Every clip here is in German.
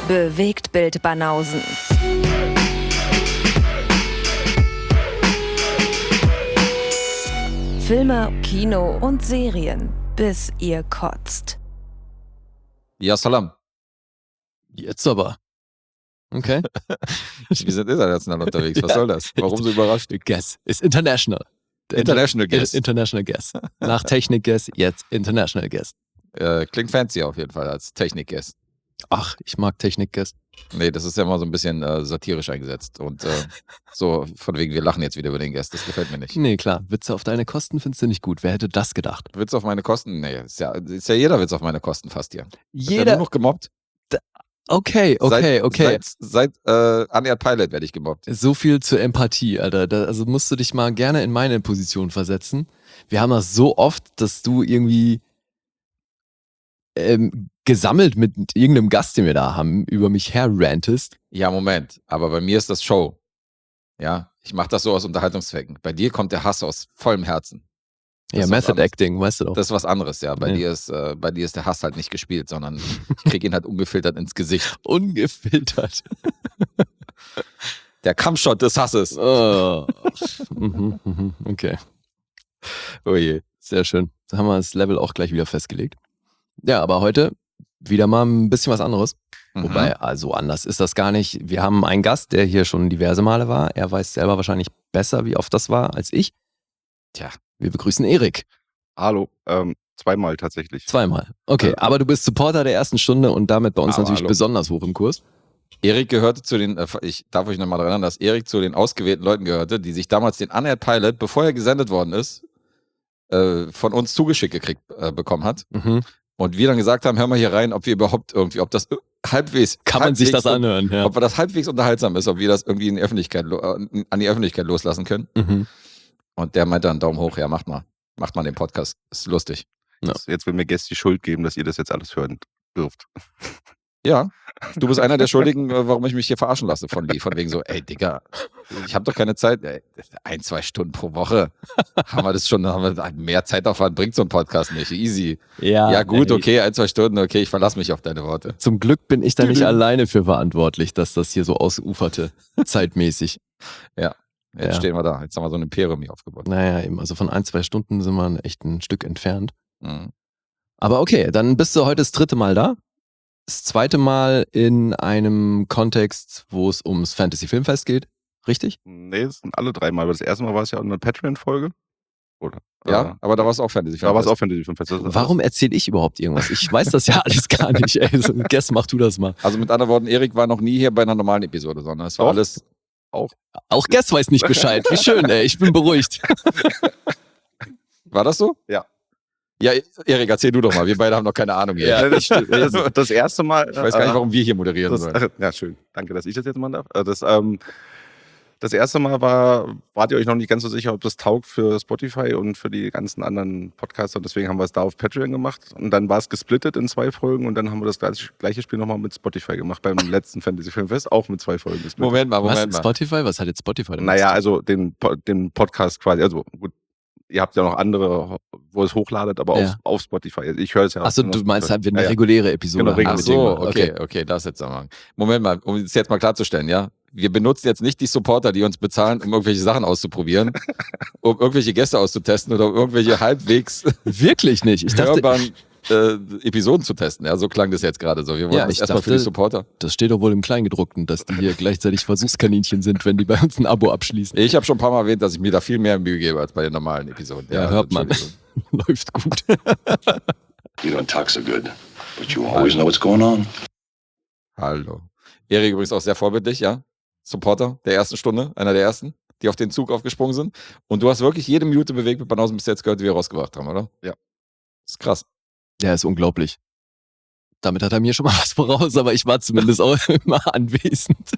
Bewegtbild Banausen. Filme, Kino und Serien, bis ihr kotzt. Ja, Salam. Jetzt aber. Okay. Wir sind international unterwegs. Was soll das? Warum so überrascht? Guess. Ist international. International Guest. International Guest. Nach Technik Guest, jetzt International Guest. Klingt fancy auf jeden Fall als Technik-Guest. Ach, ich mag Technik Guest. Nee, das ist ja mal so ein bisschen satirisch eingesetzt. Und so von wegen, wir lachen jetzt wieder über den Guest. Das gefällt mir nicht. Nee, klar. Witze auf deine Kosten findest du nicht gut. Wer hätte das gedacht? Witz auf meine Kosten? Nee, ist ja jeder Witz auf meine Kosten fast hier. Wird ja Jeder. nur noch gemobbt. Okay. Seit Unearthed Pilot werde ich gemobbt. So viel zur Empathie, Alter. Also musst du dich mal gerne in meine Position versetzen. Wir haben das so oft, dass du irgendwie gesammelt mit irgendeinem Gast, den wir da haben, über mich herrantest. Ja, Moment. Aber bei mir ist das Show. Ja, ich mache das so aus Unterhaltungszwecken. Bei dir kommt der Hass aus vollem Herzen. Das Ja, ist was Method anderes. Acting, weißt du doch. Das ist was anderes, ja. Bei dir ist der Hass halt nicht gespielt, sondern ich kriege ihn halt ungefiltert ins Gesicht. Ungefiltert. Der Kampfshot des Hasses. Oh. Okay, Oh je. sehr schön. Da haben wir das Level auch gleich wieder festgelegt. Ja, aber heute wieder mal ein bisschen was anderes. Wobei, also anders ist das gar nicht. Wir haben einen Gast, der hier schon diverse Male war. Er weiß selber wahrscheinlich besser, wie oft das war, als ich. Tja. Wir begrüßen Erik. Hallo, zweimal tatsächlich. Zweimal. Okay, aber du bist Supporter der ersten Stunde und damit bei uns Aber natürlich hallo. besonders hoch im Kurs. Erik gehörte zu den, ich darf euch nochmal daran erinnern, dass Erik zu den ausgewählten Leuten gehörte, die sich damals den Unearthed Pilot, bevor er gesendet worden ist, von uns zugeschickt bekommen hat. Mhm. Und wir dann gesagt haben, hör mal hier rein, ob wir überhaupt irgendwie, ob das halbwegs... Kann man sich halbwegs- das anhören, ja. Ob das halbwegs unterhaltsam ist, ob wir das irgendwie in die Öffentlichkeit, an die Öffentlichkeit loslassen können. Mhm. Und der meinte dann Daumen hoch, ja, macht mal den Podcast, ist lustig. Ja. Jetzt will mir Gäste die Schuld geben, dass ihr das jetzt alles hören dürft. Ja, du bist einer der Schuldigen, warum ich mich hier verarschen lasse von wegen so, ey Digga, ich habe doch keine Zeit, ey, 1-2 Stunden pro Woche, haben wir mehr Zeitaufwand, bringt so ein Podcast nicht, easy. Ja gut, ey. okay, 1-2 Stunden, okay, ich verlasse mich auf deine Worte. Zum Glück bin ich da nicht alleine für verantwortlich, dass das hier so ausuferte, zeitmäßig. Jetzt stehen wir da, jetzt haben wir so ein Imperium hier aufgebaut. Naja, eben, also von 1-2 Stunden sind wir echt ein Stück entfernt. Mhm. Aber okay, dann bist du heute das 3. Mal da. Das 2. Mal in einem Kontext, wo es ums Fantasy-Filmfest geht. Richtig? Nee, es sind alle 3 Mal. Aber das erste Mal war es ja eine Patreon-Folge. Oder? Ja, aber da war es auch Fantasy. Da war es auch Fantasy Filmfest. Warum erzähle ich überhaupt irgendwas? Ich weiß das ja alles gar nicht. Ey. So, Guess, mach du das mal. Also mit anderen Worten, Erik war noch nie hier bei einer normalen Episode, sondern es war Doch. alles... Auch Guess weiß nicht Bescheid. Wie schön, ey. Ich bin beruhigt. War das so? Ja. Ja, Erik, erzähl du doch mal. Wir beide haben noch keine Ahnung hier. Ja, das erste Mal. Ich weiß gar nicht, warum wir hier moderieren sollen. Ja, schön. Danke, dass ich das jetzt mal darf. Das erste Mal wart ihr euch noch nicht ganz so sicher, ob das taugt für Spotify und für die ganzen anderen Podcaster. Deswegen haben wir es da auf Patreon gemacht. Und dann war es gesplittet in 2 Folgen. Und dann haben wir das gleiche Spiel nochmal mit Spotify gemacht beim letzten Fantasy Filmfest. Auch mit 2 Folgen gesplittet. Moment mal. Was? Spotify? Was hat jetzt Spotify damit Naja, zu tun? also den Podcast quasi. Also gut, ihr habt ja noch andere, wo es hochladet, aber Ja. auf Spotify. Ich höre es ja. Achso, nur du auf meinst Spotify. halt, wir eine Ja, ja. reguläre Episode Genau, haben. Ach reguläre so, Dinge. okay, das jetzt mal. Moment mal, um es jetzt mal klarzustellen, ja. Wir benutzen jetzt nicht die Supporter, die uns bezahlen, um irgendwelche Sachen auszuprobieren, um irgendwelche Gäste auszutesten oder um irgendwelche halbwegs Wirklich nicht. Ich dachte, hörbaren Episoden zu testen. Ja, so klang das jetzt gerade so. Wir wollen Ja, das ich erstmal für die dachte- Supporter. das steht doch wohl im Kleingedruckten, dass die hier gleichzeitig Versuchskaninchen sind, wenn die bei uns ein Abo abschließen. Ich habe schon ein paar Mal erwähnt, dass ich mir da viel mehr Mühe gebe als bei den normalen Episoden. Ja, hört man. Entschuldigung. Läuft gut. You don't talk so good, but you always know what's going on. Hallo. Erik übrigens auch sehr vorbildlich, ja. Supporter der ersten Stunde, einer der ersten, die auf den Zug aufgesprungen sind. Und du hast wirklich jede Minute bewegt mit Banausen bis jetzt gehört, die wir rausgebracht haben, oder? Ja. Das ist krass. Ja, ist unglaublich. Damit hat er mir schon mal was voraus, aber ich war zumindest auch immer anwesend.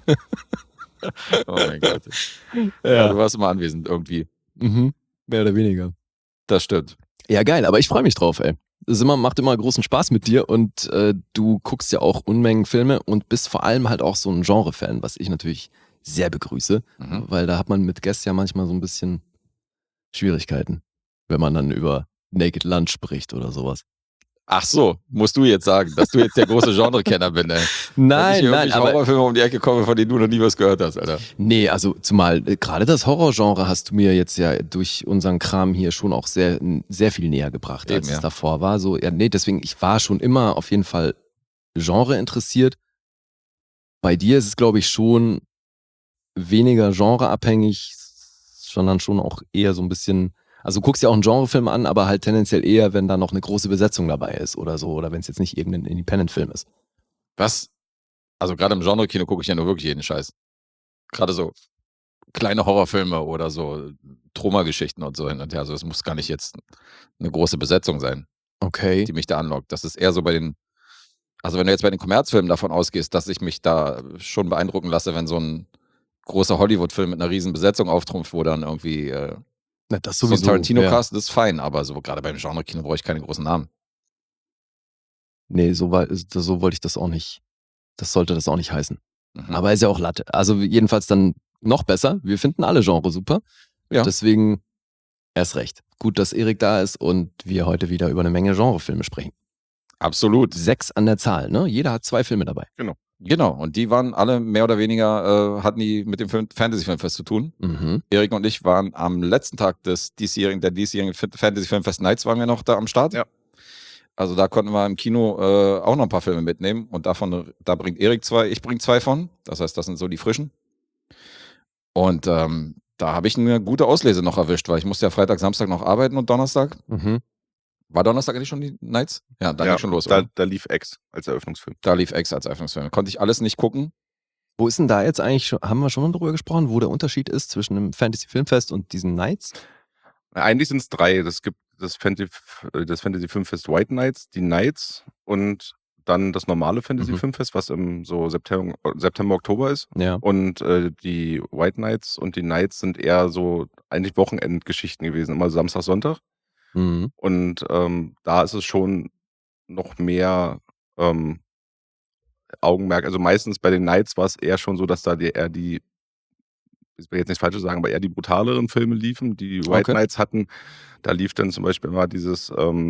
Oh mein Gott. Ja, du warst immer anwesend irgendwie. Mhm. Mehr oder weniger. Das stimmt. Ja, geil, aber ich freue mich drauf, ey. Macht immer großen Spaß mit dir und du guckst ja auch Unmengen Filme und bist vor allem halt auch so ein Genre-Fan, was ich natürlich sehr begrüße, Mhm. weil da hat man mit Guests ja manchmal so ein bisschen Schwierigkeiten, wenn man dann über Naked Lunch spricht oder sowas. Ach so, musst du jetzt sagen, dass du jetzt der große Genre-Kenner bist, ey. Nein, Wenn nein, ich aber Horrorfilme um die Ecke komme, von denen du noch nie was gehört hast, Alter. nee, also zumal gerade das Horrorgenre hast du mir jetzt ja durch unseren Kram hier schon auch sehr, sehr viel näher gebracht, als Eben, es ja. davor war. So, ja, nee, deswegen, ich war schon immer auf jeden Fall Genre interessiert. Bei dir ist es, glaube ich, schon weniger genreabhängig, sondern schon auch eher so ein bisschen, also du guckst ja auch einen Genrefilm an, aber halt tendenziell eher, wenn da noch eine große Besetzung dabei ist oder so, oder wenn es jetzt nicht irgendein Independent-Film ist. Was? Also gerade im Genre-Kino gucke ich ja nur wirklich jeden Scheiß. Gerade so kleine Horrorfilme oder so Traumageschichten und so hin und her. Also es muss gar nicht jetzt eine große Besetzung sein, Okay. die mich da anlockt. Das ist eher so bei den, also wenn du jetzt bei den Kommerzfilmen davon ausgehst, dass ich mich da schon beeindrucken lasse, wenn so ein großer Hollywood-Film mit einer riesen Besetzung auftrumpft, wo dann irgendwie Na, das so ein sowieso. Tarantino-Cast, das ist fein, aber so gerade beim Genre-Kino brauche ich keine großen Namen. Nee, so wollte ich das auch nicht. Das sollte das auch nicht heißen. Mhm. Aber ist ja auch Latte. Also jedenfalls dann noch besser. Wir finden alle Genre super. Ja. Deswegen erst recht. Gut, dass Erik da ist und wir heute wieder über eine Menge Genrefilme sprechen. Absolut. 6 an der Zahl, ne? Jeder hat 2 Filme dabei. Genau, und die waren alle mehr oder weniger, hatten die mit dem Fantasy-Filmfest zu tun. Mhm. Erik und ich waren am letzten Tag der diesjährigen Fantasy-Filmfest Nights waren wir noch da am Start. Ja. Also da konnten wir im Kino auch noch ein paar Filme mitnehmen und da bringt Erik 2, ich bringe 2 von. Das heißt, das sind so die frischen. Und da habe ich eine gute Auslese noch erwischt, weil ich musste ja Freitag, Samstag noch arbeiten und Donnerstag. Mhm. War Donnerstag eigentlich schon die Nights? Ja, da ging schon los, oder? da lief X als Eröffnungsfilm. Da lief X als Eröffnungsfilm. Konnte ich alles nicht gucken. Wo ist denn da jetzt eigentlich schon, haben wir schon mal drüber gesprochen, wo der Unterschied ist zwischen einem Fantasy-Filmfest und diesen Nights? Eigentlich sind es 3. Es gibt das Fantasy Filmfest White Nights, die Nights und dann das normale Fantasy Filmfest, was im so September, Oktober ist. Ja. Und die White Nights und die Nights sind eher so eigentlich Wochenendgeschichten gewesen, immer Samstag, Sonntag. Mhm. Und da ist es schon noch mehr Augenmerk. Also meistens bei den Nights war es eher schon so, dass da ich will jetzt nichts Falsches sagen, aber eher die brutaleren Filme liefen. Die White Okay. Nights hatten, da lief dann zum Beispiel immer dieses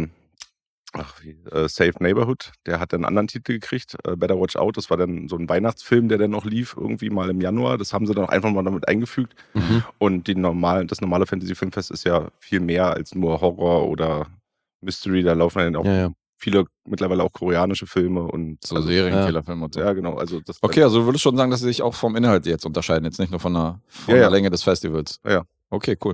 Safe Neighborhood, der hat dann einen anderen Titel gekriegt, Better Watch Out, das war dann so ein Weihnachtsfilm, der dann noch lief, irgendwie mal im Januar, das haben sie dann einfach mal damit eingefügt. Mhm. Und das normale Fantasy-Filmfest ist ja viel mehr als nur Horror oder Mystery, da laufen dann auch Ja. viele, mittlerweile auch koreanische Filme und So Serienkillerfilme und so. ja, genau. Also das Okay, also du würdest schon sagen, dass sie sich auch vom Inhalt jetzt unterscheiden, jetzt nicht nur von der Länge des Festivals. Ja. Okay, cool.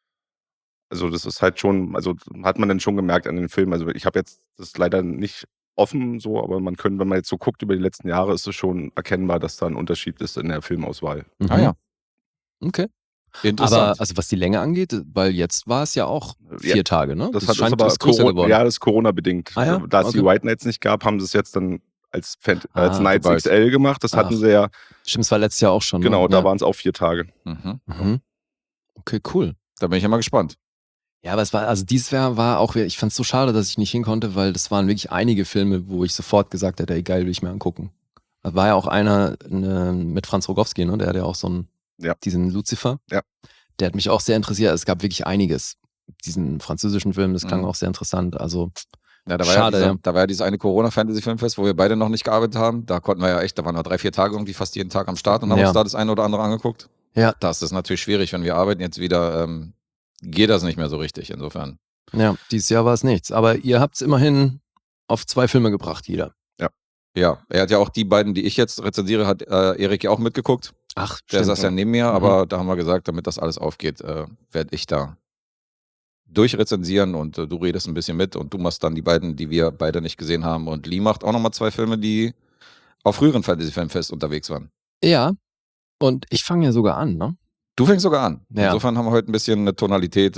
Also das ist halt schon, also hat man dann schon gemerkt an den Filmen. Also ich habe jetzt das leider nicht offen so, aber man könnte, wenn man jetzt so guckt über die letzten Jahre, ist es schon erkennbar, dass da ein Unterschied ist in der Filmauswahl. Mhm. Ah ja, Okay. interessant. Aber also was die Länge angeht, weil jetzt war es ja auch 4 Tage, ne? Das scheint aber was größer geworden. Ja, das ist Corona-bedingt. Ah ja? Da es die Okay. White Nights nicht gab, haben sie es jetzt dann als Nights geballt. XL gemacht. Das hatten Ach. sie ja, Stimmt, es war letztes Jahr auch schon. genau, ne? da Ja. waren es auch 4 Tage. Mhm. Okay, cool. Da bin ich ja mal gespannt. Ja, aber es war, also dieses Jahr war auch, ich fand es so schade, dass ich nicht hin konnte, weil das waren wirklich einige Filme, wo ich sofort gesagt hätte, ey geil, will ich mir angucken. Da war ja auch einer mit Franz Rogowski, ne? Der hat ja auch so einen, diesen Lucifer. Ja. Der hat mich auch sehr interessiert. Es gab wirklich einiges. Diesen französischen Film, das klang auch sehr interessant. Also Ja, da schade, ja. war ja dieses eine Corona-Fantasy-Filmfest, wo wir beide noch nicht gearbeitet haben. Da konnten wir ja echt, da waren wir 3-4 Tage irgendwie fast jeden Tag am Start und haben Ja. uns da das eine oder andere angeguckt. Ja. Das ist natürlich schwierig, wenn wir arbeiten jetzt wieder, geht das nicht mehr so richtig, insofern. Ja, dieses Jahr war es nichts. Aber ihr habt es immerhin auf 2 Filme gebracht, jeder. Ja, er hat ja auch die beiden, die ich jetzt rezensiere, hat Erik ja auch mitgeguckt. Ach, Der stimmt. saß ja neben mir, aber da haben wir gesagt, damit das alles aufgeht, werde ich da durchrezensieren und du redest ein bisschen mit und du machst dann die beiden, die wir beide nicht gesehen haben. Und Lee macht auch nochmal 2 Filme, die auf früheren Fantasy-Filmfest unterwegs waren. Ja, und ich fange ja sogar an, ne? Du fängst sogar an. Ja. Insofern haben wir heute ein bisschen eine Tonalität.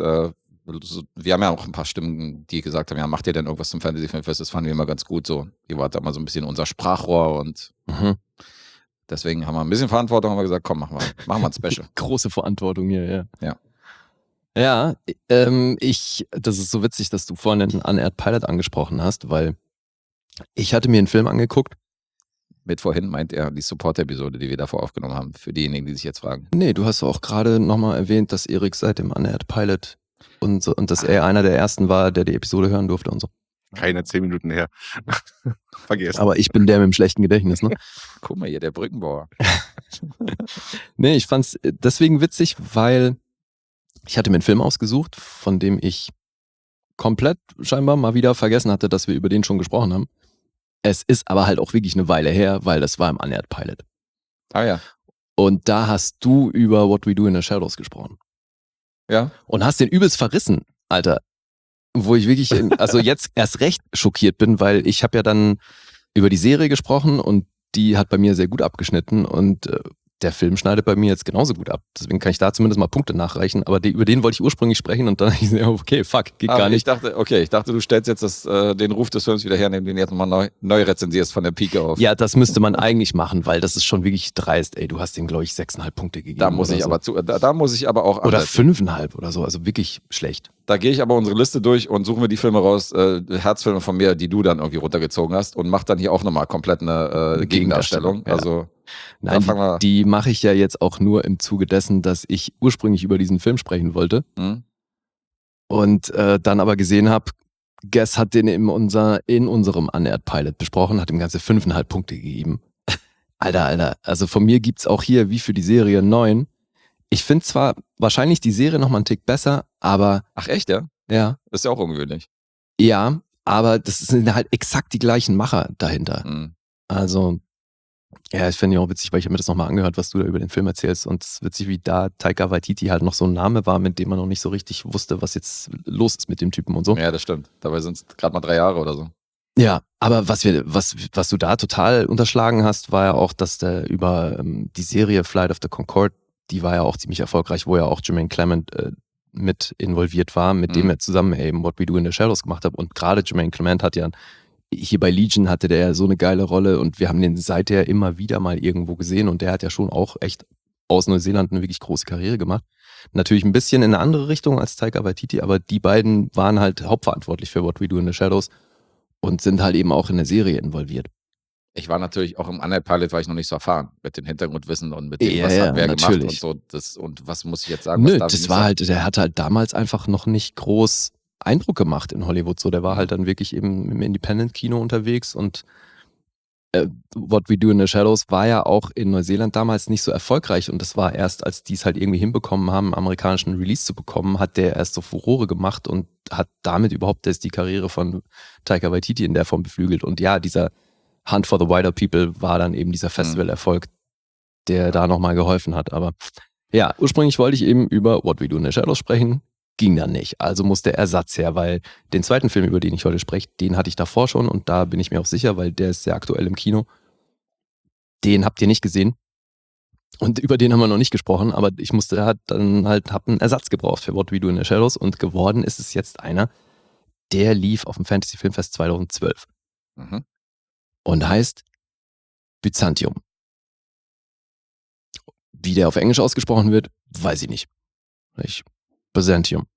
Wir haben ja auch ein paar Stimmen, die gesagt haben, ja, macht ihr denn irgendwas zum Fantasy-Filmfest? Das fanden wir immer ganz gut so. Ihr wart da mal so ein bisschen unser Sprachrohr und deswegen haben wir ein bisschen Verantwortung, haben wir gesagt, komm, machen wir ein Special. Große Verantwortung hier, ja. Ja. Ja, das ist so witzig, dass du vorhin den Unaired Pilot angesprochen hast, weil ich hatte mir einen Film angeguckt. Mit vorhin meint er die Support-Episode, die wir davor aufgenommen haben, für diejenigen, die sich jetzt fragen. Nee, du hast auch gerade nochmal erwähnt, dass Erik seit dem Unaired Pilot und dass er einer der ersten war, der die Episode hören durfte und so. Keine 10 Minuten her. Vergessen. Aber ich bin der mit dem schlechten Gedächtnis, ne? Guck mal hier, der Brückenbauer. Nee, ich fand's deswegen witzig, weil ich hatte mir einen Film ausgesucht, von dem ich komplett scheinbar mal wieder vergessen hatte, dass wir über den schon gesprochen haben. Es ist aber halt auch wirklich eine Weile her, weil das war im Unaired Pilot. Ah ja. Und da hast du über What We Do in the Shadows gesprochen. Ja. Und hast den übelst verrissen, Alter. Wo ich wirklich, also jetzt erst recht schockiert bin, weil ich habe ja dann über die Serie gesprochen und die hat bei mir sehr gut abgeschnitten und der Film schneidet bei mir jetzt genauso gut ab. Deswegen kann ich da zumindest mal Punkte nachreichen. Aber über den wollte ich ursprünglich sprechen und dann habe ich gesagt, okay, fuck, geht gar nicht. Ich dachte, du stellst jetzt den Ruf des Films wieder her, indem du den jetzt mal neu rezensierst von der Pike auf. Ja, das müsste man eigentlich machen, weil das ist schon wirklich dreist. Ey, du hast dem, glaube ich, 6,5 Punkte gegeben. Da muss ich aber auch oder ansetzen. 5,5 oder so, also wirklich schlecht. Da gehe ich aber unsere Liste durch und suchen wir die Filme raus, Herzfilme von mir, die du dann irgendwie runtergezogen hast und mach dann hier auch nochmal komplett eine Gegendarstellung. Ja. Also nein, die mache ich ja jetzt auch nur im Zuge dessen, dass ich ursprünglich über diesen Film sprechen wollte und dann aber gesehen habe, Guess hat den in unserem Unaired Pilot besprochen, hat ihm ganze 5,5 Punkte gegeben. Alter, also von mir gibt's auch hier, wie für die Serie, 9. Ich finde zwar wahrscheinlich die Serie nochmal einen Tick besser, aber... Ach echt, ja? Ja. Das ist ja auch ungewöhnlich. Ja, aber das sind halt exakt die gleichen Macher dahinter. Also, ja, ich finde ja auch witzig, weil ich habe mir das nochmal angehört, was du da über den Film erzählst und es ist witzig, wie da Taika Waititi halt noch so ein Name war, mit dem man noch nicht so richtig wusste, was jetzt los ist mit dem Typen und so. Ja, das stimmt. Dabei sind es gerade mal 3 Jahre oder so. Ja, aber was du da total unterschlagen hast, war ja auch, dass der über die Serie Flight of the Concorde, die war ja auch ziemlich erfolgreich, wo ja auch Jermaine Clement mit involviert war, mit dem er zusammen eben What We Do in the Shadows gemacht hat. Und gerade Jermaine Clement hat ja, hier bei Legion hatte der ja so eine geile Rolle und wir haben den seither immer wieder mal irgendwo gesehen und der hat ja schon auch echt aus Neuseeland eine wirklich große Karriere gemacht. Natürlich ein bisschen in eine andere Richtung als Taika Waititi, aber die beiden waren halt hauptverantwortlich für What We Do in the Shadows und sind halt eben auch in der Serie involviert. Ich war natürlich auch im Unaired Pilot, war ich noch nicht so erfahren mit dem Hintergrundwissen und mit dem, Ja, was hat wer natürlich. gemacht und so. Und was muss ich jetzt sagen? Nö, was darf ich das nicht war sagen? halt, der hat halt damals einfach noch nicht groß Eindruck gemacht in Hollywood. So, der war halt dann wirklich eben im Independent-Kino unterwegs und What We Do in the Shadows war ja auch in Neuseeland damals nicht so erfolgreich und das war erst, als die es halt irgendwie hinbekommen haben, einen amerikanischen Release zu bekommen, hat der erst so Furore gemacht und hat damit überhaupt erst die Karriere von Taika Waititi in der Form beflügelt. Und ja, dieser Hunt for the Wider People war dann eben dieser Festivalerfolg, der da nochmal geholfen hat. Aber ja, ursprünglich wollte ich eben über What We Do in the Shadows sprechen, ging dann nicht. Also musste Ersatz her, weil den zweiten Film, über den ich heute spreche, den hatte ich davor schon und da bin ich mir auch sicher, weil der ist sehr aktuell im Kino. Den habt ihr nicht gesehen und über den haben wir noch nicht gesprochen, aber ich musste dann halt einen Ersatz gebraucht für What We Do in the Shadows und geworden ist es jetzt einer, der lief auf dem Fantasy Filmfest 2012 und heißt Byzantium. Wie der auf Englisch ausgesprochen wird, weiß ich nicht. Byzantium.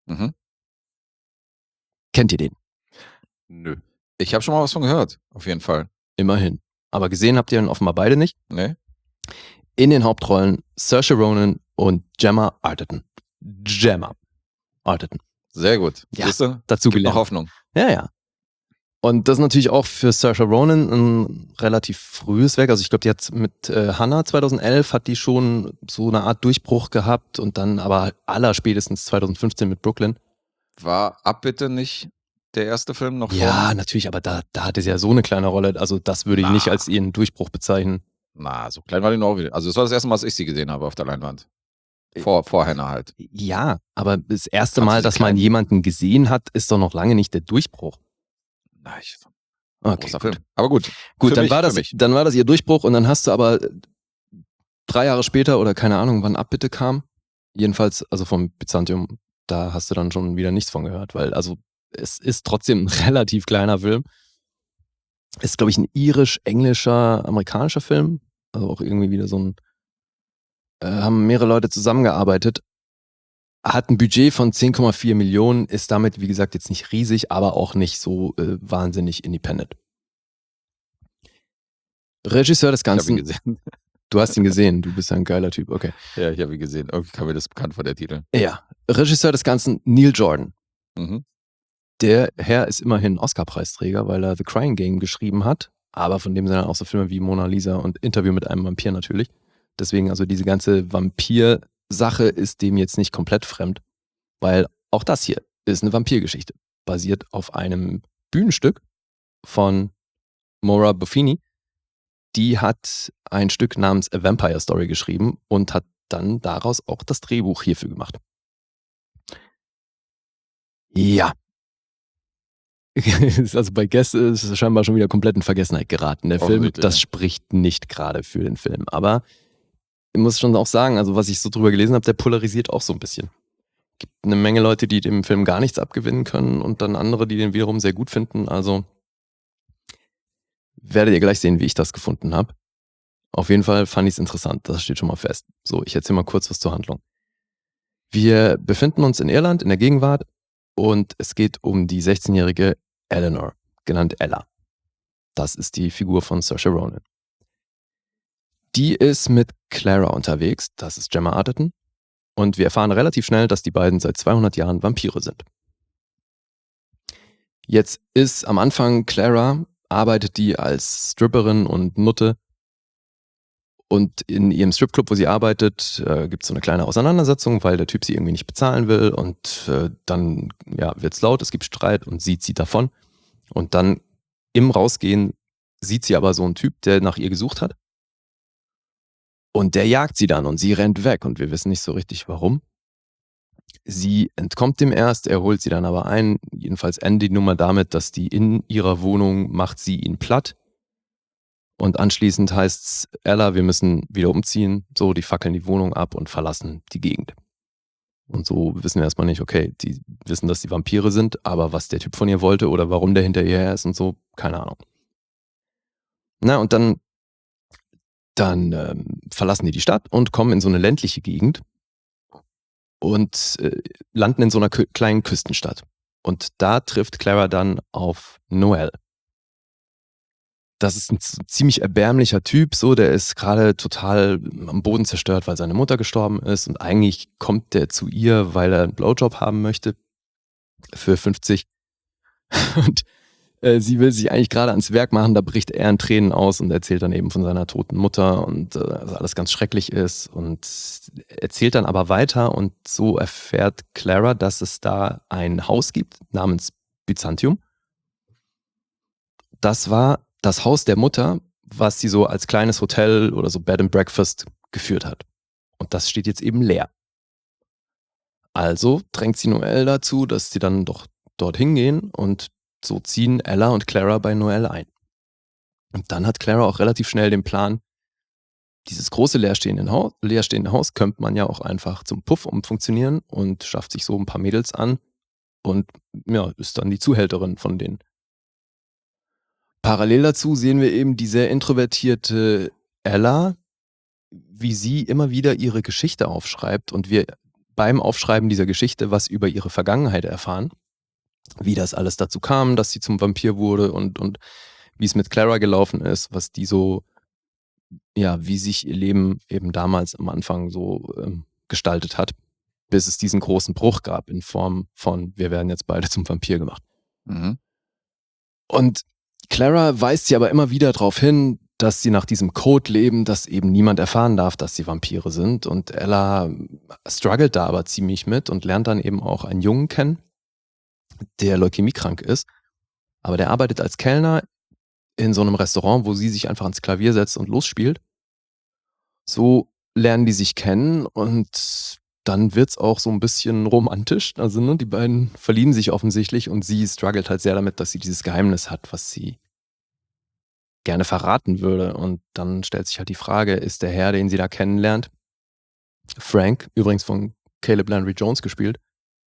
Kennt ihr den? Nö. Ich habe schon mal was von gehört, auf jeden Fall. Immerhin. Aber gesehen habt ihr ihn offenbar beide nicht. Nee? In den Hauptrollen Saoirse Ronan und Gemma Arterton. Gemma Arterton. Sehr gut. Ja, Siehst du? dazu Gibt noch gelernt. Hoffnung. Ja. Und das ist natürlich auch für Saoirse Ronan ein relativ frühes Werk. Also ich glaube, die hat mit Hannah 2011 hat die schon so eine Art Durchbruch gehabt und dann aber allerspätestens 2015 mit Brooklyn. War Abbitte nicht der erste Film noch Ja, natürlich, aber da hatte sie ja so eine kleine Rolle. Also das würde ich nicht als ihren Durchbruch bezeichnen. Na, so klein war die noch auch wieder. Also es war das erste Mal, dass ich sie gesehen habe auf der Leinwand. Vor Hannah halt. Ja, aber das erste Fandst du Mal, sie dass man klein? jemanden gesehen hat, ist doch noch lange nicht der Durchbruch. Na, Okay, großer gut. Film. Aber gut. Gut, Für dann mich, war für mich. das ihr Durchbruch und dann hast du aber 3 Jahre später oder keine Ahnung, wann Abbitte kam, jedenfalls, also vom Byzantium, da hast du dann schon wieder nichts von gehört, weil also es ist trotzdem ein relativ kleiner Film. Ist, glaube ich, ein irisch-englischer, amerikanischer Film. Also auch irgendwie wieder so ein, haben mehrere Leute zusammengearbeitet. Hat ein Budget von 10,4 Millionen, ist damit, wie gesagt, jetzt nicht riesig, aber auch nicht so wahnsinnig independent. Regisseur des Ich habe ihn Ganzen, gesehen. du hast ihn gesehen, du bist ja ein geiler Typ, okay. Ja, ich habe ihn gesehen. Irgendwie kam mir das bekannt vor der Titel. Ja, Regisseur des Ganzen, Neil Jordan. Mhm. Der Herr ist immerhin Oscar-Preisträger, weil er The Crying Game geschrieben hat, aber von dem sind dann auch so Filme wie Mona Lisa und Interview mit einem Vampir natürlich. Deswegen also diese ganze Vampir-Sache ist dem jetzt nicht komplett fremd, weil auch das hier ist eine Vampirgeschichte, basiert auf einem Bühnenstück von Maura Buffini. Die hat ein Stück namens A Vampire Story geschrieben und hat dann daraus auch das Drehbuch hierfür gemacht. Ja. Also bei Guess ist es scheinbar schon wieder komplett in Vergessenheit geraten. Der Film, Offensichtlich, das ja. spricht nicht gerade für den Film. Aber ich muss schon auch sagen, also was ich so drüber gelesen habe, der polarisiert auch so ein bisschen. Gibt eine Menge Leute, die dem Film gar nichts abgewinnen können und dann andere, die den wiederum sehr gut finden. Also werdet ihr gleich sehen, wie ich das gefunden habe. Auf jeden Fall fand ich es interessant, das steht schon mal fest. So, ich erzähle mal kurz was zur Handlung. Wir befinden uns in Irland in der Gegenwart und es geht um die 16-jährige Eleanor, genannt Ella. Das ist die Figur von Saoirse Ronan. Die ist mit Clara unterwegs, das ist Gemma Arterton, und wir erfahren relativ schnell, dass die beiden seit 200 Jahren Vampire sind. Jetzt ist am Anfang Clara, arbeitet die als Stripperin und Nutte. Und in ihrem Stripclub, wo sie arbeitet, gibt es so eine kleine Auseinandersetzung, weil der Typ sie irgendwie nicht bezahlen will. Und dann wird's laut, es gibt Streit und sie zieht davon. Und dann im Rausgehen sieht sie aber so einen Typ, der nach ihr gesucht hat. Und der jagt sie dann und sie rennt weg. Und wir wissen nicht so richtig, warum. Sie entkommt dem erst, er holt sie dann aber ein. Jedenfalls endet die Nummer damit, dass die in ihrer Wohnung macht sie ihn platt. Und anschließend heißt's, Ella, wir müssen wieder umziehen. So, die fackeln die Wohnung ab und verlassen die Gegend. Und so wissen wir erstmal nicht, okay, die wissen, dass die Vampire sind, aber was der Typ von ihr wollte oder warum der hinter ihr her ist und so, keine Ahnung. Na, und dann verlassen die Stadt und kommen in so eine ländliche Gegend und landen in so einer kleinen Küstenstadt. Und da trifft Clara dann auf Noel. Das ist ein ziemlich erbärmlicher Typ, so, der ist gerade total am Boden zerstört, weil seine Mutter gestorben ist und eigentlich kommt der zu ihr, weil er einen Blowjob haben möchte für 50 und sie will sich eigentlich gerade ans Werk machen, da bricht er in Tränen aus und erzählt dann eben von seiner toten Mutter und dass alles ganz schrecklich ist und erzählt dann aber weiter und so erfährt Clara, dass es da ein Haus gibt namens Byzantium. Das war das Haus der Mutter, was sie so als kleines Hotel oder so Bed and Breakfast geführt hat. Und das steht jetzt eben leer. Also drängt sie Noel dazu, dass sie dann doch dorthin gehen und so ziehen Ella und Clara bei Noel ein. Und dann hat Clara auch relativ schnell den Plan, dieses große leerstehende Haus könnte man ja auch einfach zum Puff umfunktionieren und schafft sich so ein paar Mädels an und ja, ist dann die Zuhälterin von denen. Parallel dazu sehen wir eben die sehr introvertierte Ella, wie sie immer wieder ihre Geschichte aufschreibt und wir beim Aufschreiben dieser Geschichte was über ihre Vergangenheit erfahren. Wie das alles dazu kam, dass sie zum Vampir wurde und wie es mit Clara gelaufen ist, was die so, ja, wie sich ihr Leben eben damals am Anfang so gestaltet hat, bis es diesen großen Bruch gab in Form von, wir werden jetzt beide zum Vampir gemacht. Mhm. Und Clara weist sie aber immer wieder darauf hin, dass sie nach diesem Code leben, dass eben niemand erfahren darf, dass sie Vampire sind. Und Ella struggelt da aber ziemlich mit und lernt dann eben auch einen Jungen kennen, der leukämiekrank ist. Aber der arbeitet als Kellner in so einem Restaurant, wo sie sich einfach ans Klavier setzt und losspielt. So lernen die sich kennen und dann wird's auch so ein bisschen romantisch. Also ne, die beiden verlieben sich offensichtlich und sie struggelt halt sehr damit, dass sie dieses Geheimnis hat, was sie gerne verraten würde. Und dann stellt sich halt die Frage, ist der Herr, den sie da kennenlernt, Frank, übrigens von Caleb Landry Jones gespielt,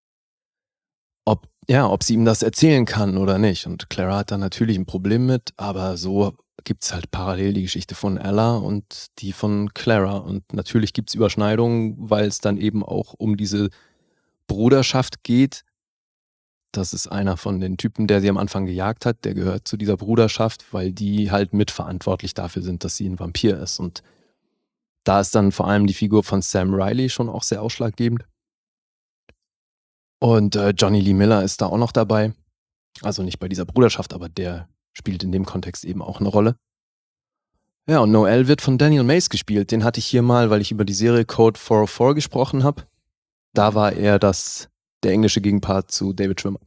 ob sie ihm das erzählen kann oder nicht. Und Clara hat da natürlich ein Problem mit, aber so gibt's halt parallel die Geschichte von Ella und die von Clara. Und natürlich gibt's Überschneidungen, weil es dann eben auch um diese Bruderschaft geht. Das ist einer von den Typen, der sie am Anfang gejagt hat. Der gehört zu dieser Bruderschaft, weil die halt mitverantwortlich dafür sind, dass sie ein Vampir ist. Und da ist dann vor allem die Figur von Sam Riley schon auch sehr ausschlaggebend. Und Johnny Lee Miller ist da auch noch dabei. Also nicht bei dieser Bruderschaft, aber der spielt in dem Kontext eben auch eine Rolle. Ja, und Noel wird von Daniel Mace gespielt. Den hatte ich hier mal, weil ich über die Serie Code 404 gesprochen habe. Da war er der englische Gegenpart zu David Schwimmer.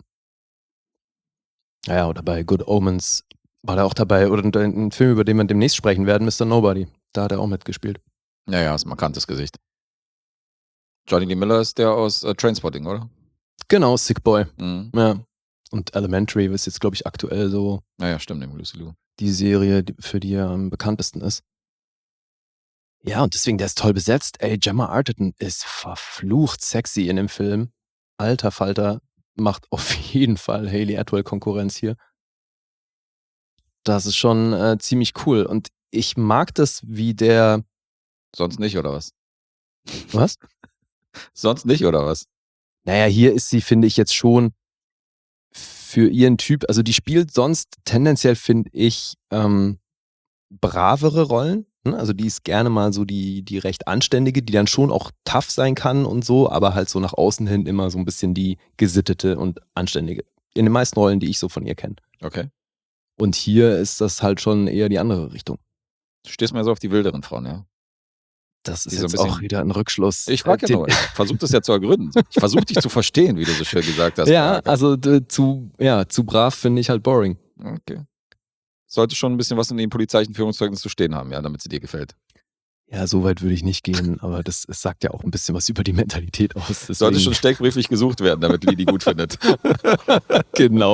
Ja, oder bei Good Omens war er auch dabei. Oder ein Film, über den wir demnächst sprechen werden, Mr. Nobody. Da hat er auch mitgespielt. Ja, ist ein markantes Gesicht. Johnny Lee Miller ist der aus Trainspotting, oder? Genau, Sick Boy. Mhm. Ja. Und Elementary ist jetzt, glaube ich, aktuell so Ja, stimmt, neben Lucy Liu. die Serie, für die er am bekanntesten ist. Ja, und deswegen, der ist toll besetzt. Ey, Gemma Arterton ist verflucht sexy in dem Film. Alter Falter, macht auf jeden Fall Hayley Atwell Konkurrenz hier. Das ist schon ziemlich cool. Und ich mag das, wie der... Sonst nicht, oder was? Was? Sonst nicht, oder was? Naja, hier ist sie, finde ich, jetzt schon für ihren Typ, also die spielt sonst tendenziell, finde ich, bravere Rollen. Ne? Also die ist gerne mal so die recht anständige, die dann schon auch tough sein kann und so, aber halt so nach außen hin immer so ein bisschen die gesittete und anständige. In den meisten Rollen, die ich so von ihr kenne. Okay. Und hier ist das halt schon eher die andere Richtung. Du stehst mir so auf die wilderen Frauen, ja? Das ist Die so ein jetzt auch bisschen- wieder ein Rückschluss. Ich frage ja nur, ich versuche das ja zu ergründen. Ich versuche dich zu verstehen, wie du so schön gesagt hast. Ja, Parker. also zu brav finde ich halt boring. Okay. Sollte schon ein bisschen was in den polizeilichen Führungszeugnissen zu stehen haben, ja, damit sie dir gefällt. Ja, so weit würde ich nicht gehen, aber es sagt ja auch ein bisschen was über die Mentalität aus. Sollte deswegen- schon steckbrieflich gesucht werden, damit Lee die gut findet. Genau.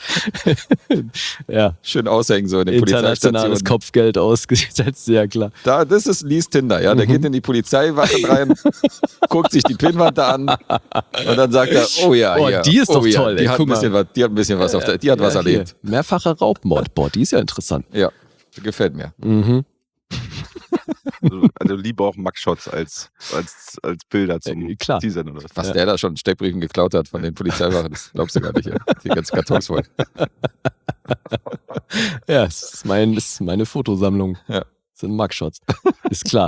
Ja, Schön aushängen so in der internationales Polizeistation. Kopfgeld ausgesetzt, ja klar. Das ist Lees Tinder, ja. Der Mhm. geht in die Polizeiwache rein, guckt sich die Pinnwand da an und dann sagt er, oh ja, Oh, hier, die ist oh doch ja, toll, Die ey, hat guck ein bisschen was auf der, die hat was Ja, erlebt. hier. Mehrfacher Raubmord. Boah, die ist ja interessant. Ja, gefällt mir. Mhm. Also lieber auch Mugshots als Bilder zum Klar. Teasern oder was. Was Ja. der da schon Steckbriefen geklaut hat von den Polizeiwachen, das glaubst du gar nicht. Ja. Die ganzen Kartons voll. Ja, das ist meine Fotosammlung. Ja. Das sind Mugshots. Ist klar.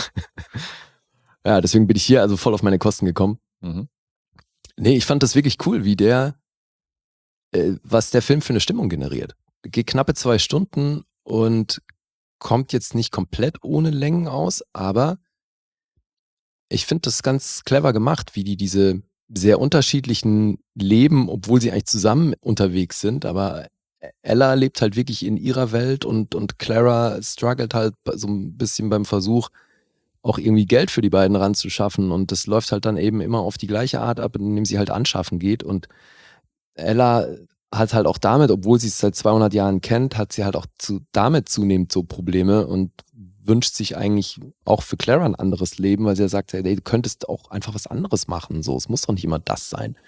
Ja, deswegen bin ich hier also voll auf meine Kosten gekommen. Mhm. Nee, ich fand das wirklich cool, wie was der Film für eine Stimmung generiert. Geht knappe 2 Stunden und kommt jetzt nicht komplett ohne Längen aus, aber ich finde das ganz clever gemacht, wie die diese sehr unterschiedlichen Leben, obwohl sie eigentlich zusammen unterwegs sind, aber Ella lebt halt wirklich in ihrer Welt und Clara struggelt halt so ein bisschen beim Versuch, auch irgendwie Geld für die beiden ranzuschaffen und das läuft halt dann eben immer auf die gleiche Art ab, indem sie halt anschaffen geht und Ella hat halt auch damit, obwohl sie es seit 200 Jahren kennt, hat sie halt auch damit zunehmend so Probleme und wünscht sich eigentlich auch für Clara ein anderes Leben, weil sie ja sagt, hey, du könntest auch einfach was anderes machen, so, es muss doch nicht immer das sein.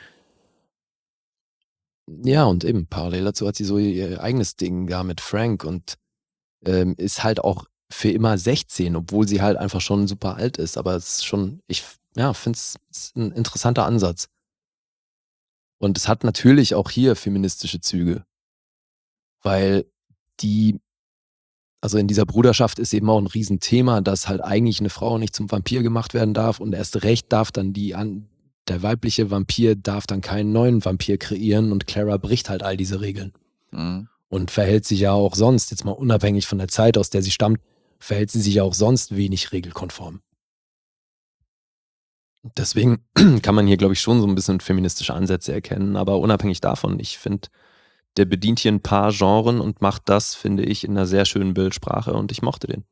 Ja, und eben parallel dazu hat sie so ihr eigenes Ding da mit Frank und ist halt auch für immer 16, obwohl sie halt einfach schon super alt ist, aber es ist schon, ich finde es ein interessanter Ansatz. Und es hat natürlich auch hier feministische Züge, weil also in dieser Bruderschaft ist eben auch ein Riesenthema, dass halt eigentlich eine Frau nicht zum Vampir gemacht werden darf und erst recht darf dann der weibliche Vampir darf dann keinen neuen Vampir kreieren und Clara bricht halt all diese Regeln Mhm. und verhält sich ja auch sonst, jetzt mal unabhängig von der Zeit, aus der sie stammt, verhält sie sich ja auch sonst wenig regelkonform. Deswegen kann man hier, glaube ich, schon so ein bisschen feministische Ansätze erkennen, aber unabhängig davon, ich finde, der bedient hier ein paar Genren und macht das, finde ich, in einer sehr schönen Bildsprache und ich mochte den.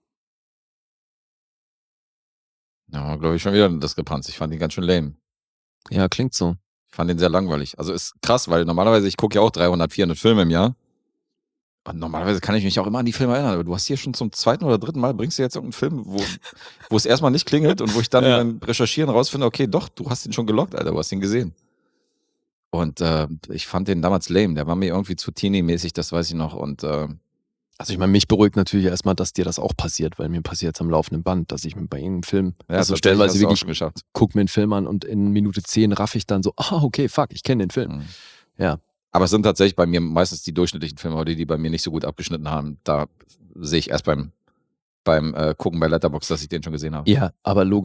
Ja, glaube ich schon wieder eine Diskrepanz. Ich fand ihn ganz schön lame. Ja, klingt so. Ich fand ihn sehr langweilig. Also ist krass, weil normalerweise, ich gucke ja auch 300, 400 Filme im Jahr. Und normalerweise kann ich mich auch immer an die Filme erinnern. Aber du hast hier schon zum 2. oder 3. Mal, bringst du jetzt irgendeinen Film, wo es erstmal nicht klingelt und wo ich dann Ja. beim Recherchieren rausfinde, okay, doch, du hast ihn schon gelockt, Alter, du hast ihn gesehen. Und ich fand den damals lame. Der war mir irgendwie zu teeny-mäßig, das weiß ich noch. Und Also ich meine, mich beruhigt natürlich erstmal, dass dir das auch passiert, weil mir passiert es am laufenden Band, dass ich mir bei irgendeinem Film, also tatsächlich stellenweise hast du auch wirklich schon geschafft. guck mir einen Film an und in Minute 10 raff ich dann so, okay, fuck, ich kenne den Film. Mhm. Ja. Aber es sind tatsächlich bei mir meistens die durchschnittlichen Filme, die bei mir nicht so gut abgeschnitten haben. Da sehe ich erst beim Gucken bei Letterboxd, dass ich den schon gesehen habe. Ja, aber logisch.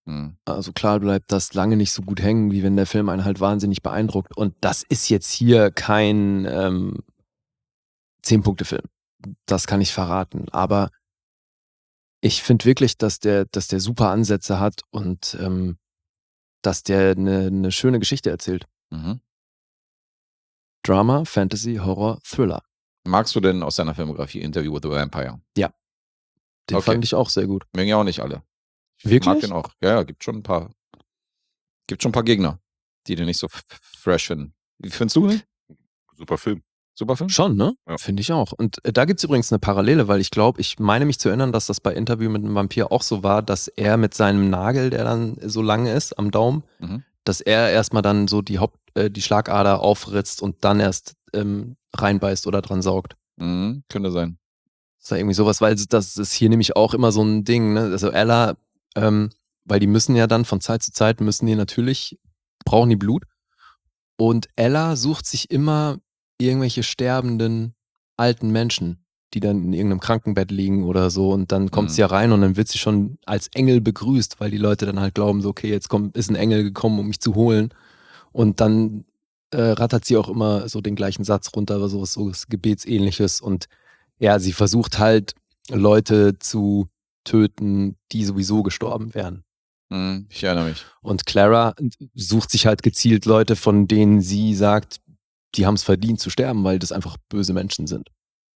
Also klar bleibt das lange nicht so gut hängen, wie wenn der Film einen halt wahnsinnig beeindruckt. Und das ist jetzt hier kein 10-Punkte-Film. Das kann ich verraten. Aber ich finde wirklich, dass der super Ansätze hat und dass der eine schöne Geschichte erzählt. Mhm. Drama, Fantasy, Horror, Thriller. Magst du denn aus seiner Filmografie Interview with the Vampire? Den Okay. fand ich auch sehr gut. Mögen ja auch nicht alle. Ich Wirklich? mag den auch. Ja, gibt schon ein paar Gegner, die den nicht so fresh finden. Wie findest du den? Super Film. Super Film? Schon, ne? Ja. Finde ich auch. Und da gibt es übrigens eine Parallele, weil ich meine mich zu erinnern, dass das bei Interview mit einem Vampir auch so war, dass er mit seinem Nagel, der dann so lang ist am Daumen, dass er erstmal dann so die Schlagader aufritzt und dann erst reinbeißt oder dran saugt. Könnte sein. Das war irgendwie sowas, weil das ist hier nämlich auch immer so ein Ding, ne? Also Ella, weil die müssen ja dann von Zeit zu Zeit brauchen die Blut. Und Ella sucht sich immer irgendwelche sterbenden alten Menschen, die dann in irgendeinem Krankenbett liegen oder so. Und dann kommt sie ja rein und dann wird sie schon als Engel begrüßt, weil die Leute dann halt glauben, so, okay, jetzt ist ein Engel gekommen, um mich zu holen. Und dann rattert sie auch immer so den gleichen Satz runter, aber so was Gebetsähnliches. Und ja, sie versucht halt, Leute zu töten, die sowieso gestorben wären. Ich erinnere mich. Und Clara sucht sich halt gezielt Leute, von denen sie sagt, die haben es verdient zu sterben, weil das einfach böse Menschen sind.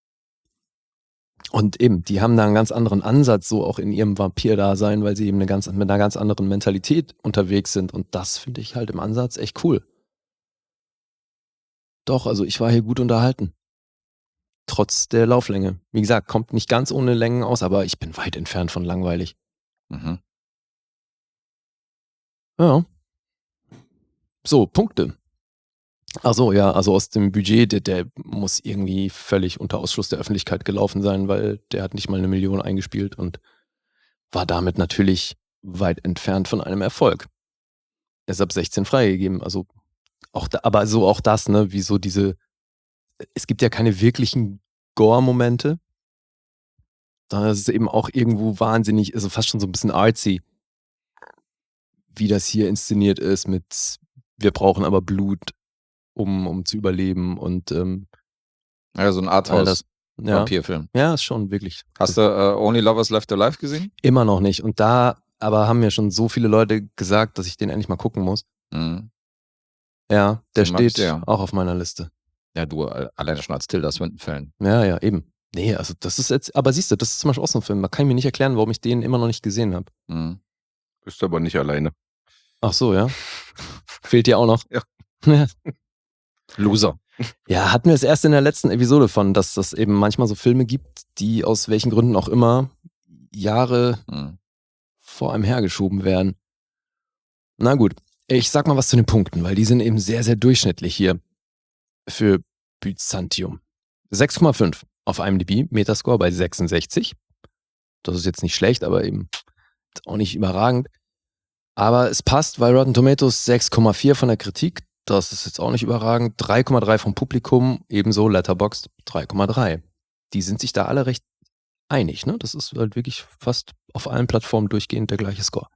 Und eben, die haben da einen ganz anderen Ansatz, so auch in ihrem Vampir-Dasein, weil sie eben mit einer ganz anderen Mentalität unterwegs sind. Und das finde ich halt im Ansatz echt cool. Doch, also ich war hier gut unterhalten. Trotz der Lauflänge. Wie gesagt, kommt nicht ganz ohne Längen aus, aber ich bin weit entfernt von langweilig. Ja. So, Punkte. Achso, ja, also aus dem Budget, der muss irgendwie völlig unter Ausschluss der Öffentlichkeit gelaufen sein, weil der hat nicht mal 1 Million eingespielt und war damit natürlich weit entfernt von einem Erfolg. Er ist ab 16 freigegeben, also aber auch das, ne, wie so es gibt ja keine wirklichen Gore-Momente, sondern es ist eben auch irgendwo wahnsinnig, also fast schon so ein bisschen artsy, wie das hier inszeniert ist mit, wir brauchen aber Blut, um zu überleben und Ja, so ein Arthouse-Vampirfilm. Ja, ist schon wirklich. Hast du Only Lovers Left Alive gesehen? Immer noch nicht. Und aber haben mir schon so viele Leute gesagt, dass ich den endlich mal gucken muss. Ja, der Den mag ich steht sehr. auch auf meiner Liste. Ja, du alleine schon als Tilda Swinton-Fan. Ja, eben. Nee, also das ist jetzt, aber siehst du, das ist zum Beispiel auch so ein Film. Da kann ich mir nicht erklären, warum ich den immer noch nicht gesehen habe. Bist aber nicht alleine. Ach so, ja. Fehlt dir auch noch. Ja. Loser. Ja, hatten wir es erst in der letzten Episode von, dass das eben manchmal so Filme gibt, die aus welchen Gründen auch immer Jahre vor einem hergeschoben werden. Na gut, ich sag mal was zu den Punkten, weil die sind eben sehr, sehr durchschnittlich hier für Byzantium. 6,5 auf IMDb, Metascore bei 66. Das ist jetzt nicht schlecht, aber eben auch nicht überragend. Aber es passt, weil Rotten Tomatoes 6,4 von der Kritik, das ist jetzt auch nicht überragend, 3,3 vom Publikum, ebenso Letterboxd 3,3. Die sind sich da alle recht einig, ne? Das ist halt wirklich fast auf allen Plattformen durchgehend der gleiche Score.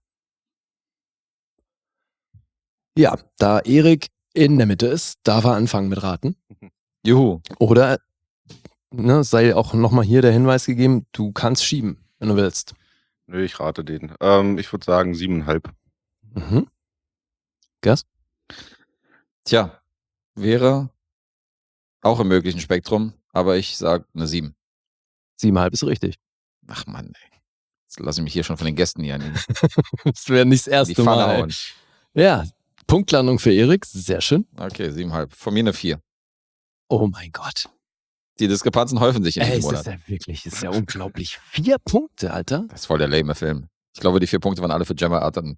Ja, da Erik in der Mitte ist, darf er anfangen mit Raten. Juhu. Oder, ne, sei auch nochmal hier der Hinweis gegeben, du kannst schieben, wenn du willst. Nö, ich rate den. Ich würde sagen 7,5. Mhm. Gas? Tja, wäre auch im möglichen Spektrum, aber ich sag eine 7. 7,5 ist richtig. Ach Mann, ey. Jetzt lasse ich mich hier schon von den Gästen hier in Das wäre nicht das die erste Pfanne Mal. hauen. Ja, Punktlandung für Erik, sehr schön. Okay, 7,5. Von mir eine 4. Oh mein Gott. Die Diskrepanzen häufen sich in diesem Ist Monat. das ja wirklich, ist ja unglaublich. 4 Punkte, Alter. Das ist voll der lame Film. Ich glaube, die 4 Punkte waren alle für Gemma Arterton.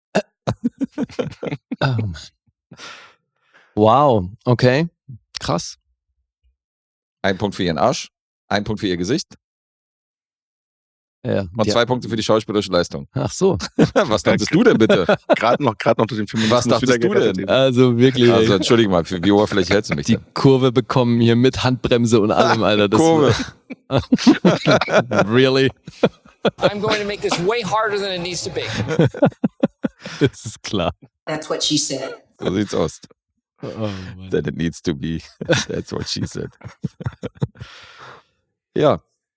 Oh Mann. Wow, okay. Krass. 1 Punkt für ihren Arsch, 1 Punkt für ihr Gesicht Ja, und 2 Punkte für die schauspielerische Leistung. Ach so. Was dachtest du denn bitte? Gerade noch durch den Film. Was dachtest du denn? Also wirklich. Also entschuldige mal, für wie oberflächlich hältst du mich Die denn? Kurve bekommen hier mit Handbremse und allem, Alter. Das Kurve. Really? I'm going to make this way harder than it needs to be. Das ist klar. That's what she said. So sieht's aus. Oh, Mann. That it needs to be. That's what she said. Ja.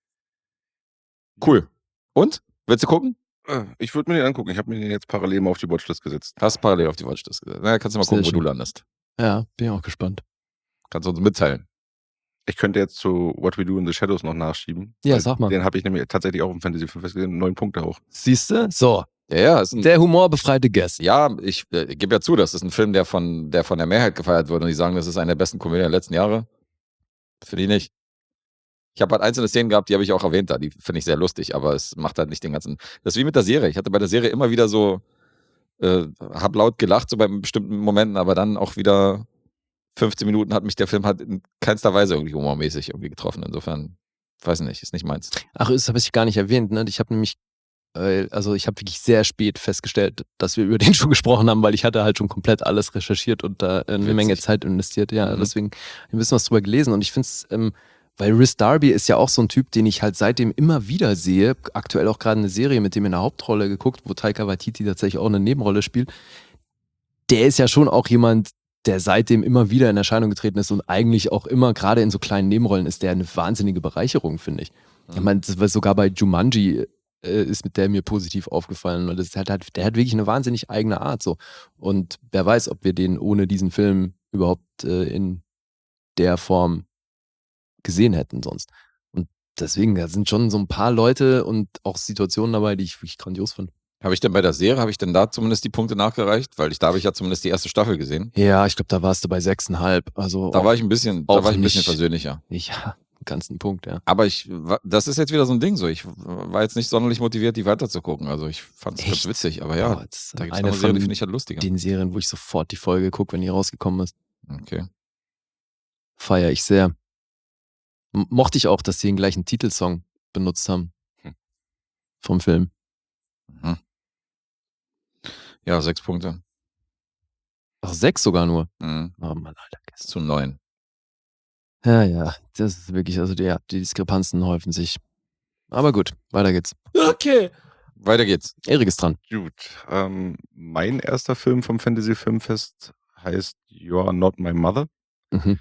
Cool. Und? Willst du gucken? Ich würde mir den angucken. Ich habe mir den jetzt parallel mal auf die Watchlist gesetzt. Hast parallel auf die Watchlist gesetzt. Na, kannst du mal gucken, Sehr wo du schön. landest. Ja, bin auch gespannt. Kannst du uns mitteilen. Ich könnte jetzt zu What We Do in the Shadows noch nachschieben. Ja, Weil sag mal. Den habe ich nämlich tatsächlich auch im Fantasy 5 gesehen. 9 Punkte auch. Siehst du? So, Ja, ist ein, der humorbefreite Guest. ja, ich gebe ja zu, das ist ein Film, der von der Mehrheit gefeiert wird und die sagen, das ist eine der besten Komödien der letzten Jahre. Finde ich nicht. Ich habe halt einzelne Szenen gehabt, die habe ich auch erwähnt da. Die finde ich sehr lustig, aber es macht halt nicht den ganzen. Das ist wie mit der Serie. Ich hatte bei der Serie immer wieder so, hab laut gelacht, so bei bestimmten Momenten, aber dann auch wieder 15 Minuten hat mich der Film halt in keinster Weise irgendwie humormäßig irgendwie getroffen. Insofern, weiß nicht, ist nicht meins. Ach, das habe ich gar nicht erwähnt, ne? Ich habe nämlich, ich habe wirklich sehr spät festgestellt, dass wir über den schon gesprochen haben, weil ich hatte halt schon komplett alles recherchiert und da eine Witzig. Menge Zeit investiert. Ja, Mhm. deswegen ein bisschen was drüber gelesen und ich finde es, weil Rhys Darby ist ja auch so ein Typ, den ich halt seitdem immer wieder sehe, aktuell auch gerade eine Serie mit dem in der Hauptrolle geguckt, wo Taika Waititi tatsächlich auch eine Nebenrolle spielt. Der ist ja schon auch jemand, der seitdem immer wieder in Erscheinung getreten ist und eigentlich auch immer, gerade in so kleinen Nebenrollen, ist der eine wahnsinnige Bereicherung, finde ich. Ich meine, das war sogar bei Jumanji ist mit der mir positiv aufgefallen. Und das ist halt, der hat wirklich eine wahnsinnig eigene Art. So. Und wer weiß, ob wir den ohne diesen Film überhaupt in der Form gesehen hätten sonst. Und deswegen, da sind schon so ein paar Leute und auch Situationen dabei, die ich wirklich grandios fand. Habe ich denn bei der Serie, habe ich denn da zumindest die Punkte nachgereicht? Weil da habe ich ja zumindest die erste Staffel gesehen. Ja, ich glaube, da warst du bei 6,5. Also Da auch war ich ein bisschen, auch da war ich ein bisschen nicht- versöhnlicher. ja, einen ganzen Punkt, ja. Aber das ist jetzt wieder so ein Ding so. Ich war jetzt nicht sonderlich motiviert, die weiterzugucken. Also ich fand es ganz Echt? witzig, aber ja, Oh, das ist da gibt es eine eine Serie, die von finde ich halt lustiger. den Serien, wo ich sofort die Folge gucke, wenn die rausgekommen ist. Okay. Feiere ich sehr. Mochte ich auch, dass sie den gleichen Titelsong benutzt haben. Vom Film. Mhm. Ja, 6 Punkte. Ach, 6 sogar nur. Mhm. Oh Mann, Alter. Zu 9. Ja, das ist wirklich, also die Diskrepanzen häufen sich. Aber gut, weiter geht's. Okay. Weiter geht's. Erik ist dran. Gut. Mein erster Film vom Fantasy Filmfest heißt You Are Not My Mother. Mhm.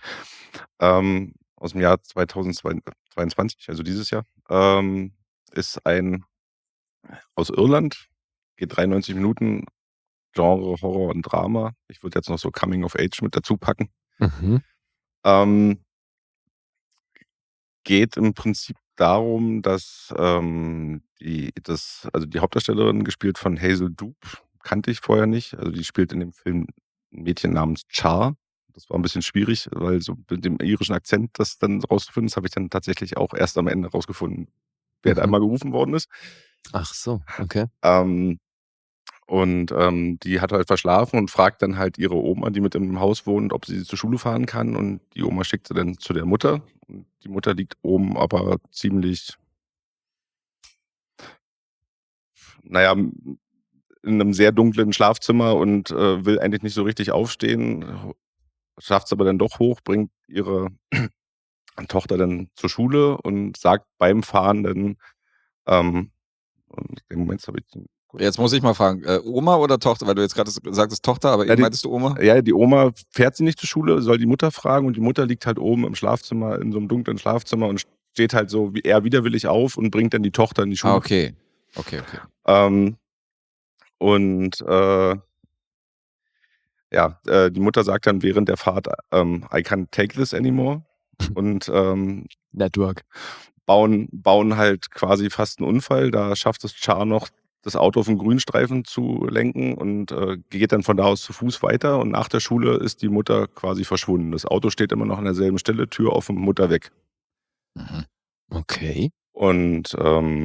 Aus dem Jahr 2022, also dieses Jahr. Ist ein aus Irland, geht 93 Minuten, Genre Horror und Drama. Ich würde jetzt noch so Coming of Age mit dazu packen. Mhm. Geht im Prinzip darum, dass die Hauptdarstellerin, gespielt von Hazel Doupe, kannte ich vorher nicht. Also die spielt in dem Film ein Mädchen namens Char. Das war ein bisschen schwierig, weil so mit dem irischen Akzent das dann rauszufinden, das habe ich dann tatsächlich auch erst am Ende rausgefunden, wer da einmal gerufen worden ist. Ach so, okay. Die hat halt verschlafen und fragt dann halt ihre Oma, die mit im Haus wohnt, ob sie zur Schule fahren kann. Und die Oma schickt sie dann zu der Mutter. Und die Mutter liegt oben aber ziemlich, in einem sehr dunklen Schlafzimmer und will eigentlich nicht so richtig aufstehen. Schafft es aber dann doch hoch, bringt ihre Tochter dann zur Schule und sagt beim Fahren dann, und im Moment habe ich den Jetzt muss ich mal fragen, Oma oder Tochter? Weil du jetzt gerade sagtest Tochter, aber eben meintest du Oma? Ja, die Oma fährt sie nicht zur Schule, soll die Mutter fragen und die Mutter liegt halt oben im Schlafzimmer, in so einem dunklen Schlafzimmer und steht halt so wie er widerwillig auf und bringt dann die Tochter in die Schule. Ah, okay. Die Mutter sagt dann während der Fahrt, I can't take this anymore. Und Network. bauen halt quasi fast einen Unfall. Da schafft es Char noch, das Auto auf den Grünstreifen zu lenken und geht dann von da aus zu Fuß weiter. Und nach der Schule ist die Mutter quasi verschwunden. Das Auto steht immer noch an derselben Stelle, Tür offen, Mutter weg. Mhm. Okay. Und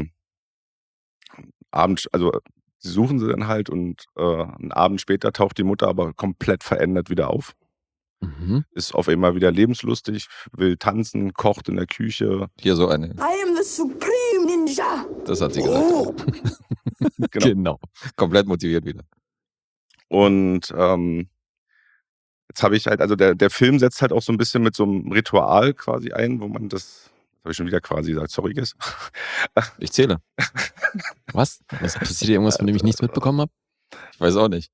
sie suchen sie dann halt und einen Abend später taucht die Mutter aber komplett verändert wieder auf. Mhm. Ist auf einmal wieder lebenslustig, will tanzen, kocht in der Küche. Hier so eine. I am the supreme ninja. Das hat sie gesagt. Genau. Komplett motiviert wieder. Und jetzt habe ich halt, also der Film setzt halt auch so ein bisschen mit so einem Ritual quasi ein, wo man das habe ich schon wieder quasi gesagt, sorry, Guess. Ich zähle. Was? Was passiert hier irgendwas, von dem ich nichts mitbekommen habe? Ich weiß auch nicht.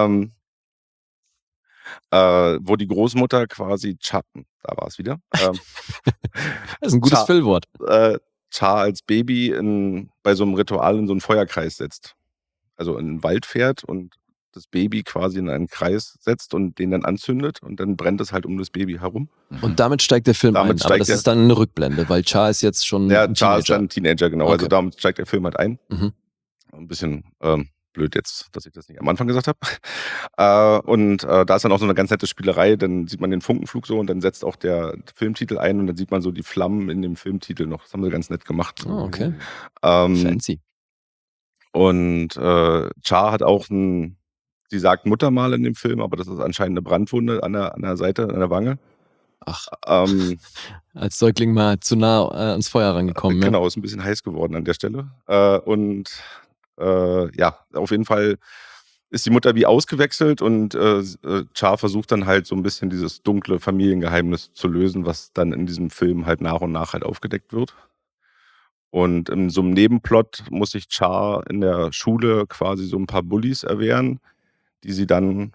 Wo die Großmutter quasi da war es wieder. Das ist ein gutes Füllwort. Char als Baby bei so einem Ritual in so einen Feuerkreis setzt. Also in den Wald fährt und das Baby quasi in einen Kreis setzt und den dann anzündet und dann brennt es halt um das Baby herum. Und damit steigt der Film ein. Aber das ist dann eine Rückblende, weil Char ist jetzt schon ein Teenager. Char ist dann ein Teenager, genau. Okay. Also damit steigt der Film halt ein. Mhm. Ein bisschen blöd jetzt, dass ich das nicht am Anfang gesagt habe. Und da ist dann auch so eine ganz nette Spielerei. Dann sieht man den Funkenflug so und dann setzt auch der Filmtitel ein und dann sieht man so die Flammen in dem Filmtitel noch. Das haben sie ganz nett gemacht. Oh, okay. Fancy. Und Char hat auch sie sagt Muttermal in dem Film, aber das ist anscheinend eine Brandwunde an der Seite, an der Wange. Ach, als Säugling mal zu nah ans Feuer rangekommen. Genau, ist ein bisschen heiß geworden an der Stelle. Auf jeden Fall ist die Mutter wie ausgewechselt und Char versucht dann halt so ein bisschen dieses dunkle Familiengeheimnis zu lösen, was dann in diesem Film halt nach und nach halt aufgedeckt wird. Und in so einem Nebenplot muss sich Char in der Schule quasi so ein paar Bullies erwehren, die sie dann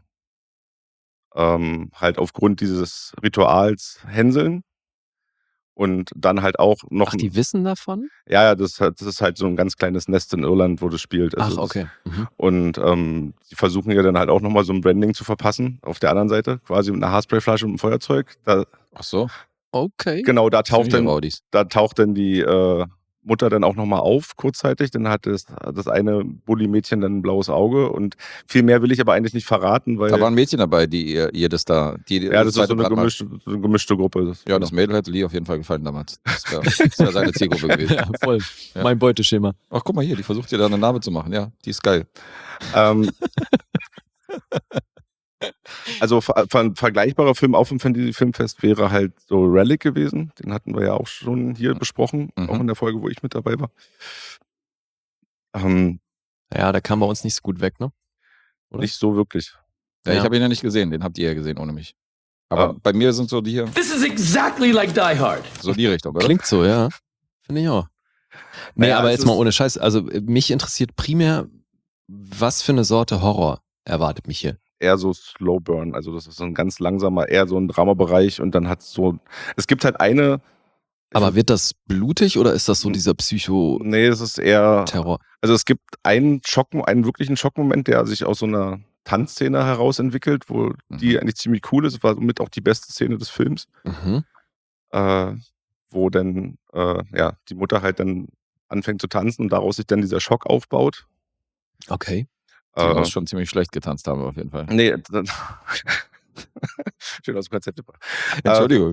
halt aufgrund dieses Rituals hänseln. Und dann halt auch noch. Ach, die wissen davon? Ja, das ist halt so ein ganz kleines Nest in Irland, wo das spielt. Also ach, okay. Und sie versuchen ja dann halt auch nochmal so ein Branding zu verpassen auf der anderen Seite, quasi mit einer Haarspray-Flasche und einem Feuerzeug. Ach so. Okay. Genau, da taucht dann die Mutter dann auch nochmal auf, kurzzeitig. Dann hat das eine Bulli-Mädchen dann ein blaues Auge und viel mehr will ich aber eigentlich nicht verraten, weil. Da waren Mädchen dabei, die ihr das da. Ja, das ist so eine gemischte Gruppe. Das Mädel hätte Lee auf jeden Fall gefallen damals. Das wäre seine Zielgruppe gewesen. Ja, voll. Ja. Mein Beuteschema. Ach, guck mal hier, die versucht dir da eine Narbe zu machen. Ja, die ist geil. Also ein vergleichbarer Film auf dem Fantasy Filmfest wäre halt so Relic gewesen. Den hatten wir ja auch schon hier besprochen, auch in der Folge, wo ich mit dabei war. Ja, der kam bei uns nicht so gut weg, ne? Oder? Nicht so wirklich. Ja, ich habe ihn ja nicht gesehen, den habt ihr ja gesehen ohne mich. Aber bei mir sind so die hier. This is exactly like Die Hard. So die Richtung, oder? Klingt so, ja. Finde ich auch. Nee, Naja, aber jetzt mal ohne Scheiß. Also mich interessiert primär, was für eine Sorte Horror erwartet mich hier. Eher so Slow Burn, also das ist so ein ganz langsamer, eher so ein Dramabereich und dann hat es gibt halt eine. Aber wird das blutig oder ist das so dieser Psycho-Terror? Nee, es ist eher. Also es gibt einen wirklichen Schockmoment, der sich aus so einer Tanzszene heraus entwickelt, wo die eigentlich ziemlich cool ist. War somit auch die beste Szene des Films. Wo dann die Mutter halt dann anfängt zu tanzen und daraus sich dann dieser Schock aufbaut. Okay. Die muss schon ziemlich schlecht getanzt haben, auf jeden Fall. Nee, schön aus dem Konzept. Entschuldigung.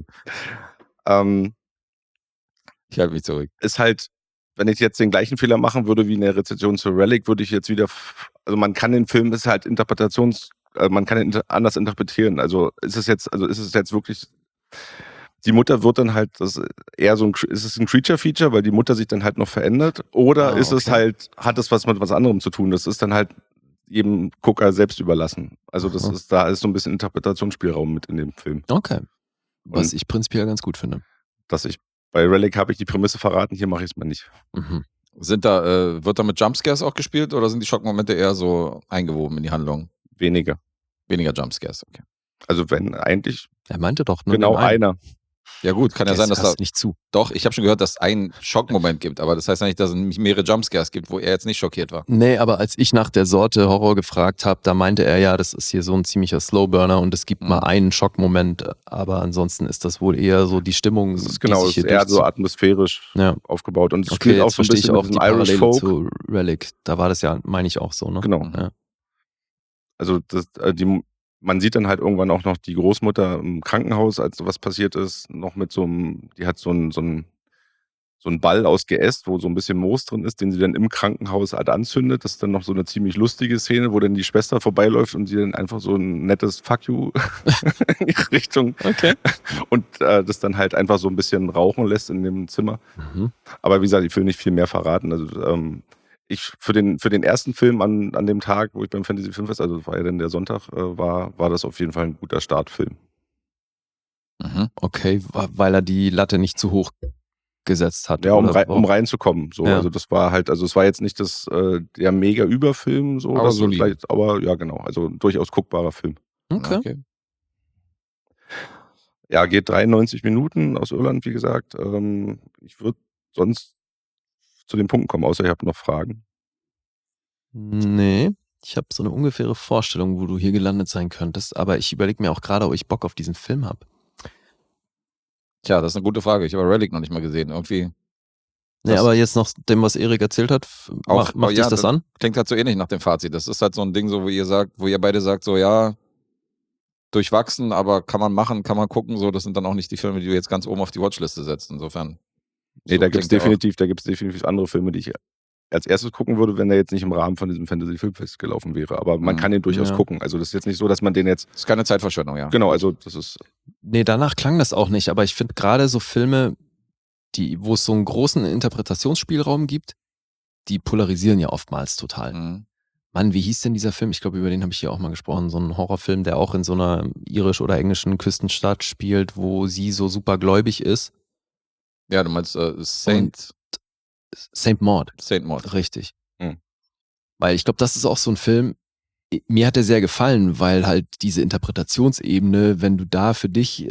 Ich halte mich zurück. Ist halt, wenn ich jetzt den gleichen Fehler machen würde wie in der Rezension zu Relic, würde ich jetzt wieder, also man kann den Film, ist halt man kann ihn anders interpretieren. Also ist es jetzt wirklich, die Mutter wird dann halt, das ist eher so ist es ein Creature-Feature, weil die Mutter sich dann halt noch verändert, oder ist es halt, hat es was mit was anderem zu tun? Das ist dann halt jedem Gucker selbst überlassen. Also da ist so ein bisschen Interpretationsspielraum mit in dem Film. Okay. Was ich prinzipiell ganz gut finde. Bei Relic habe ich die Prämisse verraten, hier mache ich es mal nicht. Wird da mit Jumpscares auch gespielt oder sind die Schockmomente eher so eingewoben in die Handlung? Weniger Jumpscares, okay. Also wenn eigentlich. Er meinte doch nur genau einer. Ja gut, kann ja sein, dass da nicht zu. Doch, ich habe schon gehört, dass es einen Schockmoment gibt, aber das heißt ja nicht, dass es mehrere Jumpscares gibt, wo er jetzt nicht schockiert war. Nee, aber als ich nach der Sorte Horror gefragt habe, da meinte er ja, das ist hier so ein ziemlicher Slowburner und es gibt mal einen Schockmoment, aber ansonsten ist das wohl eher so die Stimmung. Das ist genau, es ist eher so atmosphärisch aufgebaut und es okay, spielt auch so ein bisschen auch die Irish Parallele Folk. zu Relic. Da war das ja, meine ich, auch so, ne? Genau. Ja. Also man sieht dann halt irgendwann auch noch die Großmutter im Krankenhaus, als sowas passiert ist, noch mit die hat so einen Ball aus Geäst, wo so ein bisschen Moos drin ist, den sie dann im Krankenhaus halt anzündet. Das ist dann noch so eine ziemlich lustige Szene, wo dann die Schwester vorbeiläuft und sie dann einfach so ein nettes Fuck you in ihre Richtung. Okay. Und das dann halt einfach so ein bisschen rauchen lässt in dem Zimmer. Aber wie gesagt, ich will nicht viel mehr verraten. Also für den ersten Film an dem Tag, wo ich beim Fantasy Filmfest, also das war ja dann der Sonntag, war das auf jeden Fall ein guter Startfilm. Okay, weil er die Latte nicht zu hoch gesetzt hat. Ja, um oder reinzukommen. So. Ja. Also das war halt, also es war jetzt nicht der mega Überfilm, so, Aber solide. aber ja, genau. Also ein durchaus guckbarer Film. Okay. Ja, geht 93 Minuten aus Irland, wie gesagt. Ich würde sonst zu den Punkten kommen, außer ihr habt noch Fragen. Nee, ich habe so eine ungefähre Vorstellung, wo du hier gelandet sein könntest, aber ich überlege mir auch gerade, ob ich Bock auf diesen Film habe. Tja, das ist eine gute Frage. Ich habe Relic noch nicht mal gesehen. Irgendwie Nee, Das- aber jetzt noch dem, was Erik erzählt hat, Auch- macht dich ja, das an? klingt halt so ähnlich nach dem Fazit. Das ist halt so ein Ding, so wo ihr beide sagt, so ja, durchwachsen, aber kann man machen, kann man gucken. So, das sind dann auch nicht die Filme, die du jetzt ganz oben auf die Watchliste setzt. Insofern. Nee, so da gibt's klingt der definitiv andere Filme, die ich als erstes gucken würde, wenn der jetzt nicht im Rahmen von diesem Fantasy-Filmfest gelaufen wäre. Aber man kann den durchaus Ja. gucken. Also das ist jetzt nicht so, dass man den jetzt. auch. Ist keine Zeitverschwendung, ja. Genau, also das ist. Nee, danach klang das auch nicht, aber ich finde gerade so Filme, wo es so einen großen Interpretationsspielraum gibt, die polarisieren ja oftmals total. Mhm. Mann, wie hieß denn dieser Film? Ich glaube, über den habe ich hier auch mal gesprochen. So ein Horrorfilm, der auch in so einer irisch- oder englischen Küstenstadt spielt, wo sie so super gläubig ist. Ja, du meinst Saint Saint Maud. Maud. Richtig. Hm. Weil ich glaube, das ist auch so ein Film, mir hat der sehr gefallen, weil halt diese Interpretationsebene, wenn du da für dich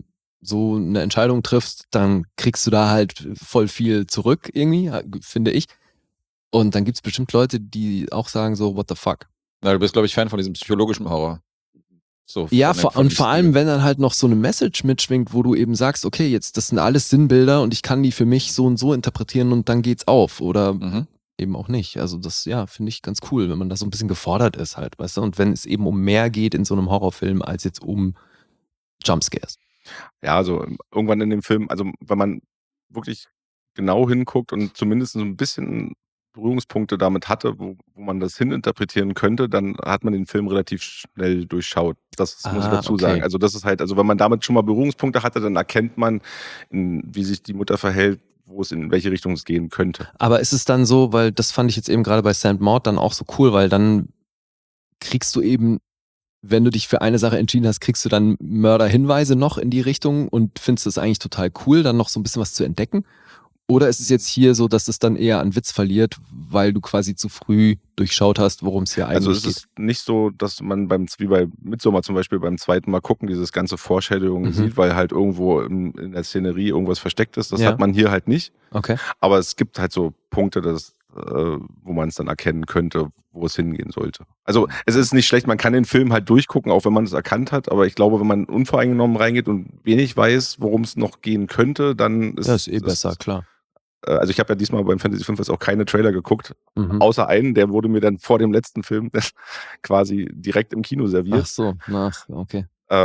so eine Entscheidung triffst, dann kriegst du da halt voll viel zurück irgendwie, finde ich. Und dann gibt's bestimmt Leute, die auch sagen so, what the fuck. Na, du bist, glaube ich, Fan von diesem psychologischen Horror. So, Ja, von und dem vor Stil. allem, wenn dann halt noch so eine Message mitschwingt, wo du eben sagst, okay, jetzt, das sind alles Sinnbilder und ich kann die für mich so und so interpretieren und dann geht's auf. Oder Mhm. eben auch nicht. Also das, ja, finde ich ganz cool, wenn man da so ein bisschen gefordert ist halt, weißt du? Und wenn es eben um mehr geht in so einem Horrorfilm, als jetzt um Jumpscares. Ja, also irgendwann in dem Film, also wenn man wirklich genau hinguckt und zumindest so ein bisschen Berührungspunkte damit hatte, wo man das hininterpretieren könnte, dann hat man den Film relativ schnell durchschaut. Das muss ich dazu okay. sagen. Also das ist halt, also wenn man damit schon mal Berührungspunkte hatte, dann erkennt man, wie sich die Mutter verhält, wo es in welche Richtung es gehen könnte. Aber ist es dann so, weil das fand ich jetzt eben gerade bei Saint Maud dann auch so cool, weil dann kriegst du eben, wenn du dich für eine Sache entschieden hast, kriegst du dann Mörderhinweise noch in die Richtung und findest es eigentlich total cool, dann noch so ein bisschen was zu entdecken? Oder ist es jetzt hier so, dass es dann eher an Witz verliert, weil du quasi zu früh durchschaut hast, worum es hier eigentlich Also es geht? ist nicht so, dass man wie bei Midsommar zum Beispiel beim zweiten Mal gucken, dieses ganze Foreshadowing sieht, weil halt irgendwo in der Szenerie irgendwas versteckt ist. Das Ja. hat man hier halt nicht. Okay. Aber es gibt halt so Punkte, wo man es dann erkennen könnte, wo es hingehen sollte. Also es ist nicht schlecht, man kann den Film halt durchgucken, auch wenn man es erkannt hat. Aber ich glaube, wenn man unvoreingenommen reingeht und wenig weiß, worum es noch gehen könnte, dann ist Das ist eh besser, klar. Also ich habe ja diesmal beim Fantasy Filmfest auch keine Trailer geguckt, Mhm. außer einen, der wurde mir dann vor dem letzten Film quasi direkt im Kino Ach serviert. so, okay.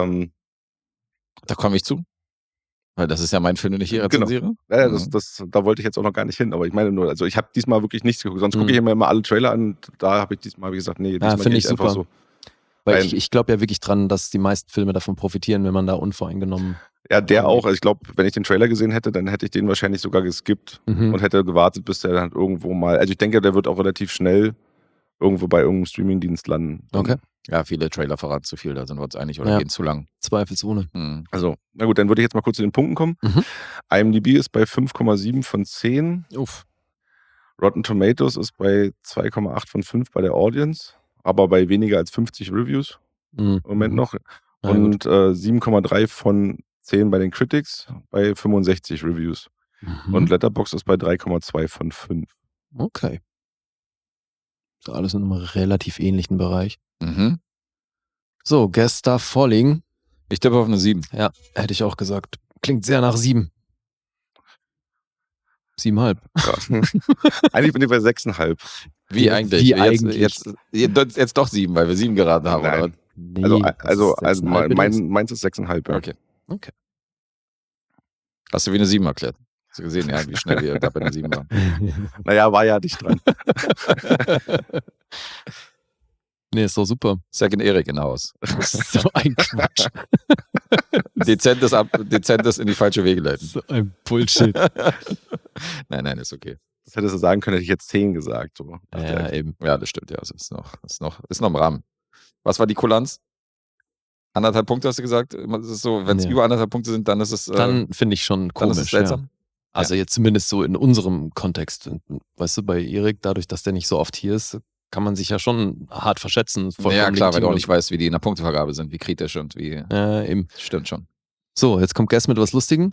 Da komme ich zu. Weil das ist ja mein Film, den ich hier Genau. rezensiere. Ja, Mhm. da wollte ich jetzt auch noch gar nicht hin, aber ich meine nur, also ich habe diesmal wirklich nichts geguckt, sonst gucke ich immer alle Trailer an, da habe ich diesmal, wie gesagt, nee, diesmal finde gehe ich einfach super. so. Weil Nein. ich glaube ja wirklich dran, dass die meisten Filme davon profitieren, wenn man da unvoreingenommen. Ja, der auch, also ich glaube, wenn ich den Trailer gesehen hätte, dann hätte ich den wahrscheinlich sogar geskippt und hätte gewartet, bis der dann irgendwo mal, also ich denke, der wird auch relativ schnell irgendwo bei irgendeinem Streamingdienst landen. Okay. Ja, viele Trailer verraten zu viel, da sind wir uns einig oder Ja. gehen zu lang. Zweifelsohne. Mhm. Also, na gut, dann würde ich jetzt mal kurz zu den Punkten kommen. Mhm. IMDb ist bei 5,7 von 10. Uff. Rotten Tomatoes ist bei 2,8 von 5 bei der Audience, aber bei weniger als 50 Reviews Mhm. im Moment noch. Na gut. Und 7,3 von 10 bei den Critics bei 65 Reviews. Mhm. Und Letterboxd ist bei 3,2 von 5. Okay. Ist alles in einem relativ ähnlichen Bereich. Mhm. So, Guest darf vorlegen. Ich tippe auf eine 7. Ja, hätte ich auch gesagt. Klingt sehr nach 7. 7,5. Ja. Eigentlich bin ich bei 6,5. Wie eigentlich? Wie jetzt, eigentlich? Jetzt doch 7, weil wir 7 geraten haben. Nein. Oder? Nee, Also das ist 6,5 meins ist 6,5. Ja. Okay. Hast du wie eine 7 erklärt? Hast du gesehen, ja, wie schnell wir da bei einer 7 waren? Naja, war ja dicht dran. Nee, ist doch super. Second Erik in Haus. So ein Quatsch. Dezentes in die falsche Wege leiten. So ein Bullshit. Nein, ist okay. Das hättest du sagen können, hätte ich jetzt 10 gesagt. So. Ja, eben. Ja, das stimmt, ja. Es ist noch im Rahmen. Was war die Kulanz? 1,5 Punkte hast du gesagt? Es ist so, wenn es Ja. über 1,5 Punkte sind, dann ist es Dann finde ich schon dann ist komisch. es seltsam. Also jetzt zumindest so in unserem Kontext. Weißt du, bei Erik, dadurch, dass der nicht so oft hier ist, kann man sich ja schon hart verschätzen. Ja, klar, weil du auch legitim. nicht weißt, wie die in der Punktevergabe sind, wie kritisch und wie. Eben. Stimmt schon. So, jetzt kommt Guess mit was Lustigem.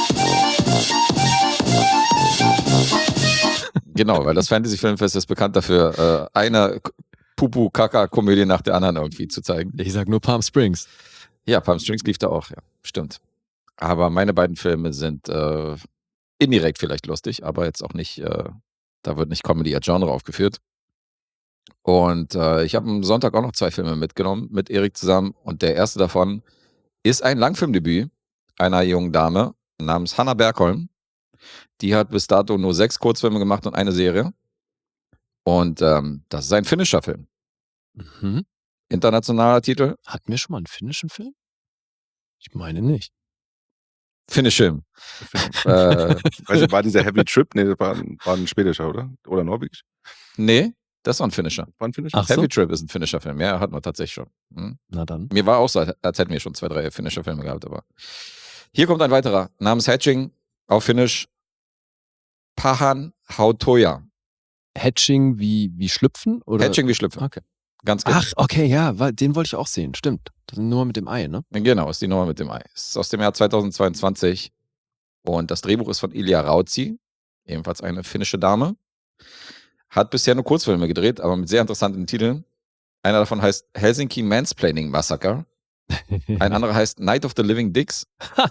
Genau, weil das Fantasy-Filmfest ist bekannt dafür, eine Pupu-Kaka-Komödie nach der anderen irgendwie zu zeigen. Ich sag nur Palm Springs. Ja, Palm Springs lief da auch, ja, stimmt. Aber meine beiden Filme sind indirekt vielleicht lustig, aber jetzt auch nicht, da wird nicht Comedy als Genre aufgeführt. Und ich habe am Sonntag auch noch 2 Filme mitgenommen, mit Erik zusammen. Und der erste davon ist ein Langfilmdebüt einer jungen Dame namens Hannah Bergholm. Die hat bis dato nur 6 Kurzfilme gemacht und eine Serie. Und das ist ein finnischer Film. Mhm. Internationaler Titel, Hatten wir schon mal einen finnischen Film? Ich meine nicht. Finnischfilm. Weiß nicht, war dieser Heavy Trip? Nee, das war ein schwedischer, oder? Oder norwegisch? Nee, das war ein finnischer. War ein finnischer? Ach so. Heavy Trip ist ein finnischer Film. Ja, hatten wir tatsächlich schon. Hm. Na dann. Mir war auch so, als hätten wir schon 2, 3 finnische Filme gehabt. Aber hier kommt ein weiterer namens Hatching auf Finnisch Pahan Hautoja. Hatching wie Schlüpfen? Oder? Hatching wie Schlüpfer. Okay. Ganz genau. Ach, okay, ja, den wollte ich auch sehen. Stimmt. Das ist nur mit dem Ei, ne? Genau, ist die Nummer mit dem Ei. Ist aus dem Jahr 2022 und das Drehbuch ist von Ilja Rautsi, ebenfalls eine finnische Dame. Hat bisher nur Kurzfilme gedreht, aber mit sehr interessanten Titeln. Einer davon heißt Helsinki Mansplaining Massacre. Ein anderer heißt Night of the Living Dicks.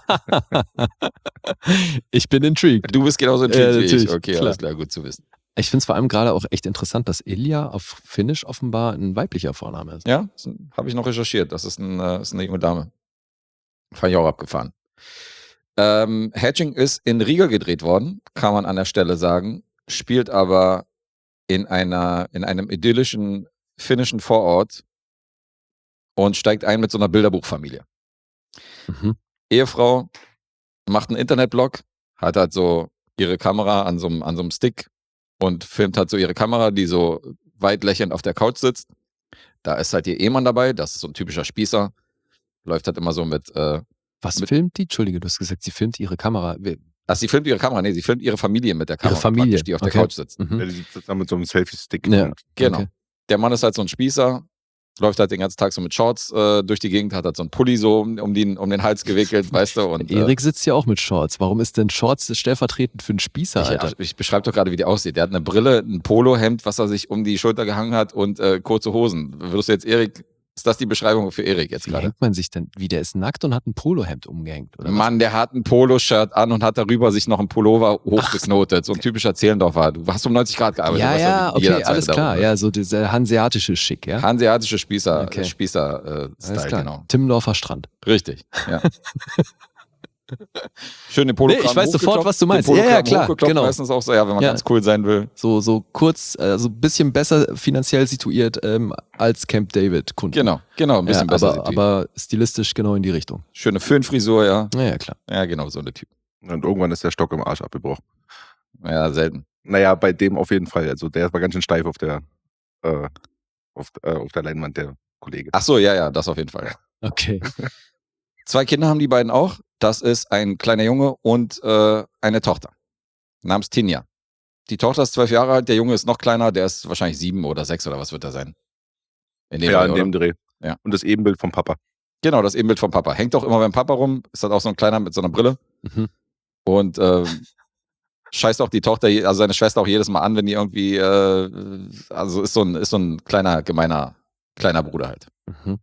Ich bin intrigued. Du bist genauso intrigued wie ich. natürlich, Okay, klar. alles klar, gut zu wissen. Ich finde es vor allem gerade auch echt interessant, dass Ilja auf Finnisch offenbar ein weiblicher Vorname ist. Ja, habe ich noch recherchiert. Das ist eine junge Dame. Fand ich auch abgefahren. Hatching ist in Riga gedreht worden, kann man an der Stelle sagen. Spielt aber in einem idyllischen finnischen Vorort und steigt ein mit so einer Bilderbuchfamilie. Mhm. Ehefrau macht einen Internetblog, hat halt so ihre Kamera an so einem Stick und filmt halt so ihre Kamera, die so weit lächelnd auf der Couch sitzt. Da ist halt ihr Ehemann dabei, das ist so ein typischer Spießer. Läuft halt immer so mit. Was filmt die? Entschuldige, du hast gesagt, sie filmt ihre Kamera. Also sie filmt ihre Kamera, nee, sie filmt ihre Familie mit der Kamera, Familie, praktisch, die auf der okay. Couch sitzt. Mhm. Ja, die sitzt dann mit so einem Selfie-Stick. Ja. Und Genau. Okay. Der Mann ist halt so ein Spießer, läuft halt den ganzen Tag so mit Shorts durch die Gegend, hat halt so einen Pulli so um den Hals gewickelt, weißt du. Und, Erik sitzt ja auch mit Shorts. Warum ist denn Shorts stellvertretend für einen Spießer, Alter? ich beschreibe doch gerade, wie der aussieht. Der hat eine Brille, ein Polohemd, was er sich um die Schulter gehangen hat und kurze Hosen. Würdest du jetzt Erik, ist das die Beschreibung für Erik jetzt Wie gerade? hängt man sich denn? Wie, der ist nackt und hat ein Polohemd umgehängt, oder was? Mann, der hat ein Poloshirt an und hat darüber sich noch einen Pullover hochgeknotet. So ein typischer Zehlendorfer. Du hast um 90 Grad gearbeitet. Ja, du weißt ja, doch, okay, jederzeit alles klar. darüber. Ja, so dieser hanseatische Schick, ja? Hanseatische Spießer, Okay. Alles Spießer-Style, klar. genau. Timmendorfer Strand. Richtig, ja. Schön den Pologramm Nee, ich weiß sofort, hochgekloppt, was du meinst. den Ja, ja, Pologramm klar, hochgekloppt, genau. Meistens auch so, ja, wenn man Ja. ganz cool sein will. So kurz, so ein bisschen besser finanziell situiert als Camp David-Kunden. Genau, ein bisschen ja, besser. aber stilistisch genau in die Richtung. Schöne Föhnfrisur, ja. Ja, klar. Ja, genau, so eine Typ. Und irgendwann ist der Stock im Arsch abgebrochen. Ja, selten. Naja, bei dem auf jeden Fall. Also der war ganz schön steif auf der Leinwand, der Kollege. Ach so, ja, das auf jeden Fall. Ja. Okay. 2 Kinder haben die beiden auch. Das ist ein kleiner Junge und eine Tochter. Namens Tinja. Die Tochter ist 12 Jahre alt, der Junge ist noch kleiner, der ist wahrscheinlich 7 oder 6 oder was wird er sein? In dem Ja, Fall, in dem oder? Dreh. Ja. Und das Ebenbild vom Papa. Genau, das Ebenbild vom Papa. Hängt auch immer beim Papa rum. Ist halt auch so ein kleiner mit so einer Brille. Mhm. Und scheißt auch die Tochter, also seine Schwester auch jedes Mal an, wenn die irgendwie, also ist so ein kleiner, gemeiner, kleiner Bruder halt. Mhm.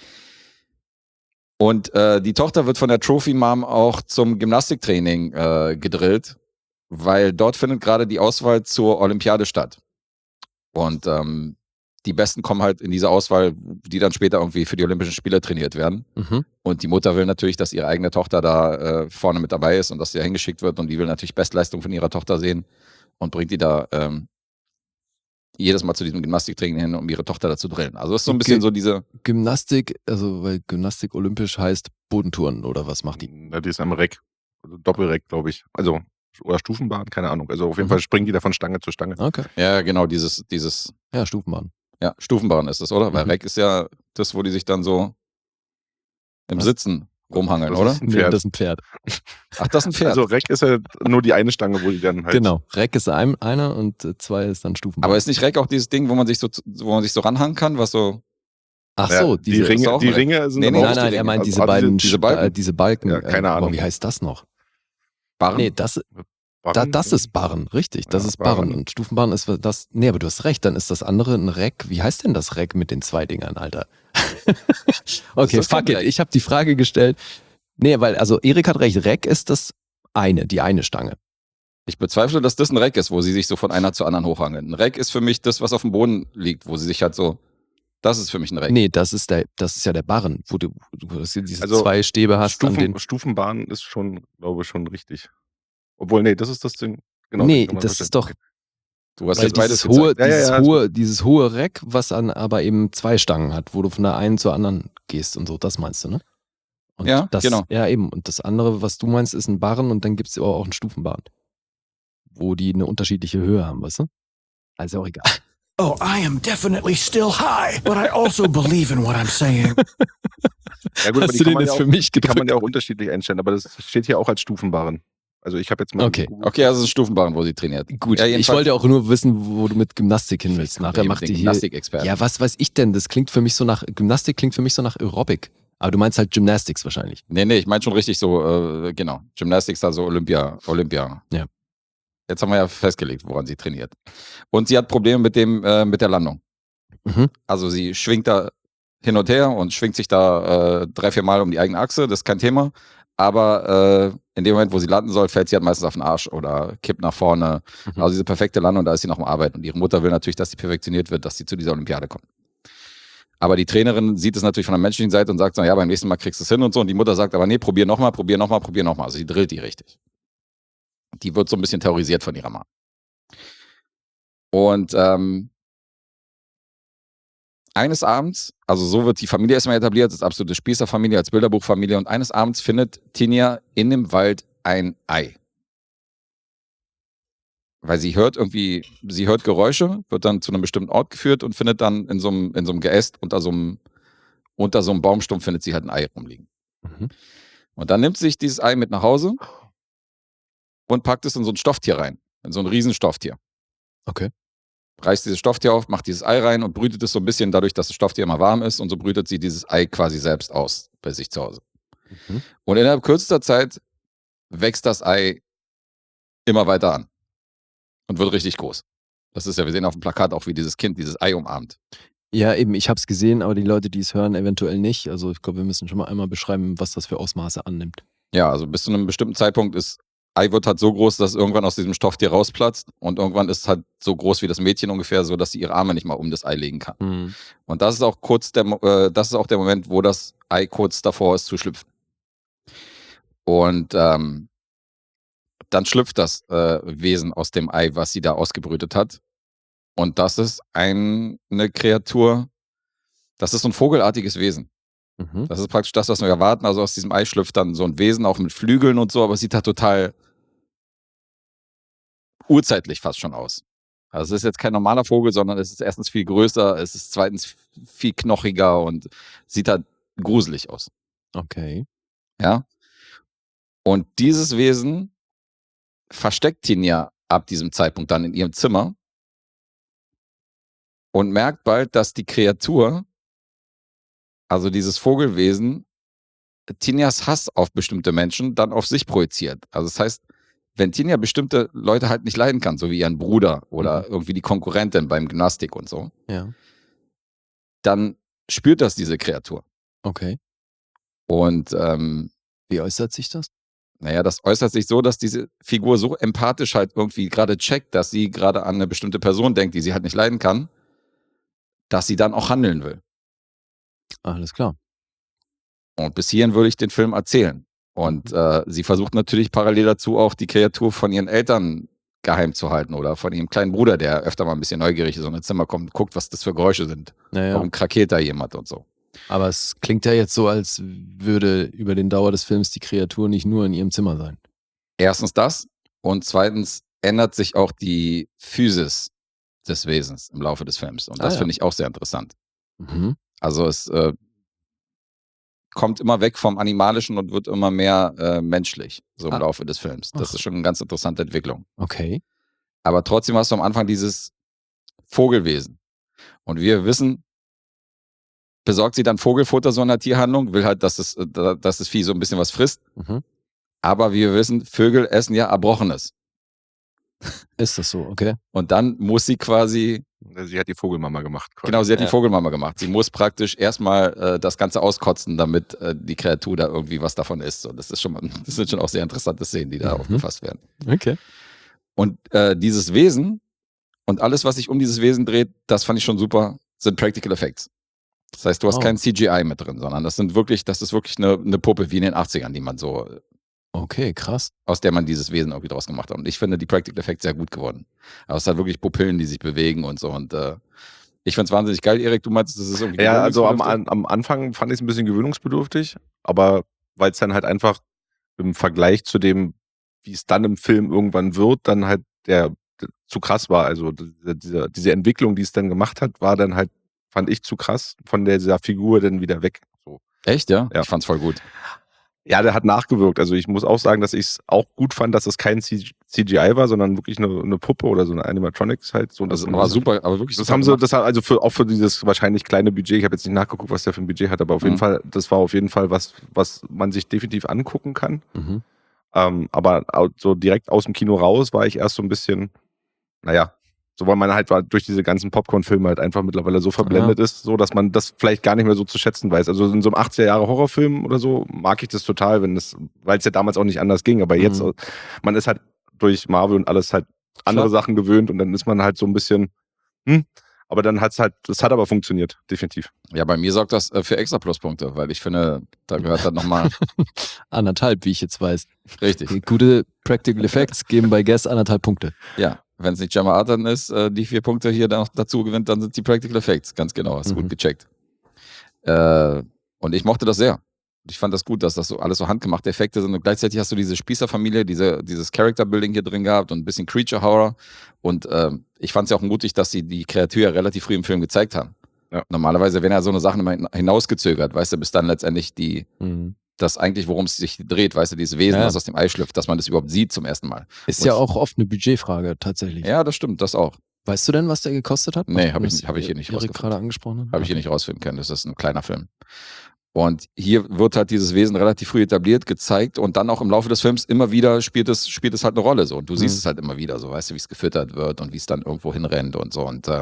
Und die Tochter wird von der Trophy Mom auch zum Gymnastiktraining gedrillt, weil dort findet gerade die Auswahl zur Olympiade statt. Und die Besten kommen halt in diese Auswahl, die dann später irgendwie für die Olympischen Spiele trainiert werden. Mhm. Und die Mutter will natürlich, dass ihre eigene Tochter da vorne mit dabei ist und dass sie da hingeschickt wird. Und die will natürlich Bestleistung von ihrer Tochter sehen und bringt die da jedes Mal zu diesem Gymnastiktraining hin, um ihre Tochter da zu drillen. Also ist so ein bisschen so diese... Gymnastik, also weil Gymnastik olympisch heißt Bodentouren oder was macht die? Na, die ist am Reck. Also Doppelreck, glaube ich. Also, oder Stufenbahn, keine Ahnung. Also auf jeden Mhm. Fall springen die da von Stange zu Stange. Okay. Ja, genau, dieses Ja, Stufenbahn. ja, Stufenbahn ist es, oder? Weil Mhm. Reck ist ja das, wo die sich dann so im Was? Sitzen rumhangeln, Das oder? ist ein Nee, Pferd. das ist ein Pferd. Ach, das ist ein Pferd. Also Reck ist ja nur die eine Stange, wo die dann halt. Genau. Reck ist einer und 2 ist dann Stufenbahn. Aber ist nicht Reck auch dieses Ding, wo man sich so ranhangen kann, was so... Ach Ja, so, die diese. Ringe, ist auch die ein Reck. Ringe sind Nee, aber nee, auch Nein, die nein, Ringe. er meint Also, diese ah, beiden diese Balken? diese Balken. Ja, keine Ahnung. Boah, wie heißt das noch? Barren? Nee, das Barren? ist Barren, richtig. Das Ja, ist Barren. Barren. Und Stufenbarren ist das. Nee, aber du hast recht, dann ist das andere ein Reck. Wie heißt denn das Reck mit den 2 Dingern, Alter? Okay, das fuck kein it. Reck? Ich habe die Frage gestellt. Nee, weil, also Erik hat recht, Reck ist die eine Stange. Ich bezweifle, dass das ein Reck ist, wo sie sich so von einer zur anderen hochhangeln. Ein Reck ist für mich das, was auf dem Boden liegt, wo sie sich halt so... Das ist für mich ein Reck. Nee, das ist ja der Barren, wo du diese Also, 2 Stäbe hast an den. Stufenbahn ist schon, glaube ich, schon richtig. Obwohl, nee, das ist das Ding. Genau, Nee, kann man das verstehen. ist doch Du hast weil jetzt beides dieses hohe, gezeigt. Ja, dieses hohe Reck, was aber eben 2 Stangen hat, wo du von der einen zur anderen gehst und so, das meinst du, ne? Und Ja, das, genau. Ja, eben. Und das andere, was du meinst, ist ein Barren und dann gibt es aber auch einen Stufenbarren, wo die eine unterschiedliche Höhe haben, weißt du? Also auch egal. Oh, I am definitely still high, but I also believe in what I'm saying. Ja, gut, aber Hast die du kann den man jetzt ja für auch, mich die kann man gedrückt? ja auch unterschiedlich einstellen, aber das steht hier auch als Stufenbarren. Also ich habe jetzt mal Okay. gegoogelt. Okay, also es ist ein Stufenbarren, wo sie trainiert. Gut, Ja, ich jedenfalls- wollte auch nur wissen, wo du mit Gymnastik hin willst. Nachher macht die hier. Gymnastikexperten. Ja, was weiß ich denn? Das klingt für mich so nach. Gymnastik klingt für mich so nach Aerobic. Aber du meinst halt Gymnastics wahrscheinlich. Nee, ich meine schon richtig so, genau. Gymnastics, also Olympia. Ja. Jetzt haben wir ja festgelegt, woran sie trainiert. Und sie hat Probleme mit der Landung. Mhm. Also sie schwingt da hin und her und schwingt sich da 3-4 Mal um die eigene Achse, das ist kein Thema. Aber in dem Moment, wo sie landen soll, fällt sie halt meistens auf den Arsch oder kippt nach vorne. Mhm. Also diese perfekte Landung, da ist sie noch am Arbeiten. Und ihre Mutter will natürlich, dass sie perfektioniert wird, dass sie zu dieser Olympiade kommt. Aber die Trainerin sieht es natürlich von der menschlichen Seite und sagt so, ja, beim nächsten Mal kriegst du es hin und so. Und die Mutter sagt aber, nee, probier nochmal. Also sie drillt die richtig. Die wird so ein bisschen terrorisiert von ihrer Mama. Und eines Abends, also so wird die Familie erstmal etabliert, das ist absolute Spießerfamilie, als Bilderbuchfamilie. Und eines Abends findet Tinja in dem Wald ein Ei. Weil sie hört Geräusche, wird dann zu einem bestimmten Ort geführt und findet dann in so einem Geäst unter so einem Baumstumpf findet sie halt ein Ei rumliegen. Mhm. Und dann nimmt sie sich dieses Ei mit nach Hause und packt es in so ein Stofftier rein. In so ein Riesenstofftier. Okay. Reißt dieses Stofftier auf, macht dieses Ei rein und brütet es so ein bisschen dadurch, dass das Stofftier immer warm ist und so brütet sie dieses Ei quasi selbst aus bei sich zu Hause. Mhm. Und innerhalb kürzester Zeit wächst das Ei immer weiter an und wird richtig groß. Das ist ja, wir sehen auf dem Plakat auch, wie dieses Kind dieses Ei umarmt. Ja, eben, ich habe es gesehen, aber die Leute, die es hören, eventuell nicht. Also ich glaube, wir müssen schon mal einmal beschreiben, was das für Ausmaße annimmt. Ja, also bis zu einem bestimmten Zeitpunkt Ei wird halt so groß, dass es irgendwann aus diesem Stofftier rausplatzt und irgendwann ist es halt so groß wie das Mädchen ungefähr, so dass sie ihre Arme nicht mal um das Ei legen kann. Mhm. Und das ist auch der Moment, wo das Ei kurz davor ist zu schlüpfen. Und dann schlüpft das Wesen aus dem Ei, was sie da ausgebrütet hat. Und das ist eine Kreatur, das ist so ein vogelartiges Wesen. Mhm. Das ist praktisch das, was wir erwarten. Also aus diesem Ei schlüpft dann so ein Wesen, auch mit Flügeln und so, aber es sieht halt total urzeitlich fast schon aus. Also es ist jetzt kein normaler Vogel, sondern es ist erstens viel größer, es ist zweitens viel knochiger und sieht halt gruselig aus. Okay. Ja. Und dieses Wesen versteckt ihn ja ab diesem Zeitpunkt dann in ihrem Zimmer und merkt bald, dass die Kreatur, also dieses Vogelwesen, Tinjas Hass auf bestimmte Menschen dann auf sich projiziert. Also das heißt, wenn Tinja bestimmte Leute halt nicht leiden kann, so wie ihren Bruder oder irgendwie die Konkurrentin beim Gymnastik und so, Ja. dann spürt das diese Kreatur. Okay. Und Wie äußert sich das? naja, das äußert sich so, dass diese Figur so empathisch halt irgendwie gerade checkt, dass sie gerade an eine bestimmte Person denkt, die sie halt nicht leiden kann, dass sie dann auch handeln will. Alles klar. Und bis hierhin würde ich den Film erzählen. Und sie versucht natürlich parallel dazu auch die Kreatur von ihren Eltern geheim zu halten oder von ihrem kleinen Bruder, der öfter mal ein bisschen neugierig ist und ins Zimmer kommt und guckt, was das für Geräusche sind. Naja. Warum krakeelt da jemand und so. Aber es klingt ja jetzt so, als würde über den Dauer des Films die Kreatur nicht nur in ihrem Zimmer sein. Erstens das und zweitens ändert sich auch die Physis des Wesens im Laufe des Films. Und das ja. finde ich auch sehr interessant. Mhm. Also es kommt immer weg vom Animalischen und wird immer mehr menschlich, so im Laufe des Films. Das Ach. ist schon eine ganz interessante Entwicklung. Okay. Aber trotzdem hast du am Anfang dieses Vogelwesen. Und wir wissen, besorgt sie dann Vogelfutter so in der Tierhandlung, will halt, dass das Vieh so ein bisschen was frisst. Mhm. Aber wie wir wissen, Vögel essen ja Erbrochenes. Ist das so, okay. Und dann muss sie quasi, Sie hat die Vogelmama gemacht. Quasi. genau, sie hat Ja. die Vogelmama gemacht. Sie muss praktisch erstmal das Ganze auskotzen, damit die Kreatur da irgendwie was davon isst. Und das sind schon auch sehr interessante Szenen, die da aufgefasst werden. Okay. Und dieses Wesen und alles, was sich um dieses Wesen dreht, das fand ich schon super, sind Practical Effects. Das heißt, du hast kein CGI mit drin, sondern das ist wirklich eine Puppe wie in den 80ern, die man so, Okay, krass. aus der man dieses Wesen irgendwie draus gemacht hat. Und ich finde die Practical Effects sehr gut geworden. Aber es hat wirklich Pupillen, die sich bewegen und so. Und ich finde es wahnsinnig geil, Erik. Du meinst, das ist irgendwie Ja, also gewöhnungsbedürftig? am Anfang fand ich es ein bisschen gewöhnungsbedürftig, aber weil es dann halt einfach im Vergleich zu dem, wie es dann im Film irgendwann wird, dann halt zu krass war. Also diese Entwicklung, die es dann gemacht hat, war dann halt, fand ich, zu krass von dieser Figur dann wieder weg. So. Echt, ja? Ja. Ich fand's voll gut. Ja, der hat nachgewirkt. Also ich muss auch sagen, dass ich es auch gut fand, dass es kein CGI war, sondern wirklich eine Puppe oder so eine Animatronics halt. So, Das war super, aber wirklich Das super haben sie, gemacht. das hat also auch für dieses wahrscheinlich kleine Budget, ich habe jetzt nicht nachgeguckt, was der für ein Budget hat, aber auf jeden Fall, das war auf jeden Fall was man sich definitiv angucken kann. Mhm. Aber so direkt aus dem Kino raus war ich erst so ein bisschen, naja, so weil man halt durch diese ganzen Popcorn-Filme halt einfach mittlerweile so verblendet ist, so dass man das vielleicht gar nicht mehr so zu schätzen weiß. Also in so einem 80er-Jahre-Horrorfilm oder so mag ich das total, weil es ja damals auch nicht anders ging, aber jetzt, man ist halt durch Marvel und alles halt andere Sachen gewöhnt und dann ist man halt so ein bisschen, aber dann das hat aber funktioniert, definitiv. Ja, bei mir sorgt das für extra Pluspunkte, weil ich finde, da gehört dann nochmal 1,5, wie ich jetzt weiß. richtig. Gute Practical Effects geben bei Guess 1,5 Punkte. Ja, wenn es nicht Gemma Arterton ist, die 4 Punkte hier dann noch dazu gewinnt, dann sind die Practical Effects. Ganz genau, hast du gut gecheckt. Und ich mochte das sehr. Ich fand das gut, dass das so alles so handgemachte Effekte sind und gleichzeitig hast du diese Spießerfamilie, dieses Character-Building hier drin gehabt und ein bisschen Creature-Horror und ich fand es ja auch mutig, dass sie die Kreatur ja relativ früh im Film gezeigt haben. Ja. Normalerweise werden ja so eine Sachen immer hinausgezögert, weißt du, bis dann letztendlich das eigentlich, worum es sich dreht, weißt du, dieses Wesen, was aus dem Ei schlüpft, dass man das überhaupt sieht zum ersten Mal. Ist ja auch oft eine Budgetfrage tatsächlich. Ja, das stimmt, das auch. Weißt du denn, was der gekostet hat? Nee, hab ich hier nicht Erik rausgefunden. gerade angesprochen hat? Habe ich hier nicht rausfinden können, das ist ein kleiner Film. Und hier wird halt dieses Wesen relativ früh etabliert, gezeigt und dann auch im Laufe des Films immer wieder spielt es halt eine Rolle so. Und du siehst es halt immer wieder so, weißt du, wie es gefüttert wird und wie es dann irgendwo hinrennt und so. Und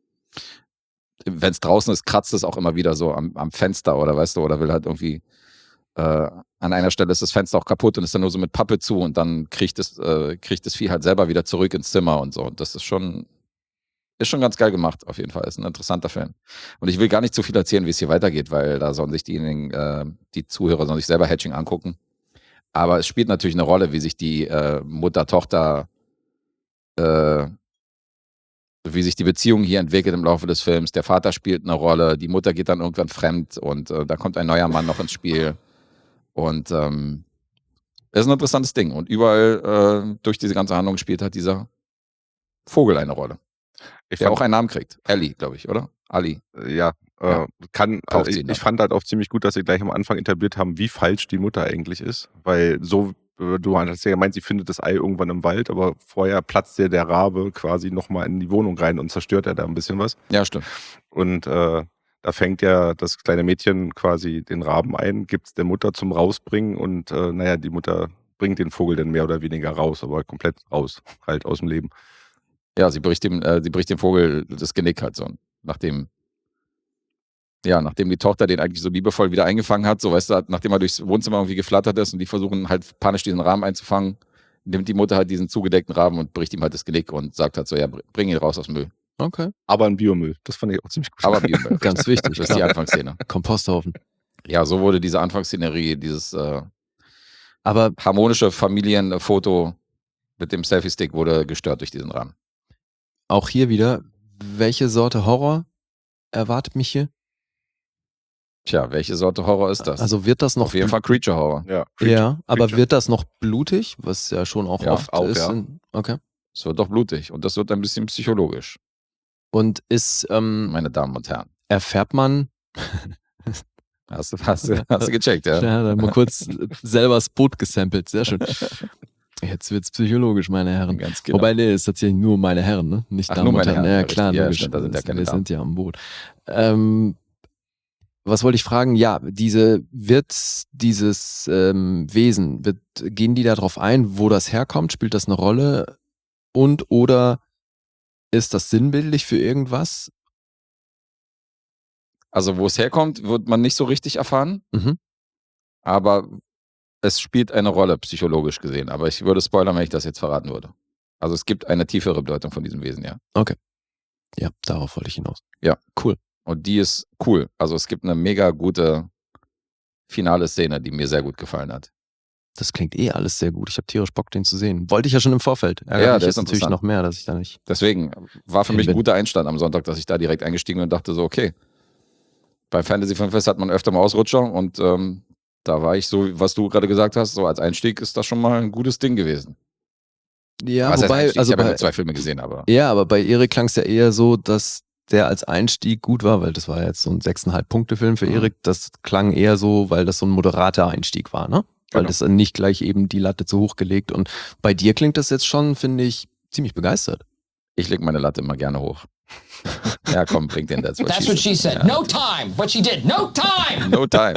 wenn es draußen ist, kratzt es auch immer wieder so am Fenster oder weißt du, oder will halt irgendwie an einer Stelle ist das Fenster auch kaputt und ist dann nur so mit Pappe zu und dann kriegt das Vieh halt selber wieder zurück ins Zimmer und so. Und das ist schon ganz geil gemacht, auf jeden Fall. Ist ein interessanter Film. Und ich will gar nicht zu viel erzählen, wie es hier weitergeht, weil da sollen sich die Zuhörer sollen sich selber Hatching angucken. Aber es spielt natürlich eine Rolle, wie sich die Mutter-Tochter, wie sich die Beziehung hier entwickelt im Laufe des Films. Der Vater spielt eine Rolle, die Mutter geht dann irgendwann fremd und da kommt ein neuer Mann noch ins Spiel. Und ist ein interessantes Ding. Und überall durch diese ganze Handlung spielt halt dieser Vogel eine Rolle. Der auch einen Namen kriegt. Ellie, glaube ich, oder? Ali. Ja, Taucht sie ich fand halt auch ziemlich gut, dass sie gleich am Anfang etabliert haben, wie falsch die Mutter eigentlich ist. Weil so, du hast ja gemeint, sie findet das Ei irgendwann im Wald, aber vorher platzt ja der Rabe quasi nochmal in die Wohnung rein und zerstört ja da ein bisschen was. Ja, stimmt. Und da fängt ja das kleine Mädchen quasi den Raben ein, gibt es der Mutter zum Rausbringen und naja, die Mutter bringt den Vogel dann mehr oder weniger raus, aber komplett raus, halt aus dem Leben. Ja, sie bricht dem Vogel das Genick halt so. Nachdem die Tochter den eigentlich so liebevoll wieder eingefangen hat, so weißt du, nachdem er durchs Wohnzimmer irgendwie geflattert ist und die versuchen halt panisch diesen Raben einzufangen, nimmt die Mutter halt diesen zugedeckten Raben und bricht ihm halt das Genick und sagt halt so, ja, bring ihn raus aus dem Müll. Okay. Aber ein Biomüll, das fand ich auch ziemlich gut. Aber Biomüll. Ganz wichtig. Das ist die Anfangsszene. Komposthaufen. Ja, so wurde diese Anfangsszenerie, dieses Aber harmonische Familienfoto mit dem Selfie-Stick wurde gestört durch diesen Rahmen. auch hier wieder, welche Sorte Horror erwartet mich hier? Tja, welche Sorte Horror ist das? Also wird das noch auf jeden Fall Creature Horror. Ja, Ja, aber Creature. wird das noch blutig, was ja schon auch Ja, oft auch, ist? ja. Okay. Es wird doch blutig und das wird ein bisschen psychologisch, Und ist meine Damen und Herren. erfährt man Hast du gecheckt, ja? Ja, dann mal kurz selber das Boot gesampelt. Sehr schön. Jetzt wird's psychologisch, meine Herren. Ganz genau. Wobei, nee, ist tatsächlich nur meine Herren, ne? Nicht Ach, Damen nur und meine Herren. Herren, Ja, ja, klar, richtig. Ja, logisch. stimmt, da sind ja keine Wir Damen. sind ja am Boot. Was wollte ich fragen? Ja, dieses Wesen, gehen die da drauf ein, wo das herkommt? Spielt das eine Rolle? Oder ist das sinnbildlich für irgendwas? Also, wo es herkommt, wird man nicht so richtig erfahren, Mhm. aber es spielt eine Rolle, psychologisch gesehen. Aber ich würde spoilern, wenn ich das jetzt verraten würde. Also, es gibt eine tiefere Bedeutung von diesem Wesen, ja. Ja, darauf wollte ich hinaus. Ja. Cool. Und die ist cool. Also, es gibt eine mega gute finale Szene, die mir sehr gut gefallen hat. Das klingt alles sehr gut. Ich habe tierisch Bock, den zu sehen. Wollte ich ja schon im Vorfeld. Ärgert Ja, mich der jetzt ist natürlich interessant. noch mehr, dass ich da nicht... Deswegen war für Hin mich ein bin. guter Einstand am Sonntag, dass ich da direkt eingestiegen bin und dachte so, okay, beim Fantasy Filmfest hat man öfter mal Ausrutscher und da war ich so, was du gerade gesagt hast, so als Einstieg ist das schon mal ein gutes Ding gewesen. Ja, Was heißt wobei, Einstieg? also Ich habe ja bei, nur 2 Filme gesehen, aber ja, aber bei Erik klang es ja eher so, dass der als Einstieg gut war, weil das war jetzt so ein 6,5-Punkte-Film für Mhm. Erik. Das klang eher so, weil das so ein moderater Einstieg war, ne? Weil Genau. das dann nicht gleich eben die Latte zu hoch gelegt. Und bei dir klingt das jetzt schon, finde ich, ziemlich begeistert. ich lege meine Latte immer gerne hoch. Ja, komm, bring den That's That's what she said. Ja. No time. What she did. No time. No time.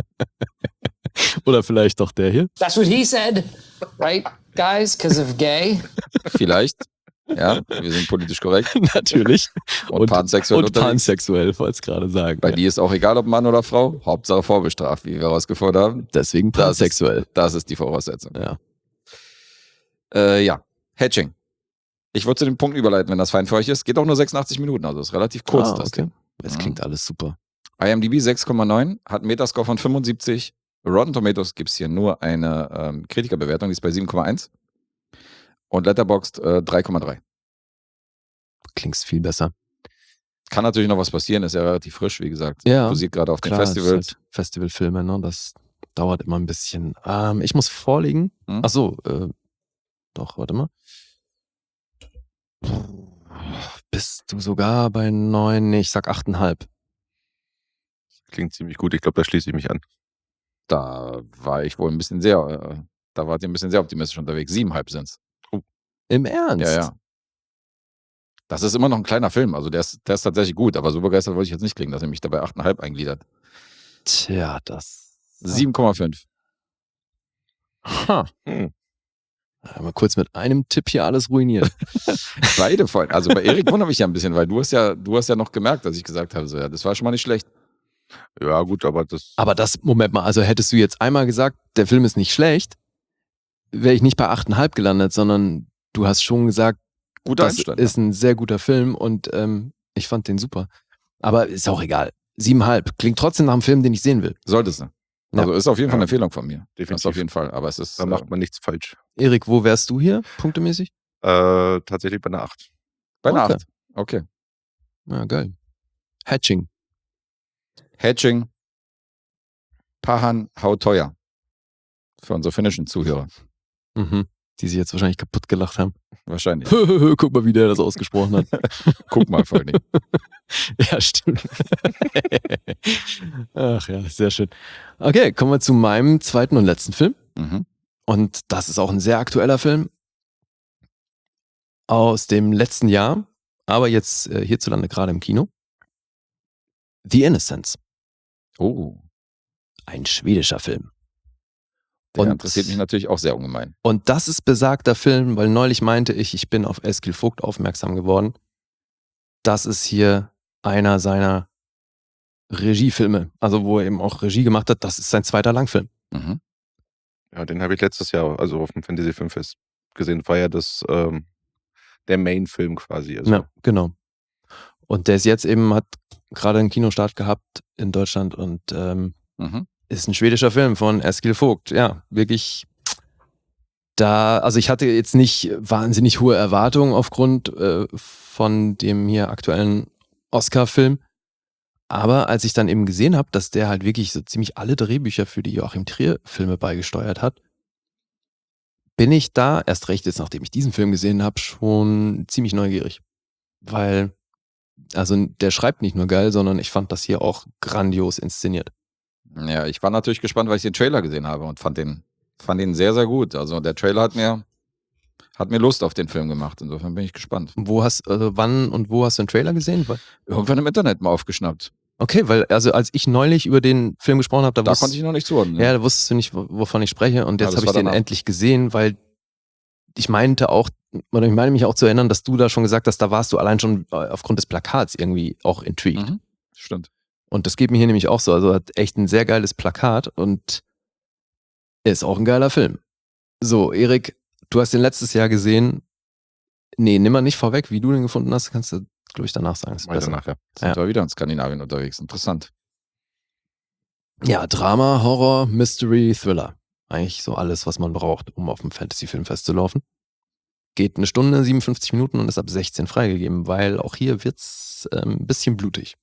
Oder vielleicht doch der hier. That's what he said. Right, guys? Because of gay. Vielleicht. Ja, wir sind politisch korrekt. Natürlich. Und pansexuell Und unterwegs. pansexuell, wollte es gerade sagen. Bei dir ist auch egal, ob Mann oder Frau. Hauptsache vorbestraft, wie wir rausgefunden haben. Deswegen pansexuell. Das ist die Voraussetzung. Ja. Ja, Hatching. Ich würde zu den Punkten überleiten, wenn das fein für euch ist. Geht auch nur 86 Minuten, also ist relativ kurz. Das okay. Ding. Das Mhm. klingt alles super. IMDb 6,9, hat einen Metascore von 75. Rotten Tomatoes gibt es hier nur eine Kritikerbewertung, die ist bei 7,1. Und Letterboxd 3,3. Klingt's viel besser. Kann natürlich noch was passieren, ist ja relativ frisch, wie gesagt. Ja, Posiert gerade auf den Klar, Festivals. es ist halt Festivalfilme, ne? Das dauert immer ein bisschen. Ich muss vorlegen. Hm? Ach so, doch, warte mal. Bist du sogar bei 9? Nee, ich sag 8,5. Klingt ziemlich gut. Ich glaube, da schließe ich mich an. Da war ich wohl ein bisschen sehr, da wart ihr ein bisschen sehr optimistisch unterwegs. 7,5 sind's. Im Ernst? Ja, ja. Das ist immer noch ein kleiner Film, also der ist tatsächlich gut, aber so begeistert wollte ich jetzt nicht kriegen, dass er mich dabei 8,5 eingliedert. Tja, das. 7,5. Ha. Mal kurz mit einem Tipp hier alles ruiniert. Beide voll. Also bei Erik wundert mich ja ein bisschen, weil du hast ja noch gemerkt, dass ich gesagt habe, so, ja, das war schon mal nicht schlecht. Ja, gut, aber das. Aber Moment mal, also hättest du jetzt einmal gesagt, der Film ist nicht schlecht, wäre ich nicht bei 8,5 gelandet, sondern du hast schon gesagt, Guter das Einstand. ist ein sehr guter Film und ich fand den super. Aber ist auch egal. 7,5. Klingt trotzdem nach einem Film, den ich sehen will. Solltest du. Also ist auf jeden Fall eine Empfehlung von mir. Definitiv. Das auf jeden Fall. Aber es ist. Da macht man nichts falsch. Erik, wo wärst du hier, punktemäßig? Tatsächlich bei einer 8. bei einer Okay. 8. Okay. Ja, geil. Hatching. Hatching. Pahan, how teuer. Für unsere finnischen Zuhörer. Mhm. Die sich jetzt wahrscheinlich kaputt gelacht haben. Wahrscheinlich. Guck mal, wie der das ausgesprochen hat. Guck mal vor allen Dingen. Ja, stimmt. Ach ja, sehr schön. Okay, kommen wir zu meinem zweiten und letzten Film. Mhm. Und das ist auch ein sehr aktueller Film aus dem letzten Jahr, aber jetzt hierzulande gerade im Kino. The Innocents, Oh, ein schwedischer Film. der Und- interessiert mich natürlich auch sehr ungemein. Und das ist besagter Film, weil neulich meinte ich bin auf Eskil Vogt aufmerksam geworden. Das ist hier einer seiner Regiefilme, also wo er eben auch Regie gemacht hat. Das ist sein zweiter Langfilm. Mhm. Ja, den habe ich letztes Jahr, also auf dem Fantasy Filmfest gesehen. War ja das, der Main-Film quasi. Also. Ja, genau. Und der ist jetzt eben, hat gerade einen Kinostart gehabt in Deutschland und Mhm. ist ein schwedischer Film von Eskil Vogt. Ja, wirklich. Also ich hatte jetzt nicht wahnsinnig hohe Erwartungen aufgrund von dem hier aktuellen Oscar-Film. Aber als ich dann eben gesehen habe, dass der halt wirklich so ziemlich alle Drehbücher für die Joachim Trier-Filme beigesteuert hat, bin ich da, erst recht jetzt, nachdem ich diesen Film gesehen habe, schon ziemlich neugierig. Weil, also der schreibt nicht nur geil, sondern ich fand das hier auch grandios inszeniert. Ja, ich war natürlich gespannt, weil ich den Trailer gesehen habe und fand den sehr, sehr gut. Also der Trailer hat mir Lust auf den Film gemacht. Insofern bin ich gespannt. Wann und wo hast du den Trailer gesehen? Irgendwann im Internet mal aufgeschnappt. Okay, weil als ich neulich über den Film gesprochen habe, Da konnte ich noch nicht zuordnen. Ja, da wusstest du nicht, wovon ich spreche. Und jetzt das habe ich war den danach. endlich gesehen, weil ich meine mich auch zu erinnern, dass du da schon gesagt hast, da warst du allein schon aufgrund des Plakats irgendwie auch intrigued. Mhm. Stimmt. Und das geht mir hier nämlich auch so. Also hat echt ein sehr geiles Plakat und ist auch ein geiler Film. So, Erik, du hast den letztes Jahr gesehen. Nee, nimm mal nicht vorweg, wie du den gefunden hast, kannst du, glaube ich, danach sagen. Ist Weiter besser. nachher. Sind wir wieder in Skandinavien unterwegs. Interessant. Ja, Drama, Horror, Mystery, Thriller. Eigentlich so alles, was man braucht, um auf dem Fantasy-Film festzulaufen. Geht 1 Stunde, 57 Minuten und ist ab 16 freigegeben, weil auch hier wird's ein bisschen blutig.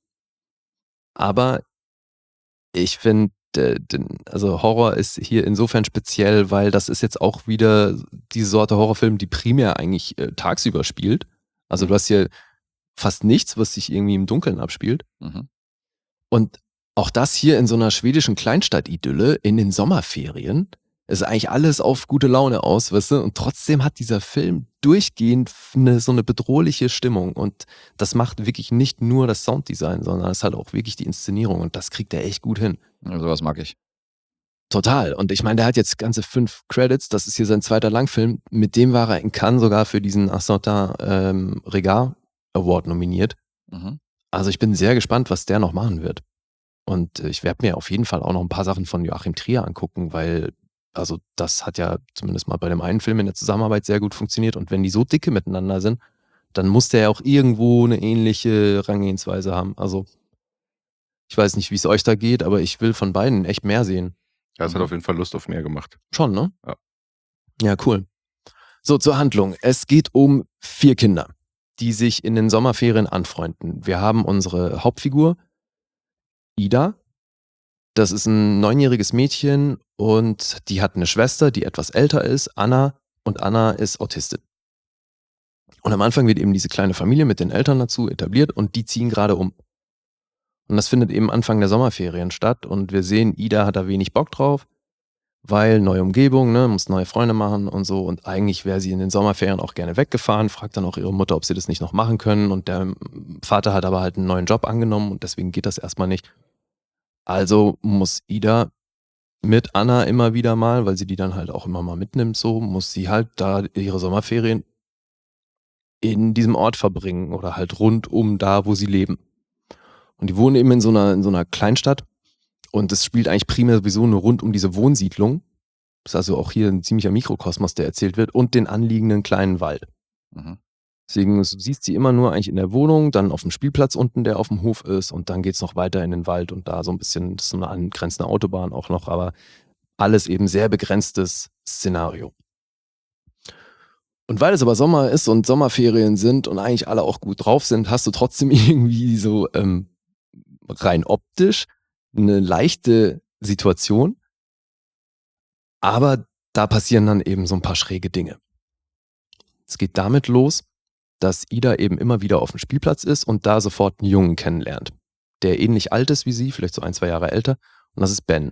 Aber ich finde, also Horror ist hier insofern speziell, weil das ist jetzt auch wieder die Sorte Horrorfilm, die primär eigentlich tagsüber spielt. Also du hast hier fast nichts, was sich irgendwie im Dunkeln abspielt. Mhm. Und auch das hier in so einer schwedischen Kleinstadt-Idylle in den Sommerferien ist eigentlich alles auf gute Laune aus, weißt du? Und trotzdem hat dieser Film durchgehend so eine bedrohliche Stimmung. Und das macht wirklich nicht nur das Sounddesign, sondern es hat auch wirklich die Inszenierung. Und das kriegt er echt gut hin. Ja, sowas mag ich. Total. Und ich meine, der hat jetzt ganze 5 Credits. Das ist hier sein 2. Langfilm. Mit dem war er in Cannes sogar für diesen Assantin Regard Award nominiert. Mhm. Also ich bin sehr gespannt, was der noch machen wird. Und ich werde mir auf jeden Fall auch noch ein paar Sachen von Joachim Trier angucken, weil also das hat ja zumindest mal bei dem einen Film in der Zusammenarbeit sehr gut funktioniert. Und wenn die so dicke miteinander sind, dann muss der ja auch irgendwo eine ähnliche Herangehensweise haben. Also ich weiß nicht, wie es euch da geht, aber ich will von beiden echt mehr sehen. Ja, es hat auf jeden Fall Lust auf mehr gemacht. Schon, ne? Ja. Ja, cool. So, zur Handlung. Es geht um 4 Kinder, die sich in den Sommerferien anfreunden. Wir haben unsere Hauptfigur, Ida. Das ist ein 9-jähriges Mädchen und die hat eine Schwester, die etwas älter ist, Anna, und Anna ist Autistin. Und am Anfang wird eben diese kleine Familie mit den Eltern dazu etabliert und die ziehen gerade um. Und das findet eben Anfang der Sommerferien statt und wir sehen, Ida hat da wenig Bock drauf, weil neue Umgebung, ne, muss neue Freunde machen und so. Und eigentlich wäre sie in den Sommerferien auch gerne weggefahren, fragt dann auch ihre Mutter, ob sie das nicht noch machen können. Und der Vater hat aber halt einen neuen Job angenommen und deswegen geht das erstmal nicht. Also muss Ida mit Anna immer wieder mal, weil sie die dann halt auch immer mal mitnimmt, so muss sie halt da ihre Sommerferien in diesem Ort verbringen oder halt rund um da, wo sie leben. Und die wohnen eben in so einer Kleinstadt und es spielt eigentlich primär sowieso nur rund um diese Wohnsiedlung. Das ist also auch hier ein ziemlicher Mikrokosmos, der erzählt wird und den anliegenden kleinen Wald. Mhm. Deswegen siehst sie immer nur eigentlich in der Wohnung, dann auf dem Spielplatz unten, der auf dem Hof ist und dann geht's noch weiter in den Wald und da so ein bisschen, das ist so eine angrenzende Autobahn auch noch, aber alles eben sehr begrenztes Szenario. Und weil es aber Sommer ist und Sommerferien sind und eigentlich alle auch gut drauf sind, hast du trotzdem irgendwie so rein optisch eine leichte Situation, aber da passieren dann eben so ein paar schräge Dinge. Es geht damit los, dass Ida eben immer wieder auf dem Spielplatz ist und da sofort einen Jungen kennenlernt, der ähnlich alt ist wie sie, vielleicht so 1, 2 Jahre älter, und das ist Ben.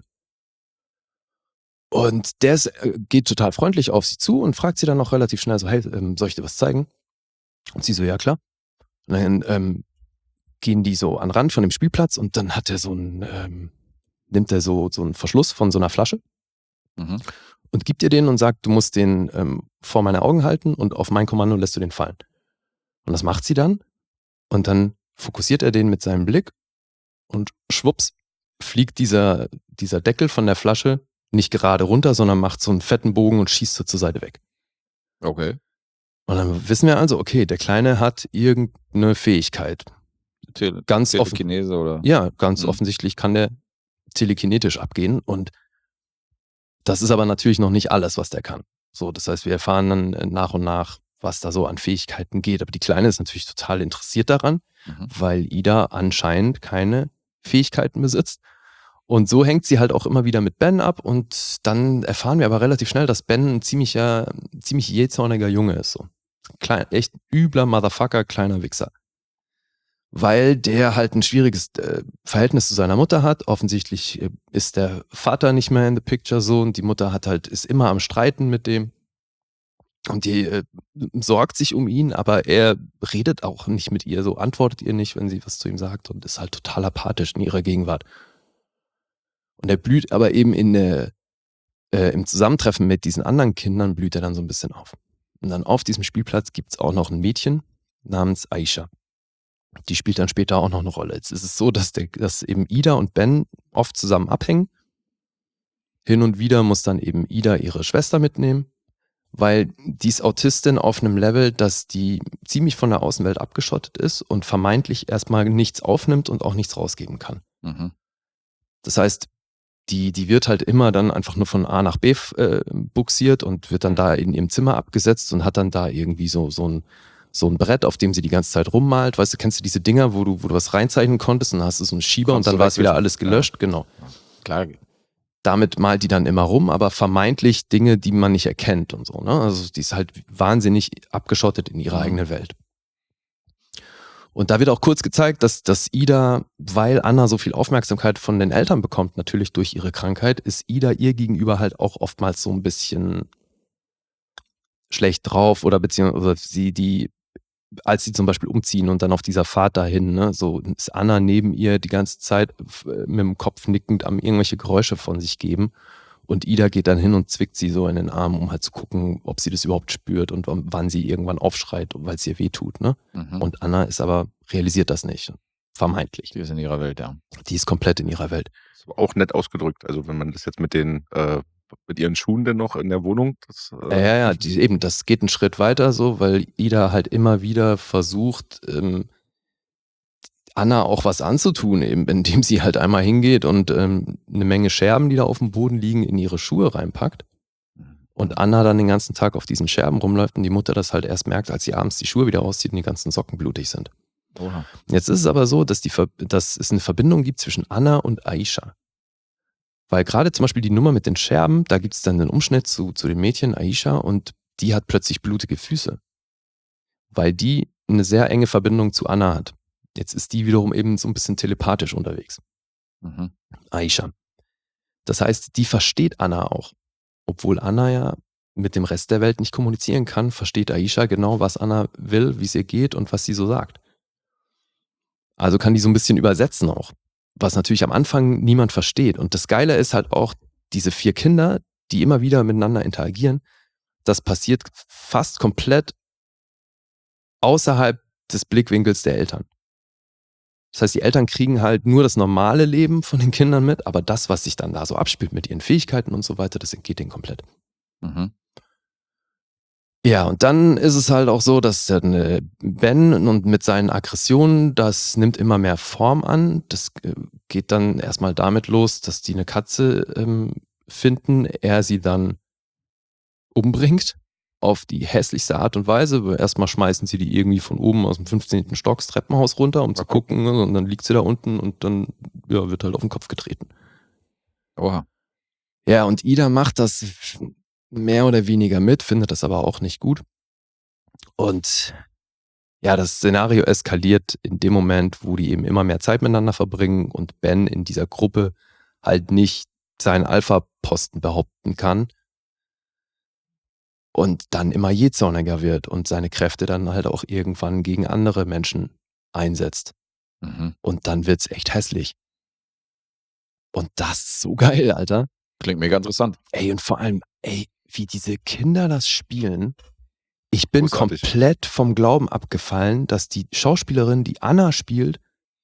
Und der geht total freundlich auf sie zu und fragt sie dann noch relativ schnell so, hey, soll ich dir was zeigen? Und sie so, ja klar. Und dann gehen die so an den Rand von dem Spielplatz und dann hat er nimmt er so einen Verschluss von so einer Flasche und gibt ihr den und sagt, du musst den vor meine Augen halten und auf mein Kommando lässt du den fallen. Und das macht sie dann und dann fokussiert er den mit seinem Blick und schwupps fliegt dieser Deckel von der Flasche nicht gerade runter, sondern macht so einen fetten Bogen und schießt so zur Seite weg. Okay. Und dann wissen wir also, okay, der Kleine hat irgendeine Fähigkeit. Ganz Telekinese oder? Ja, ganz offensichtlich kann der telekinetisch abgehen und das ist aber natürlich noch nicht alles, was der kann. So, das heißt, wir erfahren dann nach und nach, was da so an Fähigkeiten geht. Aber die Kleine ist natürlich total interessiert daran, weil Ida anscheinend keine Fähigkeiten besitzt. Und so hängt sie halt auch immer wieder mit Ben ab und dann erfahren wir aber relativ schnell, dass Ben ein ziemlich jähzorniger Junge ist. So. Echt übler Motherfucker, kleiner Wichser. weil der halt ein schwieriges Verhältnis zu seiner Mutter hat. Offensichtlich ist der Vater nicht mehr in the picture so und die Mutter ist immer am Streiten mit dem. Und die sorgt sich um ihn, aber er redet auch nicht mit ihr, so antwortet ihr nicht, wenn sie was zu ihm sagt und ist halt total apathisch in ihrer Gegenwart. Und er blüht aber eben im Zusammentreffen mit diesen anderen Kindern blüht er dann so ein bisschen auf. Und dann auf diesem Spielplatz gibt es auch noch ein Mädchen namens Aisha. Die spielt dann später auch noch eine Rolle. Jetzt ist es so, dass eben Ida und Ben oft zusammen abhängen. Hin und wieder muss dann eben Ida ihre Schwester mitnehmen, weil die ist Autistin auf einem Level, dass die ziemlich von der Außenwelt abgeschottet ist und vermeintlich erstmal nichts aufnimmt und auch nichts rausgeben kann. Mhm. Das heißt, die wird halt immer dann einfach nur von A nach B buxiert und wird dann da in ihrem Zimmer abgesetzt und hat dann da irgendwie so ein Brett, auf dem sie die ganze Zeit rummalt. Weißt du, kennst du diese Dinger, wo du was reinzeichnen konntest und dann hast du so einen Schieber und dann war es wieder alles gelöscht? Ja. Genau. Klar. Damit malt die dann immer rum, aber vermeintlich Dinge, die man nicht erkennt und so. Ne? Also die ist halt wahnsinnig abgeschottet in ihrer eigenen Welt. Und da wird auch kurz gezeigt, dass Ida, weil Anna so viel Aufmerksamkeit von den Eltern bekommt, natürlich durch ihre Krankheit, ist Ida ihr gegenüber halt auch oftmals so ein bisschen schlecht drauf oder beziehungsweise als sie zum Beispiel umziehen und dann auf dieser Fahrt dahin, ne, so ist Anna neben ihr die ganze Zeit mit dem Kopf nickend am irgendwelche Geräusche von sich geben und Ida geht dann hin und zwickt sie so in den Arm, um halt zu gucken, ob sie das überhaupt spürt und wann sie irgendwann aufschreit, weil es ihr weh tut, ne? Mhm. Und Anna realisiert das nicht, vermeintlich. Die ist in ihrer Welt, ja. Die ist komplett in ihrer Welt. Das ist auch nett ausgedrückt. Also wenn man das jetzt mit ihren Schuhen denn noch in der Wohnung. Ja, das geht einen Schritt weiter so, weil Ida halt immer wieder versucht, Anna auch was anzutun, eben, indem sie halt einmal hingeht und eine Menge Scherben, die da auf dem Boden liegen, in ihre Schuhe reinpackt. Und Anna dann den ganzen Tag auf diesen Scherben rumläuft und die Mutter das halt erst merkt, als sie abends die Schuhe wieder auszieht und die ganzen Socken blutig sind. Oha. Jetzt ist es aber so, dass es eine Verbindung gibt zwischen Anna und Aisha. Weil gerade zum Beispiel die Nummer mit den Scherben, da gibt es dann einen Umschnitt zu dem Mädchen Aisha und die hat plötzlich blutige Füße. Weil die eine sehr enge Verbindung zu Anna hat. Jetzt ist die wiederum eben so ein bisschen telepathisch unterwegs. Mhm. Aisha. Das heißt, die versteht Anna auch. Obwohl Anna ja mit dem Rest der Welt nicht kommunizieren kann, versteht Aisha genau, was Anna will, wie es ihr geht und was sie so sagt. Also kann die so ein bisschen übersetzen auch. Was natürlich am Anfang niemand versteht. Und das Geile ist halt auch, diese 4 Kinder, die immer wieder miteinander interagieren, das passiert fast komplett außerhalb des Blickwinkels der Eltern. Das heißt, die Eltern kriegen halt nur das normale Leben von den Kindern mit, aber das, was sich dann da so abspielt mit ihren Fähigkeiten und so weiter, das entgeht denen komplett. Mhm. Ja, und dann ist es halt auch so, dass Ben und mit seinen Aggressionen, das nimmt immer mehr Form an. Das geht dann erstmal damit los, dass die eine Katze finden, er sie dann umbringt auf die hässlichste Art und Weise. Erstmal schmeißen sie die irgendwie von oben aus dem 15. Stock das Treppenhaus runter, um zu gucken, und dann liegt sie da unten und dann wird halt auf den Kopf getreten. Oha. Ja, und Ida macht das mehr oder weniger mit, findet das aber auch nicht gut. Und ja, das Szenario eskaliert in dem Moment, wo die eben immer mehr Zeit miteinander verbringen und Ben in dieser Gruppe halt nicht seinen Alpha-Posten behaupten kann und dann immer jähzorniger wird und seine Kräfte dann halt auch irgendwann gegen andere Menschen einsetzt. Mhm. Und dann wird's echt hässlich. Und das ist so geil, Alter. Klingt mega interessant. Ey, und vor allem, wie diese Kinder das spielen. Ich bin Großartig. komplett vom Glauben abgefallen, dass die Schauspielerin, die Anna spielt,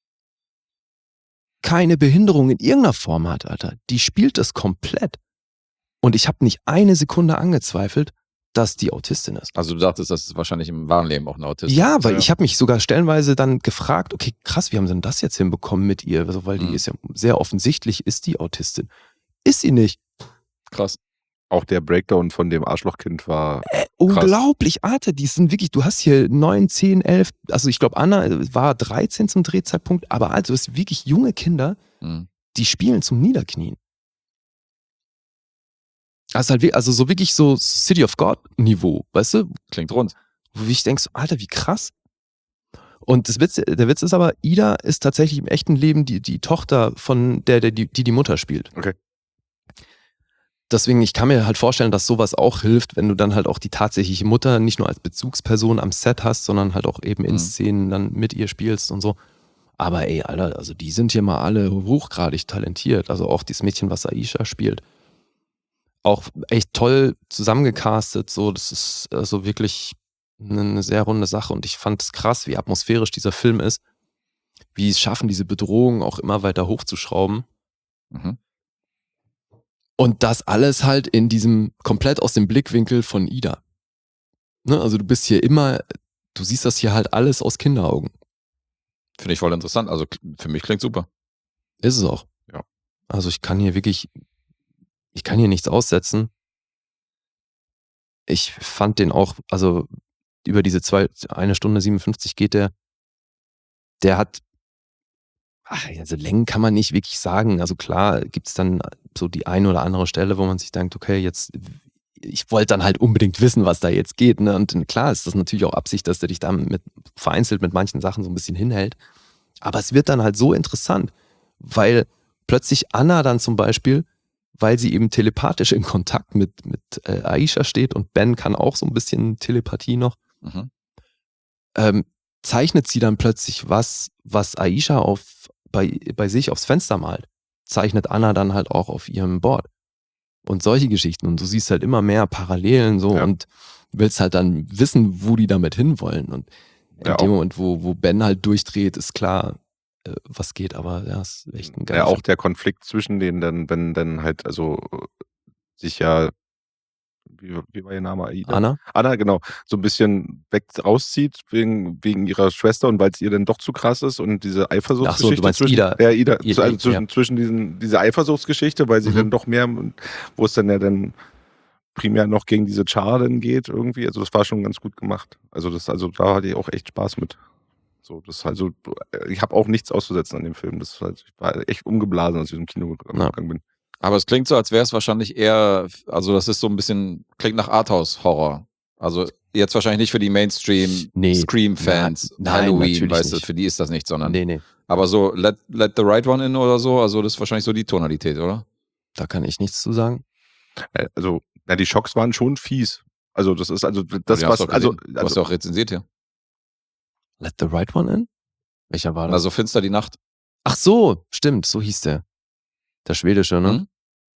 keine Behinderung in irgendeiner Form hat, Alter. Die spielt das komplett. Und ich habe nicht eine Sekunde angezweifelt, dass die Autistin ist. Also du dachtest, das ist wahrscheinlich im wahren Leben auch eine Autistin. Ja, weil ich habe mich sogar stellenweise dann gefragt, okay, krass, wie haben sie denn das jetzt hinbekommen mit ihr? Also, weil die ist ja sehr offensichtlich, ist die Autistin. Ist sie nicht. Krass. Auch der Breakdown von dem Arschlochkind war Unglaublich, Alter, die sind wirklich, du hast hier 9, 10, 11, also ich glaube Anna war 13 zum Drehzeitpunkt, aber Alter, du hast wirklich junge Kinder, die spielen zum Niederknien. Also halt, also so wirklich so City of God Niveau, weißt du? Klingt rund. Wo ich denke, so, Alter, wie krass. Und der Witz ist aber, Ida ist tatsächlich im echten Leben die Tochter von der die Mutter spielt. Okay. Deswegen, ich kann mir halt vorstellen, dass sowas auch hilft, wenn du dann halt auch die tatsächliche Mutter nicht nur als Bezugsperson am Set hast, sondern halt auch eben in Szenen dann mit ihr spielst und so. Aber ey, Alter, also die sind hier mal alle hochgradig talentiert. Also auch dieses Mädchen, was Aisha spielt. Auch echt toll zusammengecastet, so, das ist also wirklich eine sehr runde Sache und ich fand es krass, wie atmosphärisch dieser Film ist, wie es schaffen, diese Bedrohung auch immer weiter hochzuschrauben. Mhm. Und das alles halt in diesem, komplett aus dem Blickwinkel von Ida. Ne? Also du bist hier immer, du siehst das hier halt alles aus Kinderaugen. Finde ich voll interessant. Also für mich klingt super. Ist es auch. Ja. Also ich kann hier nichts aussetzen. Ich fand den auch, also über diese 1 Stunde 57 geht der hat, also Längen kann man nicht wirklich sagen. Also klar gibt's dann so die eine oder andere Stelle, wo man sich denkt, okay, jetzt, ich wollte dann halt unbedingt wissen, was da jetzt geht. Ne? Und klar ist das natürlich auch Absicht, dass der dich da vereinzelt mit manchen Sachen so ein bisschen hinhält. Aber es wird dann halt so interessant, weil plötzlich Anna dann zum Beispiel, weil sie eben telepathisch in Kontakt mit Aisha steht und Ben kann auch so ein bisschen Telepathie noch, zeichnet sie dann plötzlich was Aisha bei sich aufs Fenster malt. Zeichnet Anna dann halt auch auf ihrem Board. Und solche Geschichten. Und du siehst halt immer mehr Parallelen so und willst halt dann wissen, wo die damit hinwollen. Und in dem Moment, wo Ben halt durchdreht, ist klar, was geht, aber ja, ist echt ein geiler Ja, auch der Konflikt zwischen denen, dann, wenn dann halt, also sich ja, wie war ihr Name? Anna? Anna, genau, so ein bisschen rauszieht wegen ihrer Schwester und weil es ihr dann doch zu krass ist und diese Eifersuchtsgeschichte. Ach so, du meinst zwischen, Ida. Ja, Ida. Ja. Zwischen diese Eifersuchtsgeschichte, weil sie dann doch mehr, wo es dann ja dann primär noch gegen diese Char dann geht irgendwie. Also das war schon ganz gut gemacht. Also da hatte ich auch echt Spaß mit. So, ich habe auch nichts auszusetzen an dem Film. Ich war echt umgeblasen, als ich im Kino gegangen bin. Aber es klingt so, als wäre es wahrscheinlich eher, also das ist so ein bisschen, klingt nach Arthouse-Horror. Also jetzt wahrscheinlich nicht für die Mainstream-Scream-Fans, Halloween, weißt du, für die ist das nicht, sondern. Nee. Aber so Let the Right One In oder so, also das ist wahrscheinlich so die Tonalität, oder? Da kann ich nichts zu sagen. Also, die Schocks waren schon fies. Also das ist Du hast ja auch rezensiert hier. Let the Right One In? Welcher war das? Also Finster die Nacht. Ach so, stimmt, so hieß der. Der schwedische, ne?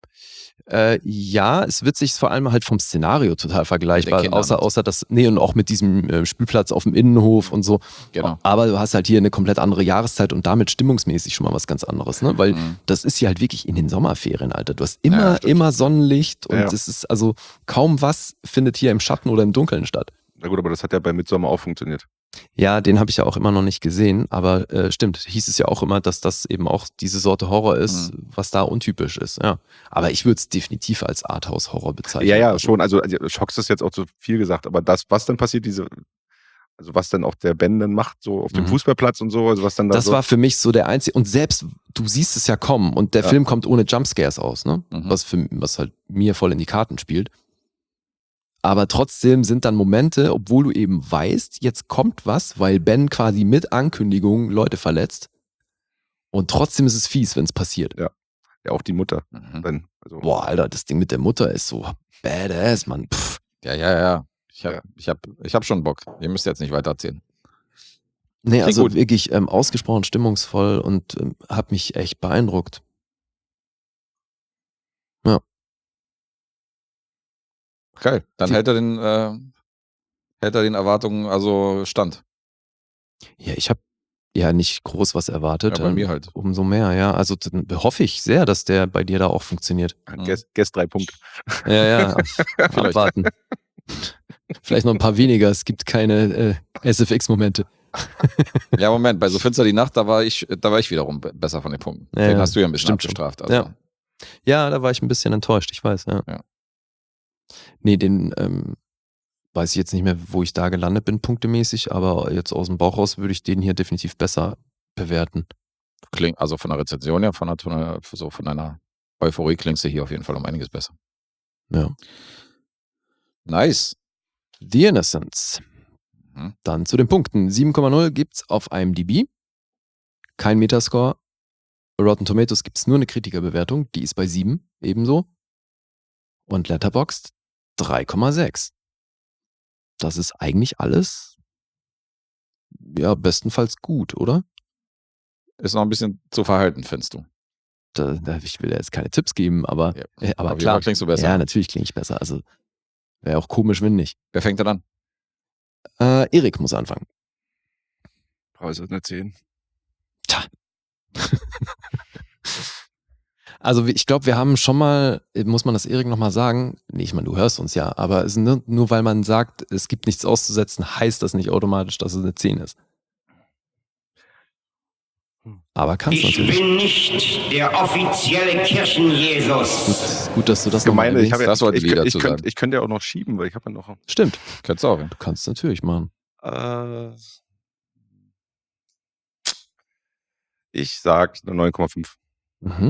Ja, es wird sich vor allem halt vom Szenario total vergleichbar, außer das, und auch mit diesem Spielplatz auf dem Innenhof und so. Genau. Aber du hast halt hier eine komplett andere Jahreszeit und damit stimmungsmäßig schon mal was ganz anderes, ne? Weil das ist hier halt wirklich in den Sommerferien, Alter. Du hast immer Sonnenlicht und es ist also kaum was findet hier im Schatten oder im Dunkeln statt. Na gut, aber das hat ja bei Midsommar auch funktioniert. Ja, den habe ich ja auch immer noch nicht gesehen, aber stimmt, hieß es ja auch immer, dass das eben auch diese Sorte Horror ist, was da untypisch ist. Ja. Aber ich würde es definitiv als Arthouse-Horror bezeichnen. Ja, schon. Also Schocks ist jetzt auch zu viel gesagt, aber das, was dann passiert, also was dann auch der Ben dann macht, so auf dem Fußballplatz und so, also was dann da das war für mich so der einzige, und selbst, du siehst es ja kommen und der Film kommt ohne Jumpscares aus, ne? Was halt mir voll in die Karten spielt. Aber trotzdem sind dann Momente, obwohl du eben weißt, jetzt kommt was, weil Ben quasi mit Ankündigung Leute verletzt. Und trotzdem ist es fies, wenn es passiert. Ja, auch die Mutter. Ben, also. Boah, Alter, das Ding mit der Mutter ist so badass, Mann. Pff. Ja. Ich hab schon Bock. Ihr müsst jetzt nicht weiter erzählen. Nee, also gut. Wirklich ausgesprochen stimmungsvoll und hat mich echt beeindruckt. Ja. Geil. Dann hält er den Erwartungen also stand. Ja, ich habe ja nicht groß was erwartet. Ja, bei mir halt. Umso mehr, ja. Also dann hoffe ich sehr, dass der bei dir da auch funktioniert. Guess 3 Punkte. Ja. Abwarten. Vielleicht noch ein paar weniger. Es gibt keine SFX-Momente. Ja, Moment. Bei So Finster die Nacht, da war ich wiederum besser von den Punkten. Ja, den hast du ja ein bisschen stimmt abgestraft. Also. Ja, da war ich ein bisschen enttäuscht. Ich weiß, ja. Nee, den weiß ich jetzt nicht mehr, wo ich da gelandet bin, punktemäßig, aber jetzt aus dem Bauch raus würde ich den hier definitiv besser bewerten. Klingt, also von der Rezension her, von einer Euphorie klingst du hier auf jeden Fall um einiges besser. Ja. Nice. The Innocents. Dann zu den Punkten. 7,0 gibt's auf IMDb. Kein Metascore. Bei Rotten Tomatoes gibt's nur eine Kritikerbewertung. Die ist bei 7 ebenso. Und Letterboxd 3,6. Das ist eigentlich alles, ja, bestenfalls gut, oder? Ist noch ein bisschen zu verhalten, findest du? Ich will ja jetzt keine Tipps geben, aber, Ja. aber Auf jeden klar. Fall klingst du besser. Ja, natürlich klinge ich besser. Also wäre auch komisch, wenn nicht. Wer fängt denn an? Erik muss anfangen. Preis ist eine 10. Also ich glaube, wir haben schon mal, muss man das Erik nochmal sagen, nee, ich meine, du hörst uns ja, aber es ist nur weil man sagt, es gibt nichts auszusetzen, heißt das nicht automatisch, dass es eine 10 ist. Aber kannst du natürlich. Ich bin nicht der offizielle Kirchenjesus. Gut, dass du das nochmal Gemeinde, das wollte ich dazu sagen. ich könnte ja auch noch schieben, weil ich habe ja noch... Stimmt, Könntest du auch. du kannst natürlich machen. Ich sag eine 9,5. Mhm.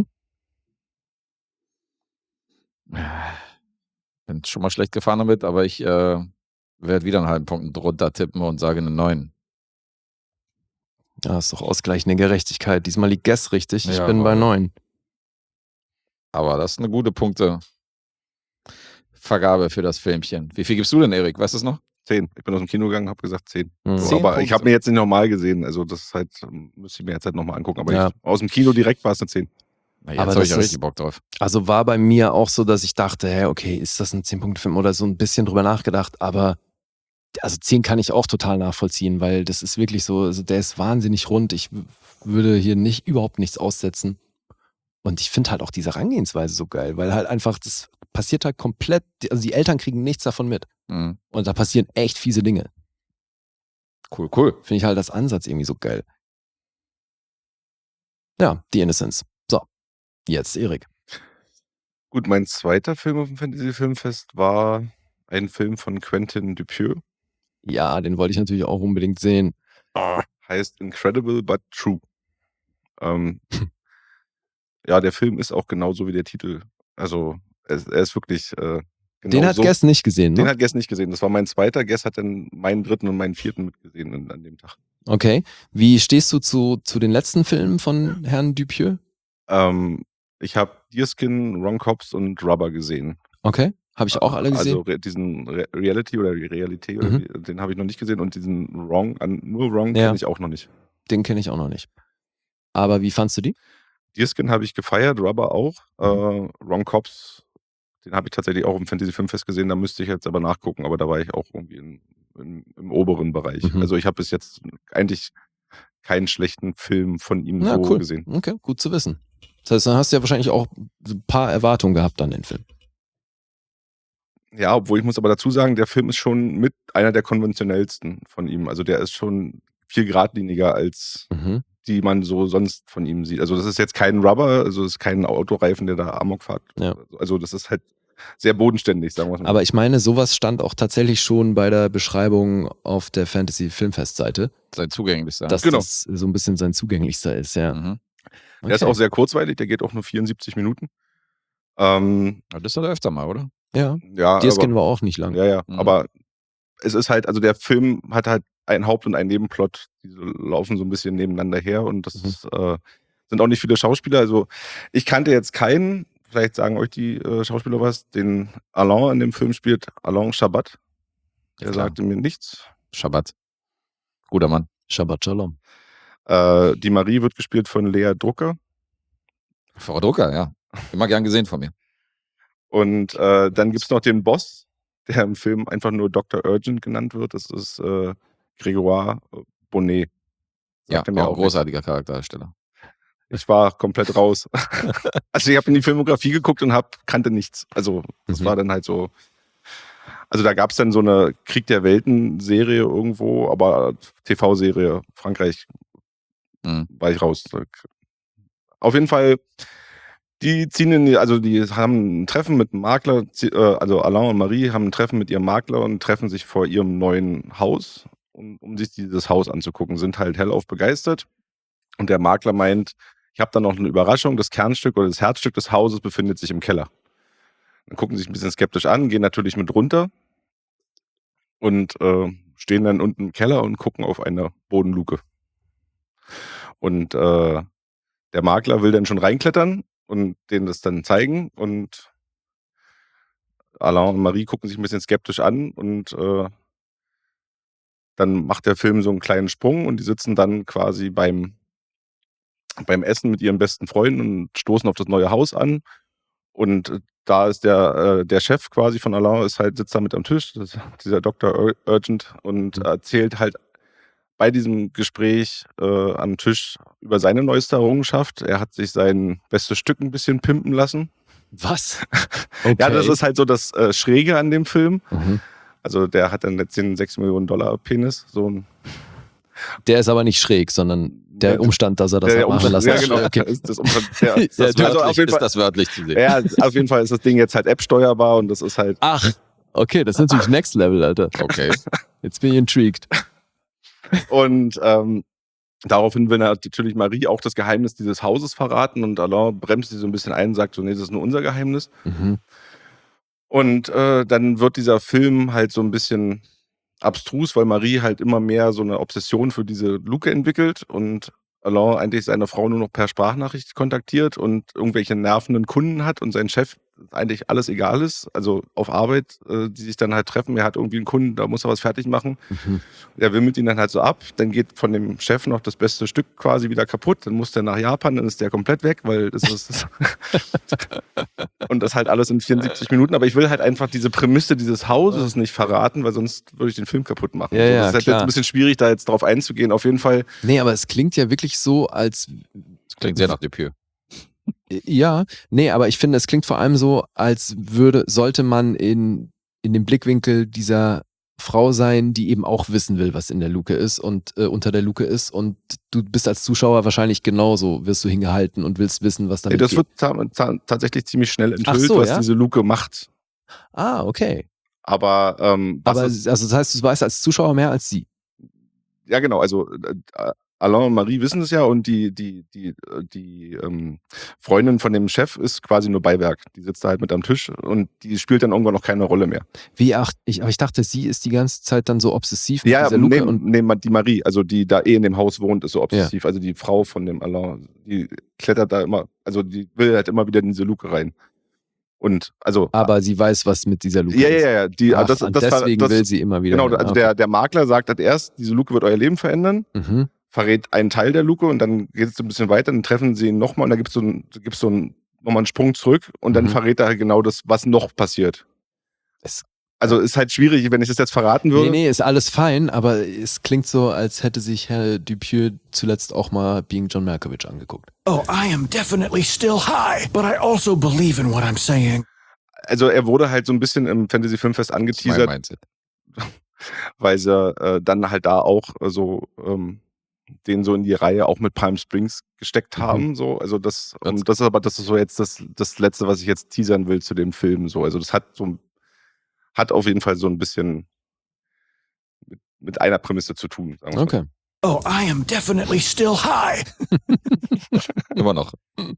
Bin schon mal schlecht gefahren damit, aber ich werde wieder einen halben Punkt drunter tippen und sage eine 9. Ja, ist doch ausgleichende Gerechtigkeit. Diesmal liegt Guess richtig. Ich Ja, bin bei aber- 9. Aber das ist eine gute Punktevergabe für das Filmchen. Wie viel gibst du denn, Erik? Weißt du es noch? 10. Ich bin aus dem Kino gegangen, habe gesagt 10. Mhm. So, 10 aber Punkte. ich habe mir jetzt nicht nochmal gesehen. Also das ist halt, müsste ich mir jetzt halt nochmal angucken. Aber Ja. aus dem Kino direkt war es eine 10. Na, jetzt Aber habe ich das ja ist- richtig Bock drauf. Also war bei mir auch so, dass ich dachte, hey, okay, ist das ein 10-Punkte-Film oder so ein bisschen drüber nachgedacht, aber also 10 kann ich auch total nachvollziehen, weil das ist wirklich so, also der ist wahnsinnig rund. Ich würde hier überhaupt nichts aussetzen. Und ich finde halt auch diese Herangehensweise so geil, weil halt einfach, das passiert halt komplett, also die Eltern kriegen nichts davon mit. Mhm. Und da passieren echt fiese Dinge. Cool. Finde ich halt das Ansatz irgendwie so geil. Ja, The Innocents. So, jetzt Erik. Gut, mein zweiter Film auf dem Fantasy-Filmfest war ein Film von Quentin Dupieux. Ja, den wollte ich natürlich auch unbedingt sehen. Heißt Incredible but True. Ja, der Film ist auch genauso wie der Titel. Also er ist wirklich genau Den hat so. Guess nicht gesehen, Den ne? hat Guess nicht gesehen. Das war mein zweiter. Guess hat dann meinen dritten und meinen vierten mitgesehen an dem Tag. Okay. Wie stehst du zu den letzten Filmen von Herrn Dupieux? Ich habe Deerskin, Wrong Cops und Rubber gesehen. Okay. Habe ich auch alle gesehen? Also diesen Reality oder die Realität, oder den habe ich noch nicht gesehen. Und diesen nur Wrong Ja. kenne ich auch noch nicht. Den kenne ich auch noch nicht. Aber wie fandst du die? Deerskin habe ich gefeiert, Rubber auch. Wrong Cops, den habe ich tatsächlich auch im Fantasy Filmfest gesehen. Da müsste ich jetzt aber nachgucken. Aber da war ich auch irgendwie im oberen Bereich. Mhm. Also ich habe bis jetzt eigentlich keinen schlechten Film von ihm Na, so cool. gesehen. Okay, gut zu wissen. Das heißt, dann hast du ja wahrscheinlich auch so ein paar Erwartungen gehabt an den Film. Ja, obwohl ich muss aber dazu sagen, der Film ist schon mit einer der konventionellsten von ihm. Also der ist schon viel geradliniger als Mhm. die man so sonst von ihm sieht. Also das ist jetzt kein Rubber, also es ist kein Autoreifen, der da Amok fährt. Ja. Also das ist halt sehr bodenständig, sagen wir mal. Aber ich meine, sowas stand auch tatsächlich schon bei der Beschreibung auf der Fantasy-Filmfest-Seite, Sein zugänglichster. dass Genau. das so ein bisschen sein zugänglichster ist, ja. Mhm. Der ist auch sehr kurzweilig, der geht auch nur 74 Minuten. Aber das hat er öfter mal, oder? Ja, Ja, Deerskin war auch nicht lang. ja. Mhm. Aber es ist halt, also der Film hat halt einen Haupt- und einen Nebenplot, die laufen so ein bisschen nebeneinander her und das sind auch nicht viele Schauspieler. Also ich kannte jetzt keinen, vielleicht sagen euch die Schauspieler was, den Alain in dem Film spielt, Alain Chabat. Der Ja, klar. sagte mir nichts. Shabbat. Guter Mann. Shabbat Shalom. Die Marie wird gespielt von Lea Drucker. Frau Drucker, ja. Immer gern gesehen von mir. Und dann gibt es noch den Boss, der im Film einfach nur Dr. Urgent genannt wird. Das ist Grégoire Bonnet. Ja, Sagt er mir auch ein auch großartiger Charakterdarsteller. Ich war komplett raus. Also ich habe in die Filmografie geguckt und kannte nichts. Also das war dann halt so. Also da gab es dann so eine Krieg der Welten-Serie irgendwo, aber TV-Serie, Frankreich, war ich raus. Auf jeden Fall, die die haben ein Treffen mit einem Makler, also Alain und Marie haben ein Treffen mit ihrem Makler und treffen sich vor ihrem neuen Haus, um sich dieses Haus anzugucken, sind halt hellauf begeistert. Und der Makler meint, ich habe da noch eine Überraschung, das Kernstück oder das Herzstück des Hauses befindet sich im Keller. Dann gucken sie sich ein bisschen skeptisch an, gehen natürlich mit runter und stehen dann unten im Keller und gucken auf eine Bodenluke. Und der Makler will dann schon reinklettern und denen das dann zeigen. Und Alain und Marie gucken sich ein bisschen skeptisch an und dann macht der Film so einen kleinen Sprung und die sitzen dann quasi beim Essen mit ihren besten Freunden und stoßen auf das neue Haus an. Und da ist der Chef quasi von Alain, sitzt da mit am Tisch, dieser Dr. Urgent, und erzählt halt bei diesem Gespräch am Tisch über seine neueste Errungenschaft. Er hat sich sein bestes Stück ein bisschen pimpen lassen. Was? Okay. Ja, das ist halt so das Schräge an dem Film. Mhm. Also der hat dann jetzt den $6 Millionen Penis. So ein Der ist aber nicht schräg, sondern der Umstand, dass er das hat machen lassen. Ja, genau. Okay. Das Umstand, das wörtlich zu sehen. Ja, auf jeden Fall ist das Ding jetzt halt App-steuerbar und das ist halt... Ach, okay, das ist natürlich Next Level, Alter. Okay. Jetzt bin ich intrigued. Und daraufhin will natürlich Marie auch das Geheimnis dieses Hauses verraten und Alain bremst sie so ein bisschen ein und sagt so, nee, das ist nur unser Geheimnis. Mhm. Und dann wird dieser Film halt so ein bisschen abstrus, weil Marie halt immer mehr so eine Obsession für diese Luke entwickelt und Alain eigentlich seine Frau nur noch per Sprachnachricht kontaktiert und irgendwelche nervenden Kunden hat und sein Chef eigentlich alles egal ist, also auf Arbeit, die sich dann halt treffen, er hat irgendwie einen Kunden, da muss er was fertig machen. Mhm. Der wimmelt ihn dann halt so ab, dann geht von dem Chef noch das beste Stück quasi wieder kaputt, dann muss der nach Japan, dann ist der komplett weg, weil das ist und das halt alles in 74 Minuten, aber ich will halt einfach diese Prämisse dieses Hauses nicht verraten, weil sonst würde ich den Film kaputt machen. Ja, so, ja, das ist halt klar. jetzt ein bisschen schwierig, da jetzt drauf einzugehen, auf jeden Fall. Nee, aber es klingt ja wirklich so, als... Das klingt sehr nach Dupieux. Ja, nee, aber ich finde, es klingt vor allem so, als sollte man in dem Blickwinkel dieser Frau sein, die eben auch wissen will, was in der Luke ist und unter der Luke ist, und du bist als Zuschauer wahrscheinlich genauso, wirst du hingehalten und willst wissen, was damit Das geht. wird tatsächlich ziemlich schnell enthüllt, Ach so, was ja? diese Luke macht. Ah, okay. Aber, Aber also das heißt, du weißt als Zuschauer mehr als sie. ja, genau, also Alain und Marie wissen es ja und die Freundin von dem Chef ist quasi nur Beiwerk. Die sitzt da halt mit am Tisch und die spielt dann irgendwann noch keine Rolle mehr. Aber ich dachte, sie ist die ganze Zeit dann so obsessiv mit Ja, dieser Luke die Marie, also die da in dem Haus wohnt, ist so obsessiv. Ja. Also die Frau von dem Alain, die klettert da immer, also die will halt immer wieder in diese Luke rein. Und also. Aber sie weiß, was mit dieser Luke ist. Ja. Deswegen will sie immer wieder. Genau, also der Makler sagt halt erst, diese Luke wird euer Leben verändern. Mhm. Verrät einen Teil der Luke und dann geht es ein bisschen weiter, dann treffen sie ihn nochmal und da gibt es nochmal einen Sprung zurück und dann verrät er halt genau das, was noch passiert. Also ist halt schwierig, wenn ich das jetzt verraten würde. Nee, ist alles fein, aber es klingt so, als hätte sich Herr Dupieux zuletzt auch mal Being John Malkovich angeguckt. Oh, I am definitely still high, but I also believe in what I'm saying. Also er wurde halt so ein bisschen im Fantasy-Filmfest angeteasert, weil sie dann halt da auch so den so in die Reihe auch mit Palm Springs gesteckt haben. So. Also das ist so jetzt das Letzte, was ich jetzt teasern will zu dem Film. So. Also das hat auf jeden Fall so ein bisschen mit einer Prämisse zu tun. Sagen wir Okay. mal. Oh, I am definitely still high. Immer noch.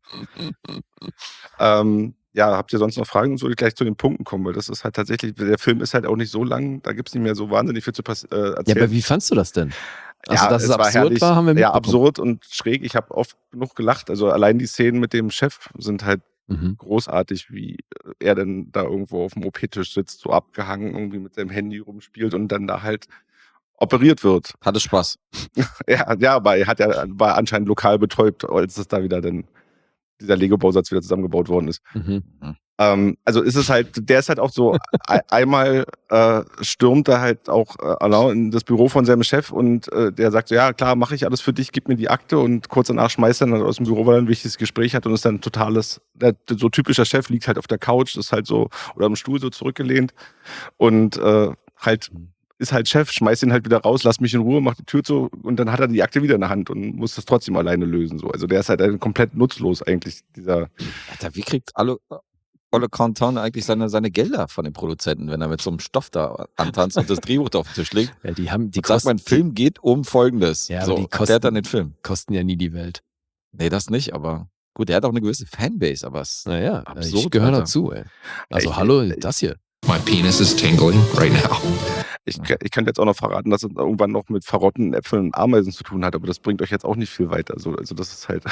Ja, habt ihr sonst noch Fragen? Soll ich gleich zu den Punkten kommen? Weil das ist halt tatsächlich, der Film ist halt auch nicht so lang, da gibt es nicht mehr so wahnsinnig viel zu erzählen. Ja, aber wie fandst du das denn? Also, ja, dass es war absurd herrlich. war, haben wir mitbekommen. Ja, absurd und schräg. Ich habe oft genug gelacht. Also allein die Szenen mit dem Chef sind halt großartig, wie er dann da irgendwo auf dem OP-Tisch sitzt, so abgehangen, irgendwie mit seinem Handy rumspielt und dann da halt operiert wird. Hatte Spaß. ja, aber er war anscheinend lokal betäubt, als es da wieder dann dieser Lego-Bausatz wieder zusammengebaut worden ist. Also ist es halt, der ist halt auch so, einmal stürmt er halt auch Alain in das Büro von seinem Chef und der sagt so, ja klar, mache ich alles für dich, gib mir die Akte, und kurz danach schmeißt er dann aus dem Büro, weil er ein wichtiges Gespräch hat und ist dann so typischer Chef, liegt halt auf der Couch, ist halt so, oder am Stuhl so zurückgelehnt und halt ist halt Chef, schmeißt ihn halt wieder raus, lass mich in Ruhe, macht die Tür zu und dann hat er die Akte wieder in der Hand und muss das trotzdem alleine lösen. So. Also der ist halt komplett nutzlos eigentlich, dieser... Alter, wie kriegt Olle Canton eigentlich seine Gelder von den Produzenten, wenn er mit so einem Stoff da antanzt und das Drehbuch da auf den Tisch legt? Ja, die und sagt, mein Film geht um Folgendes. Ja, so, die erklärt dann den Film. Kosten ja nie die Welt. Nee, das nicht, aber gut, er hat auch eine gewisse Fanbase, aber es Naja, absurd, ich gehöre Alter. dazu, ey. Also hallo, das hier. My penis is tingling right now. Ich könnte jetzt auch noch verraten, dass es irgendwann noch mit verrotteten Äpfeln und Ameisen zu tun hat, aber das bringt euch jetzt auch nicht viel weiter. Also das ist halt.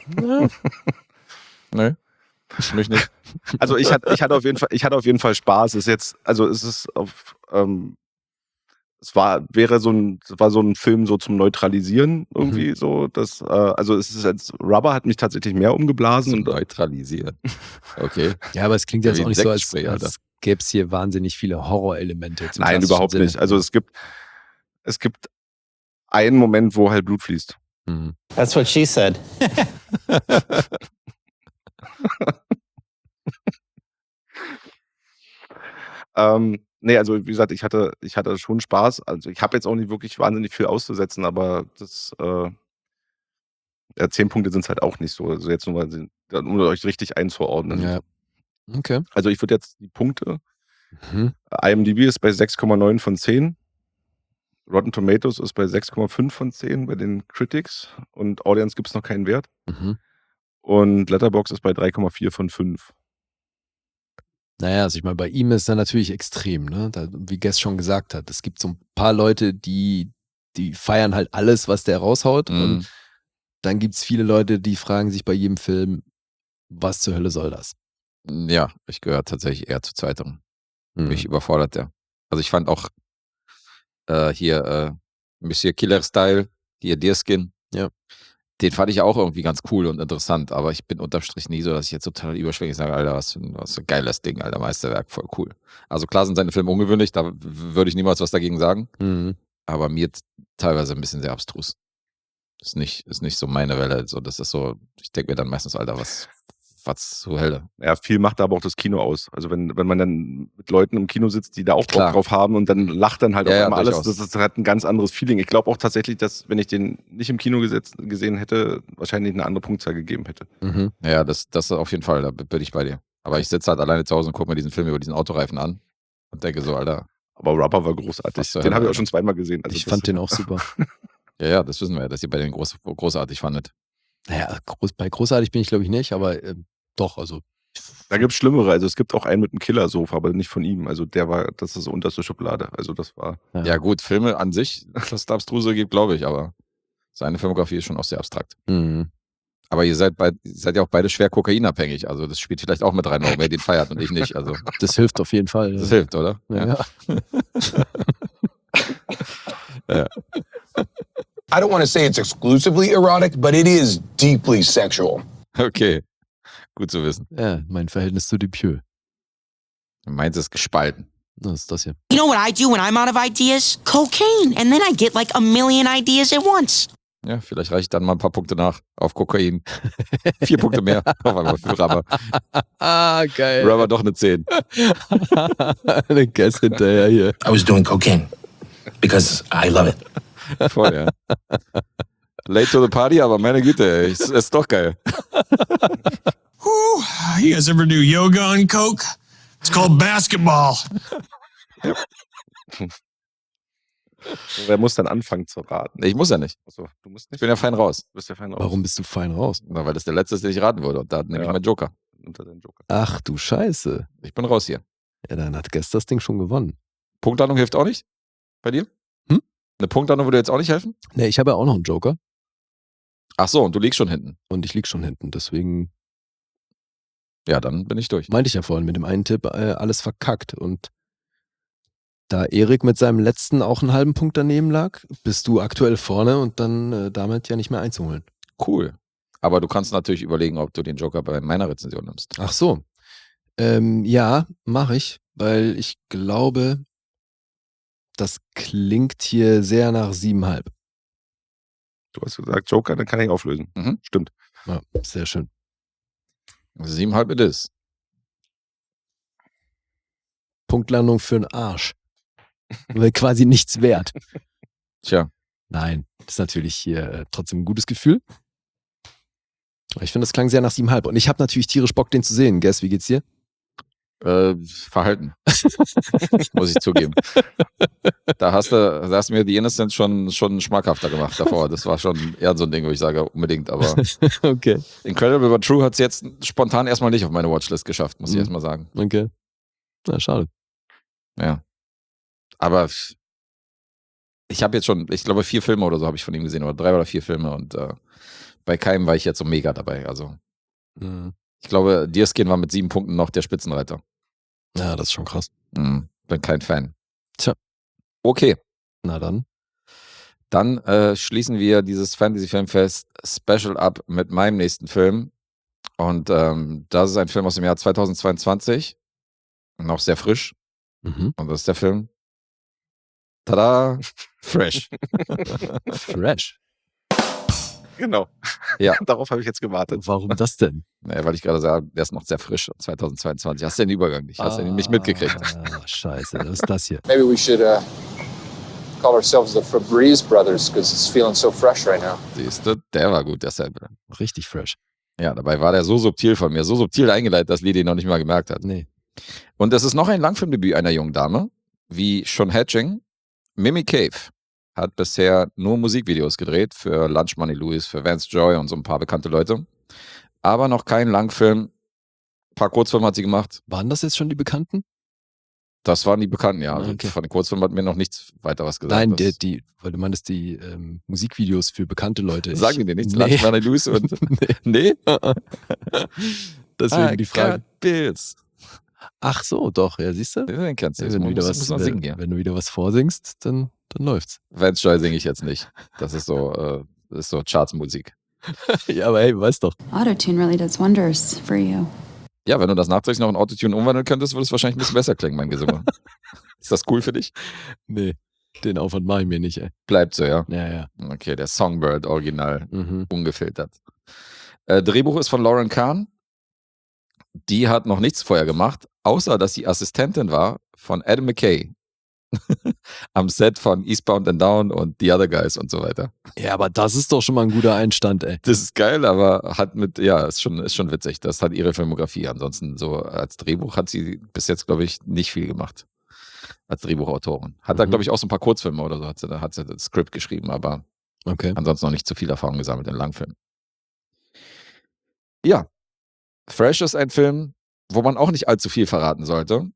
Nee, mich nicht. Also ich hatte auf jeden Fall Spaß. Es war so ein Film so zum Neutralisieren irgendwie so. Rubber hat mich tatsächlich mehr umgeblasen. Zum Neutralisieren. Okay. Ja, aber es klingt jetzt Wie auch ein nicht so, Sektspray, als gäbe es hier wahnsinnig viele Horrorelemente. Nein, überhaupt nicht. Also es gibt einen Moment, wo halt Blut fließt. Mhm. That's what she said. Nee, also wie gesagt, ich hatte schon Spaß. Also ich habe jetzt auch nicht wirklich wahnsinnig viel auszusetzen, aber 10 Punkte sind es halt auch nicht so. Also jetzt nur mal, um euch richtig einzuordnen. Ja. Okay. Also ich würde jetzt die Punkte. IMDb ist bei 6,9 von 10. Rotten Tomatoes ist bei 6,5 von 10 bei den Critics. Und Audience gibt es noch keinen Wert. Und Letterboxd ist bei 3,4 von 5. Naja, also ich meine, bei ihm ist er natürlich extrem, ne? Wie Guess schon gesagt hat, es gibt so ein paar Leute, die feiern halt alles, was der raushaut. Und dann gibt es viele Leute, die fragen sich bei jedem Film, was zur Hölle soll das? Ja, ich gehöre tatsächlich eher zur Zweiteren. Mich überfordert der. Also ich fand auch Monsieur Killer Style, hier Deerskin. Ja. Den fand ich auch irgendwie ganz cool und interessant, aber ich bin unterm Strich nie so, dass ich jetzt total überschwänglich sage, Alter, was für ein geiles Ding, Alter, Meisterwerk, voll cool. Also klar sind seine Filme ungewöhnlich, da würde ich niemals was dagegen sagen, aber mir teilweise ein bisschen sehr abstrus. Ist nicht so meine Welle, so, das ist so, ich denke mir dann meistens, Alter, was zur Hölle. Ja, viel macht aber auch das Kino aus. Also wenn man dann mit Leuten im Kino sitzt, die da auch Bock drauf haben und dann lacht dann halt auf einmal alles, das hat ein ganz anderes Feeling. Ich glaube auch tatsächlich, dass wenn ich den nicht im Kino gesehen hätte, wahrscheinlich eine andere Punktzahl gegeben hätte. Ja, das auf jeden Fall, da bin ich bei dir. Aber ich sitze halt alleine zu Hause und gucke mir diesen Film über diesen Autoreifen an und denke so, Alter. Aber Rubber war großartig. Den habe ich auch schon zweimal gesehen. Also ich fand den auch super. Ja, das wissen wir ja, dass ihr bei den großartig fandet. Naja, bei großartig bin ich glaube ich nicht, aber doch, also. Da gibt es Schlimmere. Also es gibt auch einen mit einem Killersofa, aber nicht von ihm. Also das ist unterste Schublade. Also das war. Ja gut, Filme an sich, dass es da Abstruse gibt, glaube ich, aber seine Filmografie ist schon auch sehr abstrakt. Aber ihr seid ja auch beide schwer kokainabhängig. Also das spielt vielleicht auch mit rein, wer den feiert und ich nicht. Also das hilft auf jeden Fall. Das hilft, oder? Ja. Ja. I don't want to say it's exclusively erotic, but it is deeply sexual. Okay, gut zu wissen. Ja, mein Verhältnis zu Dupieux. Meins ist gespalten. Das ist das hier. You know what I do when I'm out of ideas? Cocaine. And then I get like a million ideas at once. Ja, vielleicht reicht dann mal ein paar Punkte nach auf Kokain. 4 Punkte mehr auf einmal für Rubber. Geil. Rubber doch eine 10. Eine Guess hinterher hier. I was doing cocaine because I love it. Voll, ja. Late to the party, aber meine Güte, ist doch geil. You guys ever do yoga on coke? It's called basketball. Wer muss dann anfangen zu raten? Ich muss ja nicht. Achso, du musst nicht. Ich bin ja fein raus. Du bist ja fein raus. Warum bist du fein raus? Na, weil das der letzte ist, den ich raten würde. Und da nehme ich meinen Joker. Unter den Joker. Ach du Scheiße. Ich bin raus hier. Ja, dann hat Guess das Ding schon gewonnen. Punktlandung hilft auch nicht? Bei dir? Eine Punktlandung würde jetzt auch nicht helfen? Ne, ich habe ja auch noch einen Joker. Ach so, und du liegst schon hinten. Und ich lieg schon hinten, deswegen. Ja, dann bin ich durch. Meinte ich ja vorhin mit dem einen Tipp alles verkackt. Und da Erik mit seinem letzten auch einen halben Punkt daneben lag, bist du aktuell vorne und dann damit ja nicht mehr einzuholen. Cool. Aber du kannst natürlich überlegen, ob du den Joker bei meiner Rezension nimmst. Ach so. Ja, mache ich, weil ich glaube, das klingt hier sehr nach 7,5. Du hast gesagt Joker, dann kann ich auflösen. Stimmt. Ja, sehr schön. 7,5 it is. Punktlandung für den Arsch. Weil quasi nichts wert. Tja. Nein, das ist natürlich hier trotzdem ein gutes Gefühl. Ich finde, das klang sehr nach 7,5. Und ich habe natürlich tierisch Bock, den zu sehen. Guess, wie geht's dir? Verhalten. Muss ich zugeben. Da hast du mir The Innocent schon schmackhafter gemacht davor. Das war schon eher so ein Ding, wo ich sage, unbedingt. Aber okay. Incredible but True hat es jetzt spontan erstmal nicht auf meine Watchlist geschafft, muss ich erstmal sagen. Okay. Na, schade. Ja. Aber ich habe jetzt schon, ich glaube 4 Filme oder so habe ich von ihm gesehen, oder 3 oder 4 Filme und bei keinem war ich jetzt so mega dabei. Also ich glaube, Deerskin war mit 7 Punkten noch der Spitzenreiter. Ja, das ist schon krass. Bin kein Fan. Tja. Okay. Na dann. Dann schließen wir dieses Fantasy-Filmfest Special ab mit meinem nächsten Film. Und das ist ein Film aus dem Jahr 2022. Noch sehr frisch. Und das ist der Film. Tada! Fresh. Fresh. Genau. Ja. Darauf habe ich jetzt gewartet. Warum das denn? Naja, weil ich gerade sage, der ist noch sehr frisch. 2022. Hast du den Übergang nicht? Hast du den nicht mitgekriegt? Scheiße, was ist das hier? Maybe we should call ourselves the Febreze Brothers, because it's feeling so fresh right now. Siehst du, der war gut, der Sample. Richtig fresh. Ja, dabei war der so subtil von mir, so subtil eingeleitet, dass Lidi noch nicht mal gemerkt hat. Nee. Und es ist noch ein Langfilmdebüt einer jungen Dame, wie Sean Hatching. Mimi Cave hat bisher nur Musikvideos gedreht für Lunch Money Lewis, für Vance Joy und so ein paar bekannte Leute. Aber noch kein Langfilm. Ein paar Kurzfilme hat sie gemacht. Waren das jetzt schon die Bekannten? Das waren die Bekannten, ja. Okay. Von den Kurzfilmen hat mir noch nichts weiteres gesagt. Nein, weil du meintest die Musikvideos für bekannte Leute. Sagen die dir nichts? Lunch Money Lewis und... Nee? Deswegen die Frage. Bills. Ach so, doch, ja, siehst du? Den kennst du. Wenn du wieder was vorsingst, dann läuft's. Vance Joy singe ich jetzt nicht. Das ist so Chartsmusik. Ja, aber hey, weißt doch. Autotune really does wonders for you. Ja, wenn du das nachträglich noch in Autotune umwandeln könntest, würde es wahrscheinlich ein bisschen besser klingen, mein Gesang. Ist das cool für dich? Nee, den Aufwand mache ich mir nicht, ey. Bleibt so, ja? Ja. Okay, der Songbird Original, ungefiltert. Drehbuch ist von Lauren Kahn. Die hat noch nichts vorher gemacht, außer dass sie Assistentin war von Adam McKay. Am Set von Eastbound and Down und The Other Guys und so weiter. Ja, aber das ist doch schon mal ein guter Einstand, ey. Das ist geil, aber ist schon witzig. Das hat ihre Filmografie. Ansonsten so als Drehbuch hat sie bis jetzt, glaube ich, nicht viel gemacht. Als Drehbuchautorin. Hat da, glaube ich, auch so ein paar Kurzfilme oder so. Hat sie das Skript geschrieben, aber ansonsten noch nicht zu viel Erfahrung gesammelt in Langfilmen. Ja. Fresh ist ein Film, wo man auch nicht allzu viel verraten sollte.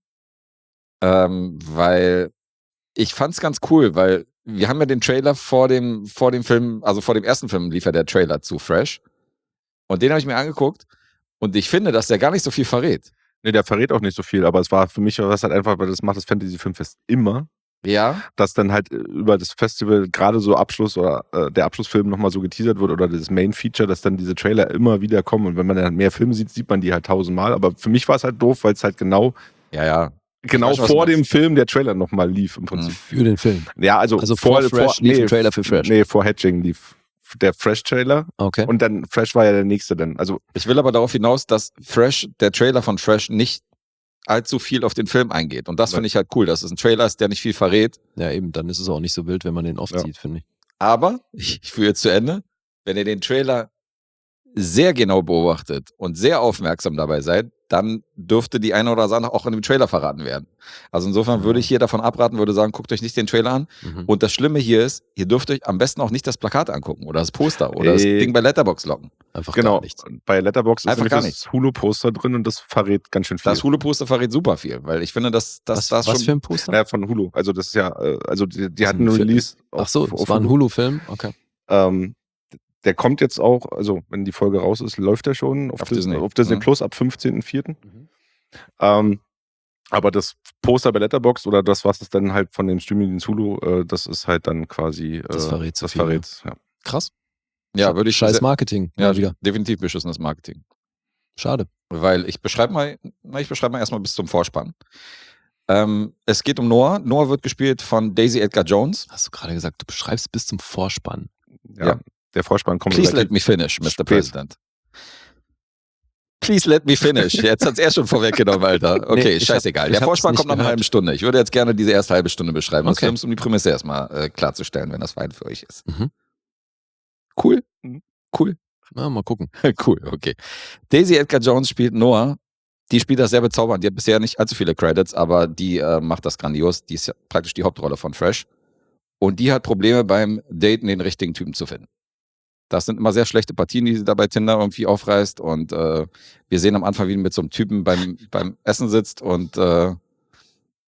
Weil ich fand's ganz cool, weil wir haben ja den Trailer vor dem Film, also vor dem ersten Film lief ja der Trailer zu Fresh. Und den habe ich mir angeguckt und ich finde, dass der gar nicht so viel verrät. Nee, der verrät auch nicht so viel, aber es war für mich was halt einfach, weil das macht das Fantasy-Filmfest immer. Ja. Dass dann halt über das Festival gerade so Abschluss oder der Abschlussfilm nochmal so geteasert wird oder das Main-Feature, dass dann diese Trailer immer wieder kommen und wenn man dann mehr Filme sieht, sieht man die halt 1000-mal. Aber für mich war es halt doof, weil es halt genau vor dem Film der Trailer nochmal lief im Prinzip. Für den Film? Ja, also vor Fresh lief ein Trailer für Fresh? Nee, vor Hatching lief der Fresh-Trailer. Okay. Und dann Fresh war ja der nächste dann. Also ich will aber darauf hinaus, dass der Trailer von Fresh nicht allzu viel auf den Film eingeht. Und das finde ich halt cool, dass es ein Trailer ist, der nicht viel verrät. Ja, eben, dann ist es auch nicht so wild, wenn man den oft sieht, finde ich. Aber, ich führe jetzt zu Ende, wenn ihr den Trailer sehr genau beobachtet und sehr aufmerksam dabei seid, dann dürfte die eine oder andere auch in dem Trailer verraten werden. Also insofern würde ich hier davon abraten, würde sagen, guckt euch nicht den Trailer an. Und das Schlimme hier ist, ihr dürft euch am besten auch nicht das Plakat angucken oder das Poster oder das Ding bei Letterboxd locken. Einfach genau. Gar nichts. Bei Letterboxd ist einfach nämlich das Hulu-Poster drin und das verrät ganz schön viel. Das Hulu-Poster verrät super viel, weil ich finde, dass das schon... Was für ein Poster? Naja, von Hulu. Also das ist ja, also die hatten einen Release. Ach so, das war ein Hulu-Film? Okay. Der kommt jetzt auch, also wenn die Folge raus ist, läuft der schon auf Disney Plus ab 15.04. Aber das Poster bei Letterboxd oder das, was es dann halt von dem Streaming-Dienst Hulu, das ist halt dann quasi das verrät so das viel. Verrät, ja. Krass. Ja, würde ich Scheiß Marketing. Ja, wieder. Definitiv beschissenes Marketing. Schade. Weil ich beschreibe mal erstmal bis zum Vorspann. Es geht um Noah. Noah wird gespielt von Daisy Edgar Jones. Hast du gerade gesagt, du beschreibst bis zum Vorspann. Ja. Der Vorspann kommt. Please let me finish, Mr. President. Please let me finish. Jetzt hat's er schon vorweggenommen, Alter. Okay, scheißegal. Der Vorspann kommt nach einer halben Stunde. Ich würde jetzt gerne diese erste halbe Stunde beschreiben. Das Films, um die Prämisse erstmal klarzustellen, wenn das fein für euch ist. Cool? Cool. Na, mal gucken. Cool, okay. Daisy Edgar Jones spielt Noah. Die spielt das sehr bezaubernd. Die hat bisher nicht allzu viele Credits, aber die macht das grandios. Die ist ja praktisch die Hauptrolle von Fresh. Und die hat Probleme beim Daten, den richtigen Typen zu finden. Das sind immer sehr schlechte Partien, die sie da bei Tinder irgendwie aufreißt. Und wir sehen am Anfang, wie sie mit so einem Typen beim Essen sitzt und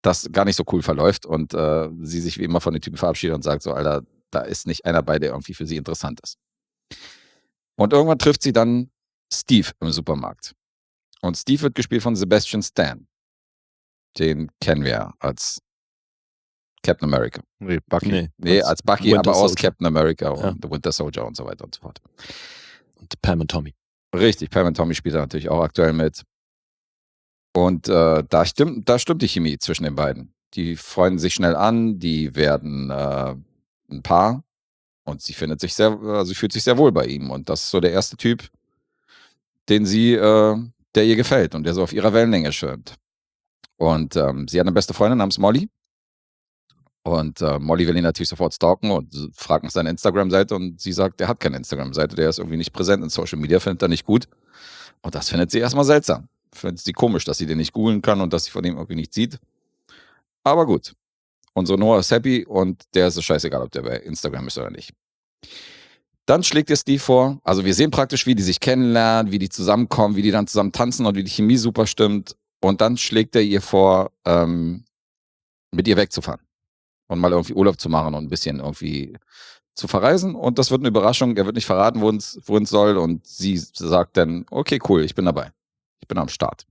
das gar nicht so cool verläuft und sie sich wie immer von den Typen verabschiedet und sagt so, Alter, da ist nicht einer bei, der irgendwie für sie interessant ist. Und irgendwann trifft sie dann Steve im Supermarkt. Und Steve wird gespielt von Sebastian Stan. Den kennen wir als Captain America. Nee, Bucky. Nee, als Bucky, Winter aber aus Soldier. Captain America und The Winter Soldier und so weiter und so fort. Und Pam und Tommy. Richtig, Pam und Tommy spielt da natürlich auch aktuell mit. Und da stimmt die Chemie zwischen den beiden. Die freunden sich schnell an, die werden ein Paar und sie fühlt sich sehr wohl bei ihm. Und das ist so der erste Typ, der ihr gefällt und der so auf ihrer Wellenlänge schwimmt. Und sie hat eine beste Freundin namens Molly. Und Molly will ihn natürlich sofort stalken und fragt nach seiner Instagram-Seite und sie sagt, der hat keine Instagram-Seite, der ist irgendwie nicht präsent in Social Media, findet er nicht gut. Und das findet sie erstmal seltsam. Findet sie komisch, dass sie den nicht googeln kann und dass sie von ihm irgendwie nichts sieht. Aber gut. Unsere Noah ist happy und der ist es scheißegal, ob der bei Instagram ist oder nicht. Dann schlägt ihr Steve vor, also wir sehen praktisch, wie die sich kennenlernen, wie die zusammenkommen, wie die dann zusammen tanzen und wie die Chemie super stimmt. Und dann schlägt er ihr vor, mit ihr wegzufahren. Und mal irgendwie Urlaub zu machen und ein bisschen irgendwie zu verreisen. Und das wird eine Überraschung. Er wird nicht verraten, wohin es soll. Und sie sagt dann, okay, cool, ich bin dabei. Ich bin am Start.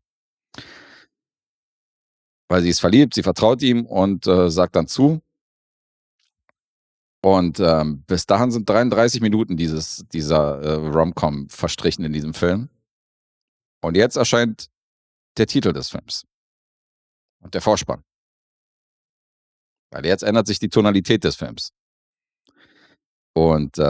Weil sie ist verliebt, sie vertraut ihm und sagt dann zu. Und bis dahin sind 33 Minuten dieser Rom-Com verstrichen in diesem Film. Und jetzt erscheint der Titel des Films. Und der Vorspann. Weil jetzt ändert sich die Tonalität des Films. Und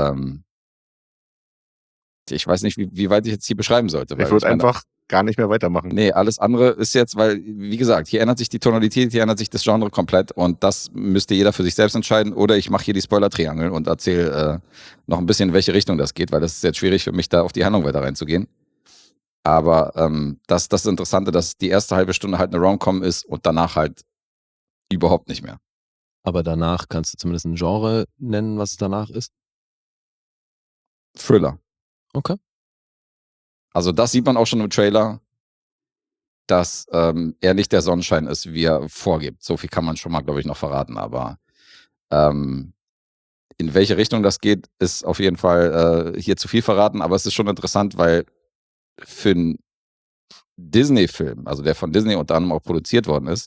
ich weiß nicht, wie weit ich jetzt hier beschreiben sollte. Ich würde einfach gar nicht mehr weitermachen. Nee, alles andere ist jetzt, weil, wie gesagt, hier ändert sich die Tonalität, hier ändert sich das Genre komplett und das müsste jeder für sich selbst entscheiden oder ich mache hier die Spoiler-Triangel und erzähle noch ein bisschen, in welche Richtung das geht, weil das ist jetzt schwierig für mich, da auf die Handlung weiter reinzugehen. Aber das ist das Interessante, dass die erste halbe Stunde halt eine Rom-Com ist und danach halt überhaupt nicht mehr. Aber danach kannst du zumindest ein Genre nennen, was es danach ist? Thriller. Okay. Also das sieht man auch schon im Trailer, dass er nicht der Sonnenschein ist, wie er vorgibt. So viel kann man schon mal, glaube ich, noch verraten. Aber in welche Richtung das geht, ist auf jeden Fall hier zu viel verraten. Aber es ist schon interessant, weil für einen Disney-Film, also der von Disney unter anderem auch produziert worden ist,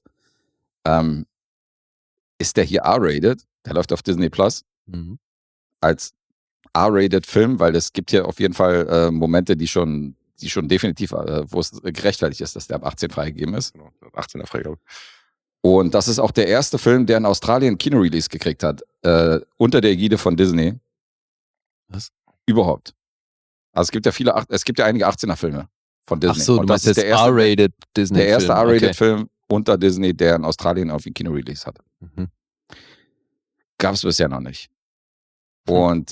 ist der hier R-rated. Der läuft auf Disney Plus als R-rated Film, weil es gibt hier auf jeden Fall Momente, die schon definitiv, wo es gerechtfertigt ist, dass der ab 18 freigegeben ist. Genau, 18er Freigabe. Und das ist auch der erste Film, der in Australien einen Kino-Release gekriegt hat, unter der Ägide von Disney. Was? Überhaupt. Also es gibt ja einige 18er-Filme von Disney. Ach so, du meinst jetzt R-rated Disney-Film. Der erste R-rated Film unter Disney, der in Australien auf den Kino-Release hatte. Gab es bisher noch nicht. Und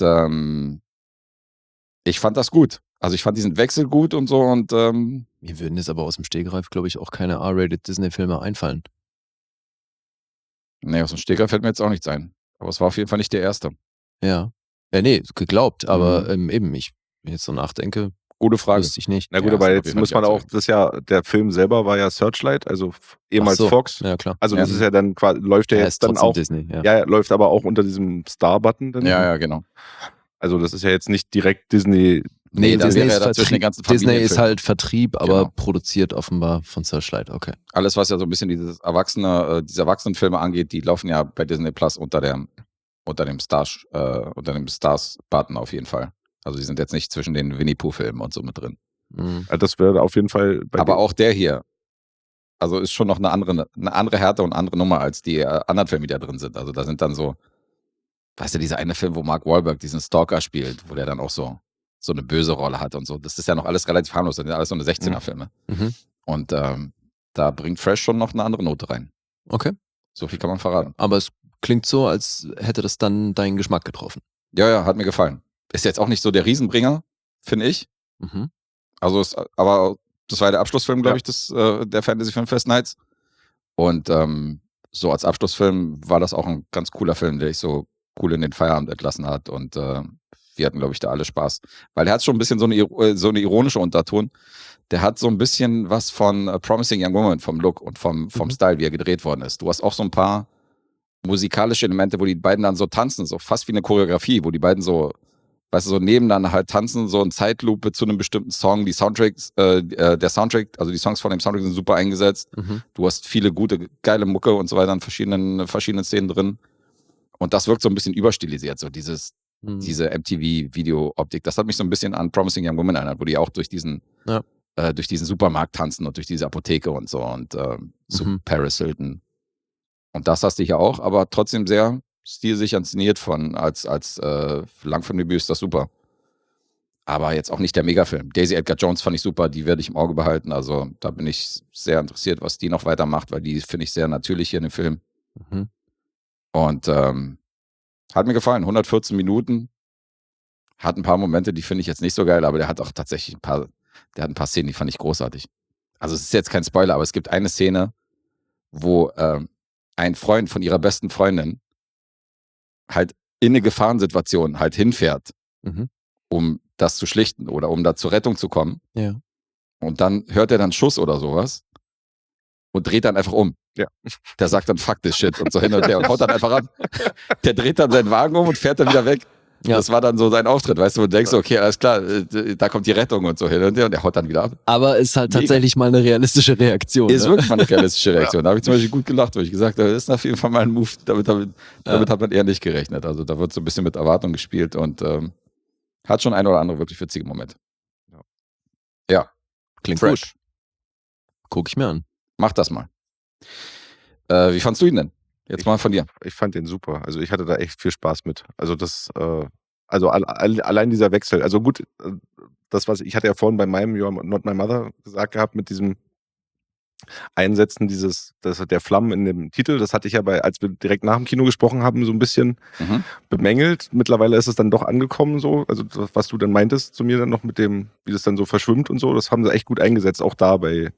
ich fand das gut. Also ich fand diesen Wechsel gut und so und mir würden jetzt aber aus dem Stegreif, glaube ich, auch keine R-rated Disney-Filme einfallen. Nee, aus dem Stegreif fällt mir jetzt auch nichts ein. Aber es war auf jeden Fall nicht der erste. Ja. Nee, geglaubt, aber eben, wenn ich jetzt so nachdenke, gute Frage. Wüsste ich nicht. Na gut, aber jetzt muss man auch, der Film selber war ja Searchlight, also ehemals Fox. Ja, klar. Also das ist ja dann quasi, läuft ja jetzt dann auch. Disney, ja, läuft aber auch unter diesem Star-Button. Dann. Ja, genau. Also das ist ja jetzt nicht direkt Disney. Nee, Disney wäre ja dazwischen den ganzen Disney ist halt Vertrieb, aber produziert offenbar von Searchlight, okay. Alles, was ja so ein bisschen diese Erwachsenenfilme angeht, die laufen ja bei Disney Plus unter dem Stars-Button auf jeden Fall. Also die sind jetzt nicht zwischen den Winnie-Pooh-Filmen und so mit drin. Also das wäre auf jeden Fall aber auch der hier, also ist schon noch eine andere Härte und andere Nummer als die anderen Filme, die da drin sind. Also da sind dann so, weißt du, dieser eine Film, wo Mark Wahlberg diesen Stalker spielt, wo der dann auch so eine böse Rolle hat und so. Das ist ja noch alles relativ harmlos. Das sind ja alles so eine 16er-Filme. Und da bringt Fresh schon noch eine andere Note rein. Okay. So viel kann man verraten. Aber es klingt so, als hätte das dann deinen Geschmack getroffen. Ja, hat mir gefallen. Ist jetzt auch nicht so der Riesenbringer, finde ich. Also, aber das war der Abschlussfilm, glaube ich, der Fantasy Film Fest Nights. Und so als Abschlussfilm war das auch ein ganz cooler Film, der ich so cool in den Feierabend entlassen hat. Und wir hatten, glaube ich, da alle Spaß. Weil er hat schon ein bisschen so eine ironische Unterton, der hat so ein bisschen was von Promising Young Woman, vom Look und vom Style, wie er gedreht worden ist. Du hast auch so ein paar musikalische Elemente, wo die beiden dann so tanzen, so fast wie eine Choreografie, wo die beiden so, weißt du, so nebeneinander halt tanzen, so ein Zeitlupe zu einem bestimmten Song. Die Soundtracks, der Soundtrack, also die Songs von dem Soundtrack sind super eingesetzt. Du hast viele gute, geile Mucke und so weiter in verschiedenen Szenen drin. Und das wirkt so ein bisschen überstilisiert, so diese MTV-Video-Optik. Das hat mich so ein bisschen an Promising Young Woman erinnert, wo die auch durch diesen Supermarkt tanzen und durch diese Apotheke und so und zu Paris Hilton. Und das hast du hier auch, aber trotzdem sehr stilsicher inszeniert als Langfilmdebüt ist das super. Aber jetzt auch nicht der Megafilm. Daisy Edgar Jones fand ich super, die werde ich im Auge behalten. Also da bin ich sehr interessiert, was die noch weitermacht, weil die finde ich sehr natürlich hier in dem Film. Und hat mir gefallen. 114 Minuten. Hat ein paar Momente, die finde ich jetzt nicht so geil, aber der hat auch tatsächlich ein paar Szenen, die fand ich großartig. Also es ist jetzt kein Spoiler, aber es gibt eine Szene, wo ein Freund von ihrer besten Freundin halt in eine Gefahrensituation halt hinfährt, um das zu schlichten oder um da zur Rettung zu kommen. Ja. Und dann hört er dann Schuss oder sowas und dreht dann einfach um. Ja. Der sagt dann fuck this shit und so hin und her und haut dann einfach ab. Der dreht dann seinen Wagen um und fährt dann wieder weg. Ja. Das war dann so sein Auftritt, weißt du, und denkst, okay, alles klar, da kommt die Rettung und so hin und her und der haut dann wieder ab. Aber ist halt tatsächlich mal eine realistische Reaktion. Ist wirklich mal eine realistische Reaktion. Da habe ich zum Beispiel gut gelacht, weil ich gesagt habe, das ist auf jeden Fall mal ein Move, damit hat man eher nicht gerechnet. Also da wird so ein bisschen mit Erwartung gespielt und hat schon ein oder andere wirklich witzige Momente. Ja. Klingt fresh. Gut. Guck ich mir an. Mach das mal. Wie fandst du ihn denn? Jetzt mal von dir. Ich fand den super. Also ich hatte da echt viel Spaß mit. Also das, allein dieser Wechsel. Also gut, das, was ich hatte ja vorhin bei meinem You're Not My Mother gesagt gehabt, mit diesem Einsetzen der Flammen in dem Titel, das hatte ich ja als wir direkt nach dem Kino gesprochen haben, so ein bisschen bemängelt. Mittlerweile ist es dann doch angekommen so. Also das, was du dann meintest zu mir dann noch mit dem, wie das dann so verschwimmt und so, das haben sie echt gut eingesetzt, auch da bei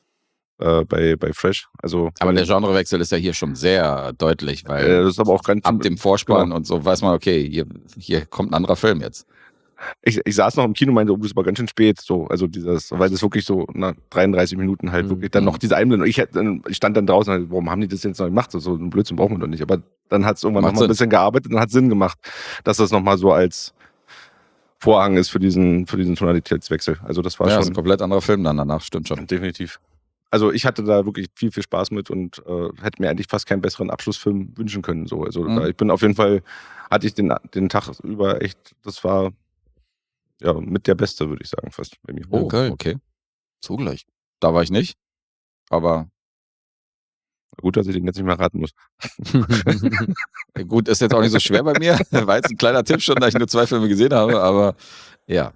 Fresh. Also, aber der Genrewechsel ist ja hier schon sehr deutlich, weil das ist aber auch ganz ab dem Vorspann und so weiß man, okay, hier kommt ein anderer Film jetzt. Ich saß noch im Kino und meinte, das war ganz schön spät, so, also weil das wirklich so nach 33 Minuten halt wirklich dann noch diese Einblendung. Ich stand dann draußen und dachte, warum haben die das jetzt noch gemacht? So ein Blödsinn brauchen wir doch nicht. Aber dann hat es irgendwann nochmal ein bisschen gearbeitet und hat Sinn gemacht, dass das nochmal so als Vorhang ist für diesen Tonalitätswechsel. Also das war schon ist ein komplett anderer Film dann danach, stimmt schon. Definitiv. Also ich hatte da wirklich viel, viel Spaß mit und hätte mir eigentlich fast keinen besseren Abschlussfilm wünschen können. So. Also ich bin auf jeden Fall, hatte ich den Tag über echt, das war ja mit der Beste, würde ich sagen, fast bei mir. Oh, geil. Okay. So gleich. Da war ich nicht, aber gut, dass ich den jetzt nicht mehr raten muss. Gut, ist jetzt auch nicht so schwer bei mir. War jetzt ein kleiner Tipp schon, da ich nur 2 Filme gesehen habe, aber ja.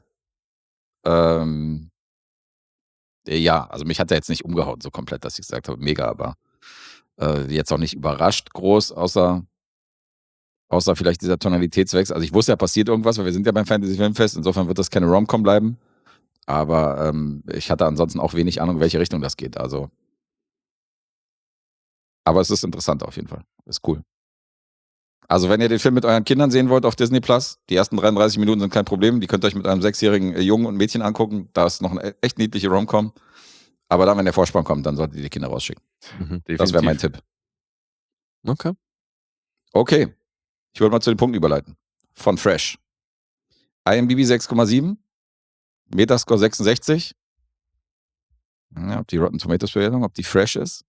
Ja, also mich hat er jetzt nicht umgehauen so komplett, dass ich gesagt habe, mega, aber jetzt auch nicht überrascht groß, außer vielleicht dieser Tonalitätswechsel. Also ich wusste ja, passiert irgendwas, weil wir sind ja beim Fantasy-Filmfest, insofern wird das keine Rom-Com bleiben, aber ich hatte ansonsten auch wenig Ahnung, in welche Richtung das geht, also aber es ist interessant auf jeden Fall, ist cool. Also wenn ihr den Film mit euren Kindern sehen wollt auf Disney Plus, die ersten 33 Minuten sind kein Problem, die könnt ihr euch mit einem 6-jährigen Jungen und Mädchen angucken, da ist noch eine echt niedliche Rom-Com, aber dann, wenn der Vorspann kommt, dann solltet ihr die Kinder rausschicken. Das wäre mein Tipp. Okay, ich wollte mal zu den Punkten überleiten. Von Fresh. IMDb 6,7, Metascore 66. Ja, ob die Rotten Tomatoes Bewertung, ob die fresh ist.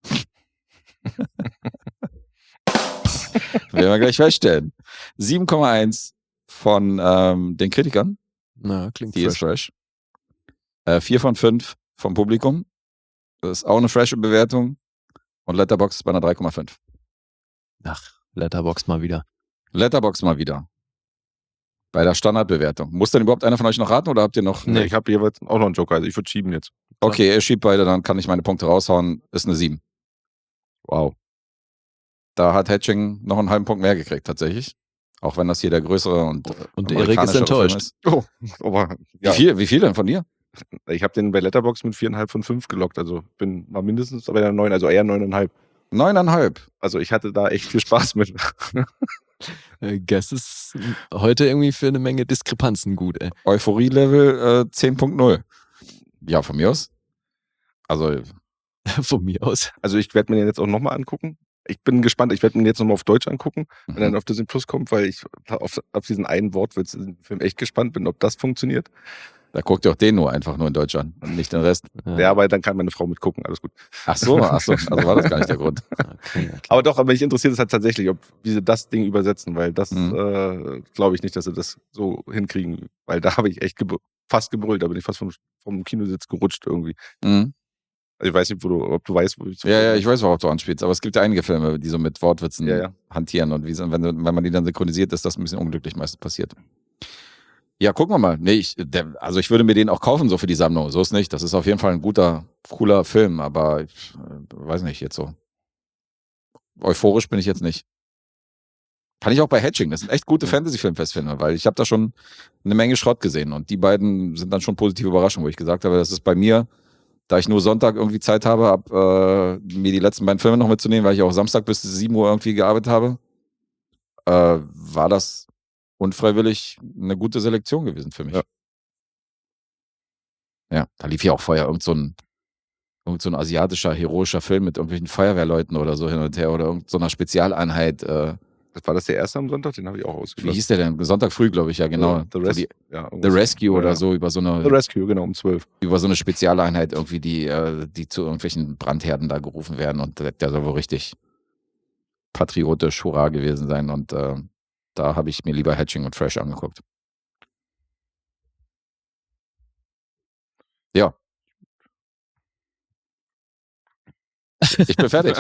Werden wir gleich feststellen. 7,1 von den Kritikern. Na, klingt die fresh. Ist fresh. 4 von 5 vom Publikum. Das ist auch eine frische Bewertung. Und Letterboxd ist bei einer 3,5. Ach, Letterboxd mal wieder. Letterboxd mal wieder. Bei der Standardbewertung. Muss denn überhaupt einer von euch noch raten oder habt ihr noch? Nee, ich habe jeweils auch noch einen Joker. Also ich würde schieben jetzt. Okay, ihr schiebt beide, dann kann ich meine Punkte raushauen. Ist eine 7. Wow. Da hat Hatching noch einen halben Punkt mehr gekriegt, tatsächlich. Auch wenn das hier der größere und Erik ist enttäuscht. Ist. Oh, aber, ja. Wie viel denn von dir? Ich habe den bei Letterboxd mit 4,5 von 5 gelockt. Also war mindestens bei der 9, also eher 9,5. 9,5. Also ich hatte da echt viel Spaß mit. Guess ist heute irgendwie für eine Menge Diskrepanzen gut, ey. Euphorie-Level 10.0. Ja, von mir aus. Also, Von mir aus. Also ich werde mir den jetzt auch nochmal angucken. Ich bin gespannt, ich werde mir den jetzt nochmal auf Deutsch angucken, wenn er dann auf Disney Plus kommt, weil ich auf diesen einen Wortwitz in dem Film echt gespannt bin, ob das funktioniert. da guckt ihr auch den nur einfach nur in Deutsch an und nicht den Rest. Ja, aber dann kann meine Frau mitgucken, alles gut. Ach so, also war das gar nicht der Grund. Okay. Aber doch, aber mich interessiert es halt tatsächlich, wie sie das Ding übersetzen, weil das glaube ich nicht, dass sie das so hinkriegen, weil da habe ich echt fast gebrüllt, da bin ich fast vom Kinositz gerutscht irgendwie. Mhm. Also ich weiß nicht, ob du weißt, wo ich Ja, ich weiß, worauf du anspielst, aber es gibt ja einige Filme, die so mit Wortwitzen hantieren und wenn man die dann synchronisiert, ist das ein bisschen unglücklich meistens passiert. Ja, gucken wir mal. Nee, ich würde mir den auch kaufen, so für die Sammlung. So ist nicht. Das ist auf jeden Fall ein guter, cooler Film, aber ich weiß nicht, jetzt so. Euphorisch bin ich jetzt nicht. Fand ich auch bei Hatching. Das sind echt gute Fantasy-Filmfestfilme, weil ich habe da schon eine Menge Schrott gesehen und die beiden sind dann schon positive Überraschungen, wo ich gesagt habe, das ist bei mir, da ich nur Sonntag irgendwie Zeit habe, mir die letzten beiden Filme noch mitzunehmen, weil ich auch Samstag bis 7 Uhr irgendwie gearbeitet habe, war das unfreiwillig eine gute Selektion gewesen für mich. Ja, da lief ja auch vorher irgend so ein asiatischer, heroischer Film mit irgendwelchen Feuerwehrleuten oder so hin und her oder irgend so einer Spezialeinheit. War das der erste am Sonntag? Den habe ich auch ausgelassen. Wie hieß der denn? Sonntag früh, glaube ich, ja, genau. The Rescue oder so, über so eine. The Rescue, genau, um 12. Über so eine Spezialeinheit irgendwie, die zu irgendwelchen Brandherden da gerufen werden und der soll wohl richtig patriotisch, hurra gewesen sein und da habe ich mir lieber Hatching und Fresh angeguckt. Ja. Ich bin fertig.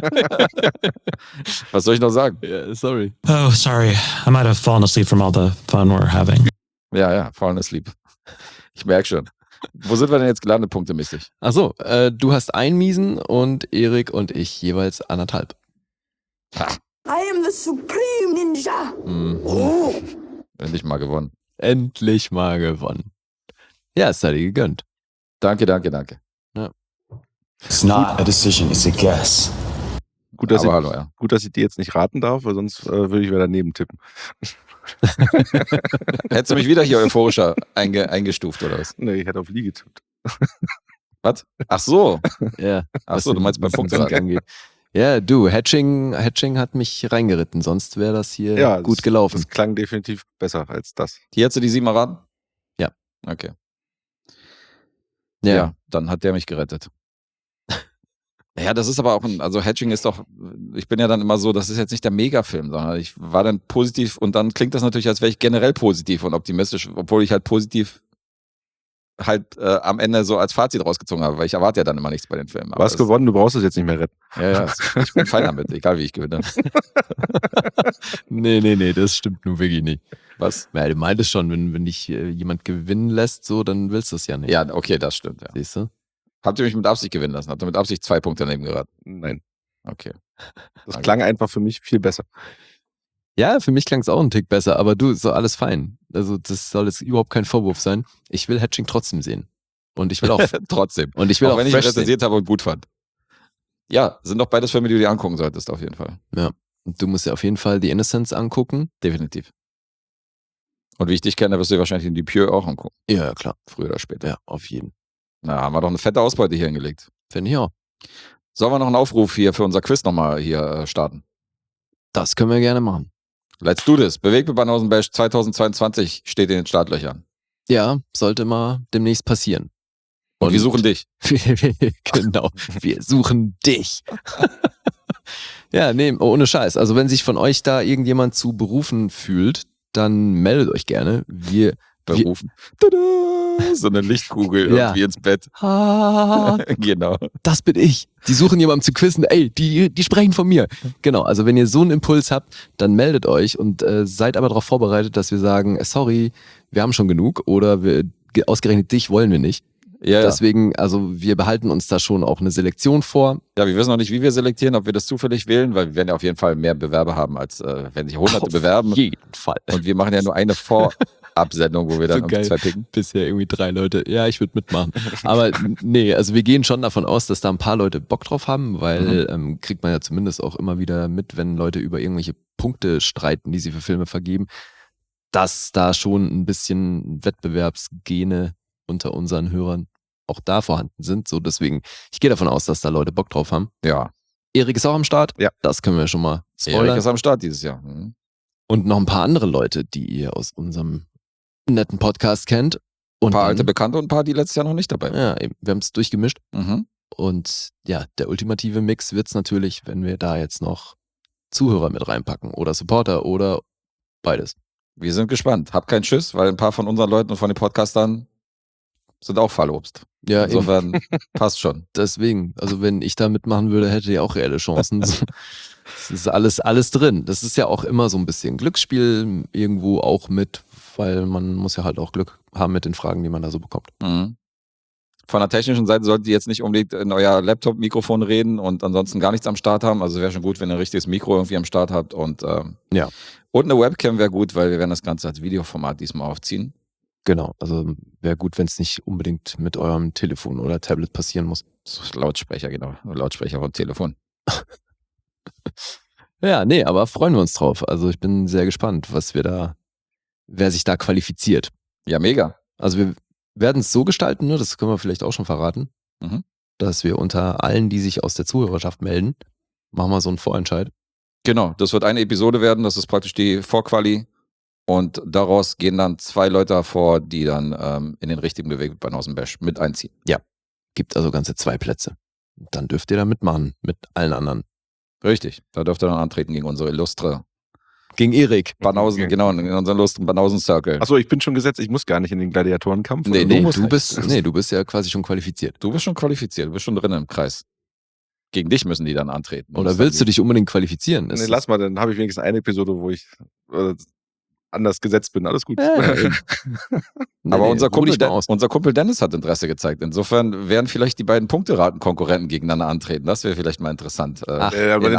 Was soll ich noch sagen? Yeah, sorry. Oh, sorry. I might have fallen asleep from all the fun we're having. Ja, fallen asleep. Ich merke schon. Wo sind wir denn jetzt gelandet, punktemäßig? Achso, du hast einen Miesen und Erik und ich jeweils 1,5. I am the Supreme Ninja. Oh. Endlich mal gewonnen. Endlich mal gewonnen. Ja, es sei dir gegönnt. Danke. Ja. It's not a decision, it's a guess. Gut, dass hallo, ja. Gut, dass ich dir jetzt nicht raten darf, weil sonst würde ich wieder daneben tippen. Hättest du mich wieder hier euphorischer eingestuft, oder was? Nee, ich hätte auf Lee getippt. Was? Ach so. Ja. Ach so, du meinst beim Punkt angeht. Ja, du, Hatching hat mich reingeritten, sonst wäre das hier gut gelaufen. Das klang definitiv besser als das. Hier hättest du die 7 mal raten? Ja. Okay. Ja. Ja, dann hat der mich gerettet. Ja, das ist aber auch also Hatching ist doch, ich bin ja dann immer so, das ist jetzt nicht der Megafilm, sondern ich war dann positiv und dann klingt das natürlich, als wäre ich generell positiv und optimistisch, obwohl ich halt positiv halt am Ende so als Fazit rausgezogen habe, weil ich erwarte ja dann immer nichts bei den Filmen. Du hast gewonnen, du brauchst es jetzt nicht mehr retten. Ja, ich bin fein damit, egal wie ich gewinne. Nee, das stimmt nun wirklich nicht. Was? Ja, du meintest schon, wenn dich jemand gewinnen lässt, so, dann willst du es ja nicht. Ja, okay, das stimmt, ja. Siehst du? Habt ihr mich mit Absicht gewinnen lassen? Habt ihr mit Absicht 2 Punkte daneben geraten? Nein. Okay. Das klang einfach für mich viel besser. Ja, für mich klang es auch ein Tick besser, aber du, so alles fein. Also das soll jetzt überhaupt kein Vorwurf sein. Ich will Hatching trotzdem sehen. Und ich will auch trotzdem. Und ich will auch wenn ich Fresh rezensiert habe und gut fand. Ja, sind doch beides Filme, die du dir angucken solltest, auf jeden Fall. Ja. Und du musst ja auf jeden Fall The Innocents angucken. Definitiv. Und wie ich dich kenne, wirst du dir wahrscheinlich in die Pure auch angucken. Ja, klar. Früher oder später. Ja, auf jeden. Na, haben wir doch eine fette Ausbeute hier hingelegt. Finde ich auch. Sollen wir noch einen Aufruf hier für unser Quiz nochmal hier starten? Das können wir gerne machen. Let's do this. Bewegt mit Banausen Bash 2022 steht in den Startlöchern. Ja, sollte mal demnächst passieren. Und wir suchen dich. Genau, wir suchen dich. Ja, nee, ohne Scheiß. Also wenn sich von euch da irgendjemand zu berufen fühlt, dann meldet euch gerne. Wir berufen. Tada! So eine Lichtkugel irgendwie ins Bett. Genau. Das bin ich. Die suchen jemanden zu quizzen. Ey, die sprechen von mir. Genau, also wenn ihr so einen Impuls habt, dann meldet euch und seid aber darauf vorbereitet, dass wir sagen, sorry, wir haben schon genug oder ausgerechnet dich wollen wir nicht. Ja, deswegen, also wir behalten uns da schon auch eine Selektion vor. Ja, wir wissen noch nicht, wie wir selektieren, ob wir das zufällig wählen, weil wir werden ja auf jeden Fall mehr Bewerber haben, als wenn sich Hunderte bewerben. Auf jeden Fall. Und wir machen ja nur eine Vorabsendung, wo wir dann so 2 picken. Bisher irgendwie 3 Leute. Ja, ich würde mitmachen. Aber nee, also wir gehen schon davon aus, dass da ein paar Leute Bock drauf haben, weil kriegt man ja zumindest auch immer wieder mit, wenn Leute über irgendwelche Punkte streiten, die sie für Filme vergeben, dass da schon ein bisschen Wettbewerbsgene unter unseren Hörern auch da vorhanden sind. So, deswegen, ich gehe davon aus, dass da Leute Bock drauf haben. Ja. Erik ist auch am Start. Ja. Das können wir schon mal spoilern. Erik ist am Start dieses Jahr. Mhm. Und noch ein paar andere Leute, die ihr aus unserem netten Podcast kennt. Und Ein paar dann, alte Bekannte und ein paar, die letztes Jahr noch nicht dabei waren. Ja, eben, wir haben es durchgemischt. Mhm. Und ja, der ultimative Mix wird's natürlich, wenn wir da jetzt noch Zuhörer mit reinpacken oder Supporter oder beides. Wir sind gespannt. Habt keinen Schiss, weil ein paar von unseren Leuten und von den Podcastern sind auch Fallobst. Ja, Insofern eben. passt schon. Deswegen, also wenn ich da mitmachen würde, hätte ich auch reelle Chancen. Es ist alles drin. Das ist ja auch immer so ein bisschen Glücksspiel irgendwo auch mit, weil man muss ja halt auch Glück haben mit den Fragen, die man da so bekommt. Mhm. Von der technischen Seite solltet ihr jetzt nicht unbedingt in euer Laptop-Mikrofon reden und ansonsten gar nichts am Start haben. Also wäre schon gut, wenn ihr ein richtiges Mikro irgendwie am Start habt. Und ja. Und eine Webcam wäre gut, weil wir werden das Ganze als Videoformat diesmal aufziehen. Genau, also wäre gut, wenn es nicht unbedingt mit eurem Telefon oder Tablet passieren muss. Lautsprecher, genau. Lautsprecher vom Telefon. Ja, nee, aber freuen wir uns drauf. Also ich bin sehr gespannt, wer sich da qualifiziert. Ja, mega. Also wir werden es so gestalten, ne, das können wir vielleicht auch schon verraten, dass wir unter allen, die sich aus der Zuhörerschaft melden, machen wir so einen Vorentscheid. Genau, das wird eine Episode werden, das ist praktisch die Vorquali und daraus gehen dann 2 Leute hervor, die dann in den richtigen Bewegtbanausen-Bash mit einziehen. Ja, gibt also ganze 2 Plätze. Dann dürft ihr da mitmachen mit allen anderen. Richtig, da dürft ihr dann antreten gegen unsere illustre Gegen Erik. Banausen, genau, in unseren illustren Banausen-Circle. Achso, ich bin schon gesetzt, ich muss gar nicht in den Gladiatorenkampf. Nee, du bist ja quasi schon qualifiziert. Du bist schon qualifiziert, du bist schon drin im Kreis. Gegen dich müssen die dann antreten. Oder willst du dich unbedingt qualifizieren? Nee, lass mal, dann habe ich wenigstens eine Episode, wo ich anders gesetzt bin. Alles gut. Aber unser Kumpel Dennis hat Interesse gezeigt. Insofern werden vielleicht die beiden Punkteraten-Konkurrenten gegeneinander antreten. Das wäre vielleicht mal interessant. aber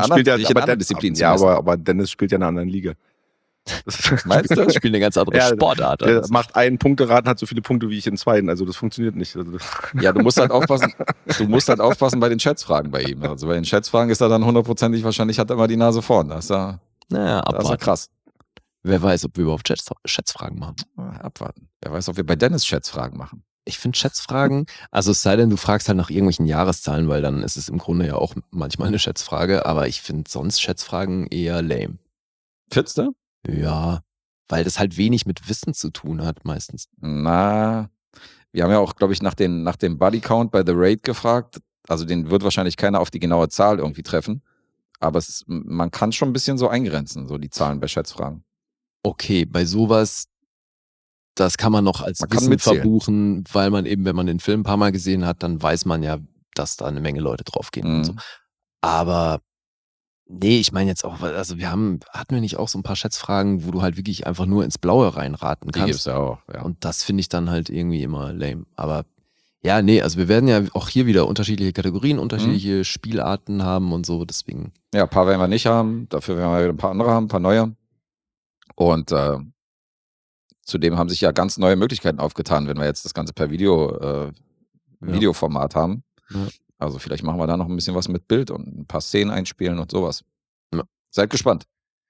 Dennis spielt ja in einer anderen Liga. Meinst du? Spielt eine ganz andere Sportart. Der macht einen Punkteraten, hat so viele Punkte wie ich in 2. Also das funktioniert nicht. Ja, du musst halt aufpassen. Du musst halt aufpassen bei den Schätzfragen bei ihm. Also bei den Schätzfragen ist er dann 100%ig wahrscheinlich, hat er immer die Nase vorn. Das ist ja, das ist ja krass. Wer weiß, ob wir überhaupt Schätzfragen machen. Abwarten. Wer weiß, ob wir bei Dennis Schätzfragen machen. Ich finde Schätzfragen, also es sei denn, du fragst halt nach irgendwelchen Jahreszahlen, weil dann ist es im Grunde ja auch manchmal eine Schätzfrage, aber ich finde sonst Schätzfragen eher lame. Findest du? Ja, weil das halt wenig mit Wissen zu tun hat meistens. Na, wir haben ja auch, glaube ich, nach dem Bodycount bei The Raid gefragt. Also den wird wahrscheinlich keiner auf die genaue Zahl irgendwie treffen. Aber man kann schon ein bisschen so eingrenzen, so die Zahlen bei Schätzfragen. Okay, bei sowas, das kann man noch als Wissen verbuchen, weil man eben, wenn man den Film ein paar Mal gesehen hat, dann weiß man ja, dass da eine Menge Leute draufgehen und so. Aber nee, ich meine jetzt auch, also hatten wir nicht auch so ein paar Schätzfragen, wo du halt wirklich einfach nur ins Blaue reinraten kannst. Die gibt's ja auch, ja. Und das finde ich dann halt irgendwie immer lame. Aber ja, nee, also wir werden ja auch hier wieder unterschiedliche Kategorien, unterschiedliche Spielarten haben und so, deswegen. Ja, ein paar werden wir nicht haben, dafür werden wir ein paar andere haben, ein paar neue. Und zudem haben sich ja ganz neue Möglichkeiten aufgetan, wenn wir jetzt das Ganze per Videoformat haben. Ja. Also vielleicht machen wir da noch ein bisschen was mit Bild und ein paar Szenen einspielen und sowas. Ja. Seid gespannt.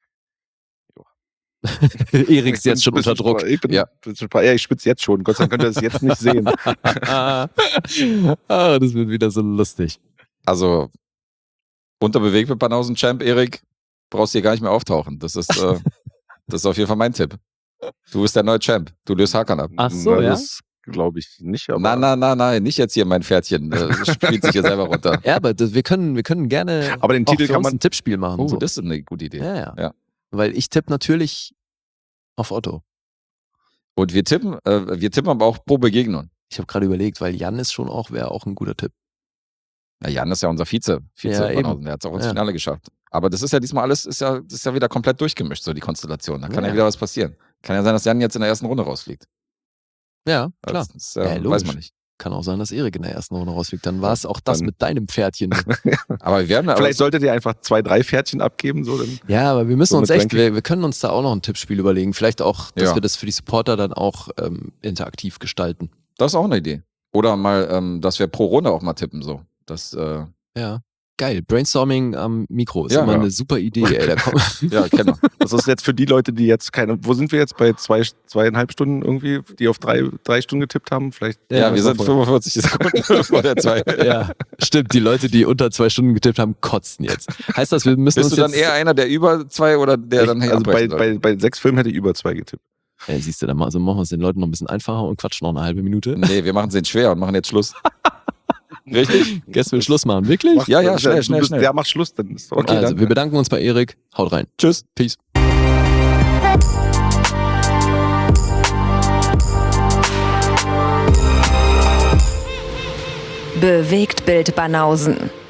Erik ist jetzt schon unter Druck. Ich spitze jetzt schon. Gott sei Dank könnt ihr das jetzt nicht sehen. Das wird wieder so lustig. Also unter Bewegtbanausen-Champ, Erik, brauchst du hier gar nicht mehr auftauchen. Das ist auf jeden Fall mein Tipp. Du bist der neue Champ. Du löst Hakan ab. Ach so, ja? Das glaube ich nicht. Aber Nein, nicht jetzt hier mein Pferdchen. Spielt sich hier selber runter. Ja, aber wir können gerne aber den Titel kann man ein Tippspiel machen. Oh, so. Das ist eine gute Idee. Ja. Weil ich tippe natürlich auf Otto. Und wir tippen aber auch pro Begegnung. Ich habe gerade überlegt, weil Jan ist wäre auch ein guter Tipp. Ja, Jan ist ja unser Vize der hat es auch ins Finale geschafft. Aber das ist ja diesmal alles, das ist ja wieder komplett durchgemischt, so die Konstellation. Da kann ja wieder was passieren. Kann ja sein, dass Jan jetzt in der ersten Runde rausfliegt. Ja, klar. Das weiß man nicht. Kann auch sein, dass Erik in der ersten Runde rausfliegt. Dann war es auch das mit deinem Pferdchen. Aber vielleicht solltet ihr einfach 2, 3 Pferdchen abgeben. So, dann ja, aber wir müssen uns echt, wir können uns da auch noch ein Tippspiel überlegen. Vielleicht auch, dass wir das für die Supporter dann auch interaktiv gestalten. Das ist auch eine Idee. Oder mal, dass wir pro Runde auch mal tippen. So. Das, ja. Geil, Brainstorming am Mikro ist Ja, immer ja. eine super Idee, ey. Da kommt Ja, kennen wir. Das ist jetzt für die Leute, die jetzt wo sind wir jetzt? Bei 2,5 Stunden irgendwie, die auf 3 Stunden getippt haben? Vielleicht. Ja, wir sind 45 Sekunden vor der 2. Ja, stimmt. Die Leute, die unter 2 Stunden getippt haben, kotzen jetzt. Heißt das, wir müssen Bist uns du dann jetzt... eher einer, der über 2 oder der dann Also abbrechen soll? bei 6 Filmen hätte ich über 2 getippt. Siehst du, dann also machen wir es den Leuten noch ein bisschen einfacher und quatschen noch eine halbe Minute. Nee, wir machen es denen schwer und machen jetzt Schluss. Richtig? Gäste will Schluss machen, wirklich? Ja, schnell. Der macht Schluss, dann ist okay. Also, wir bedanken uns bei Erik. Haut rein. Tschüss. Peace. Bewegt Bild Banausen.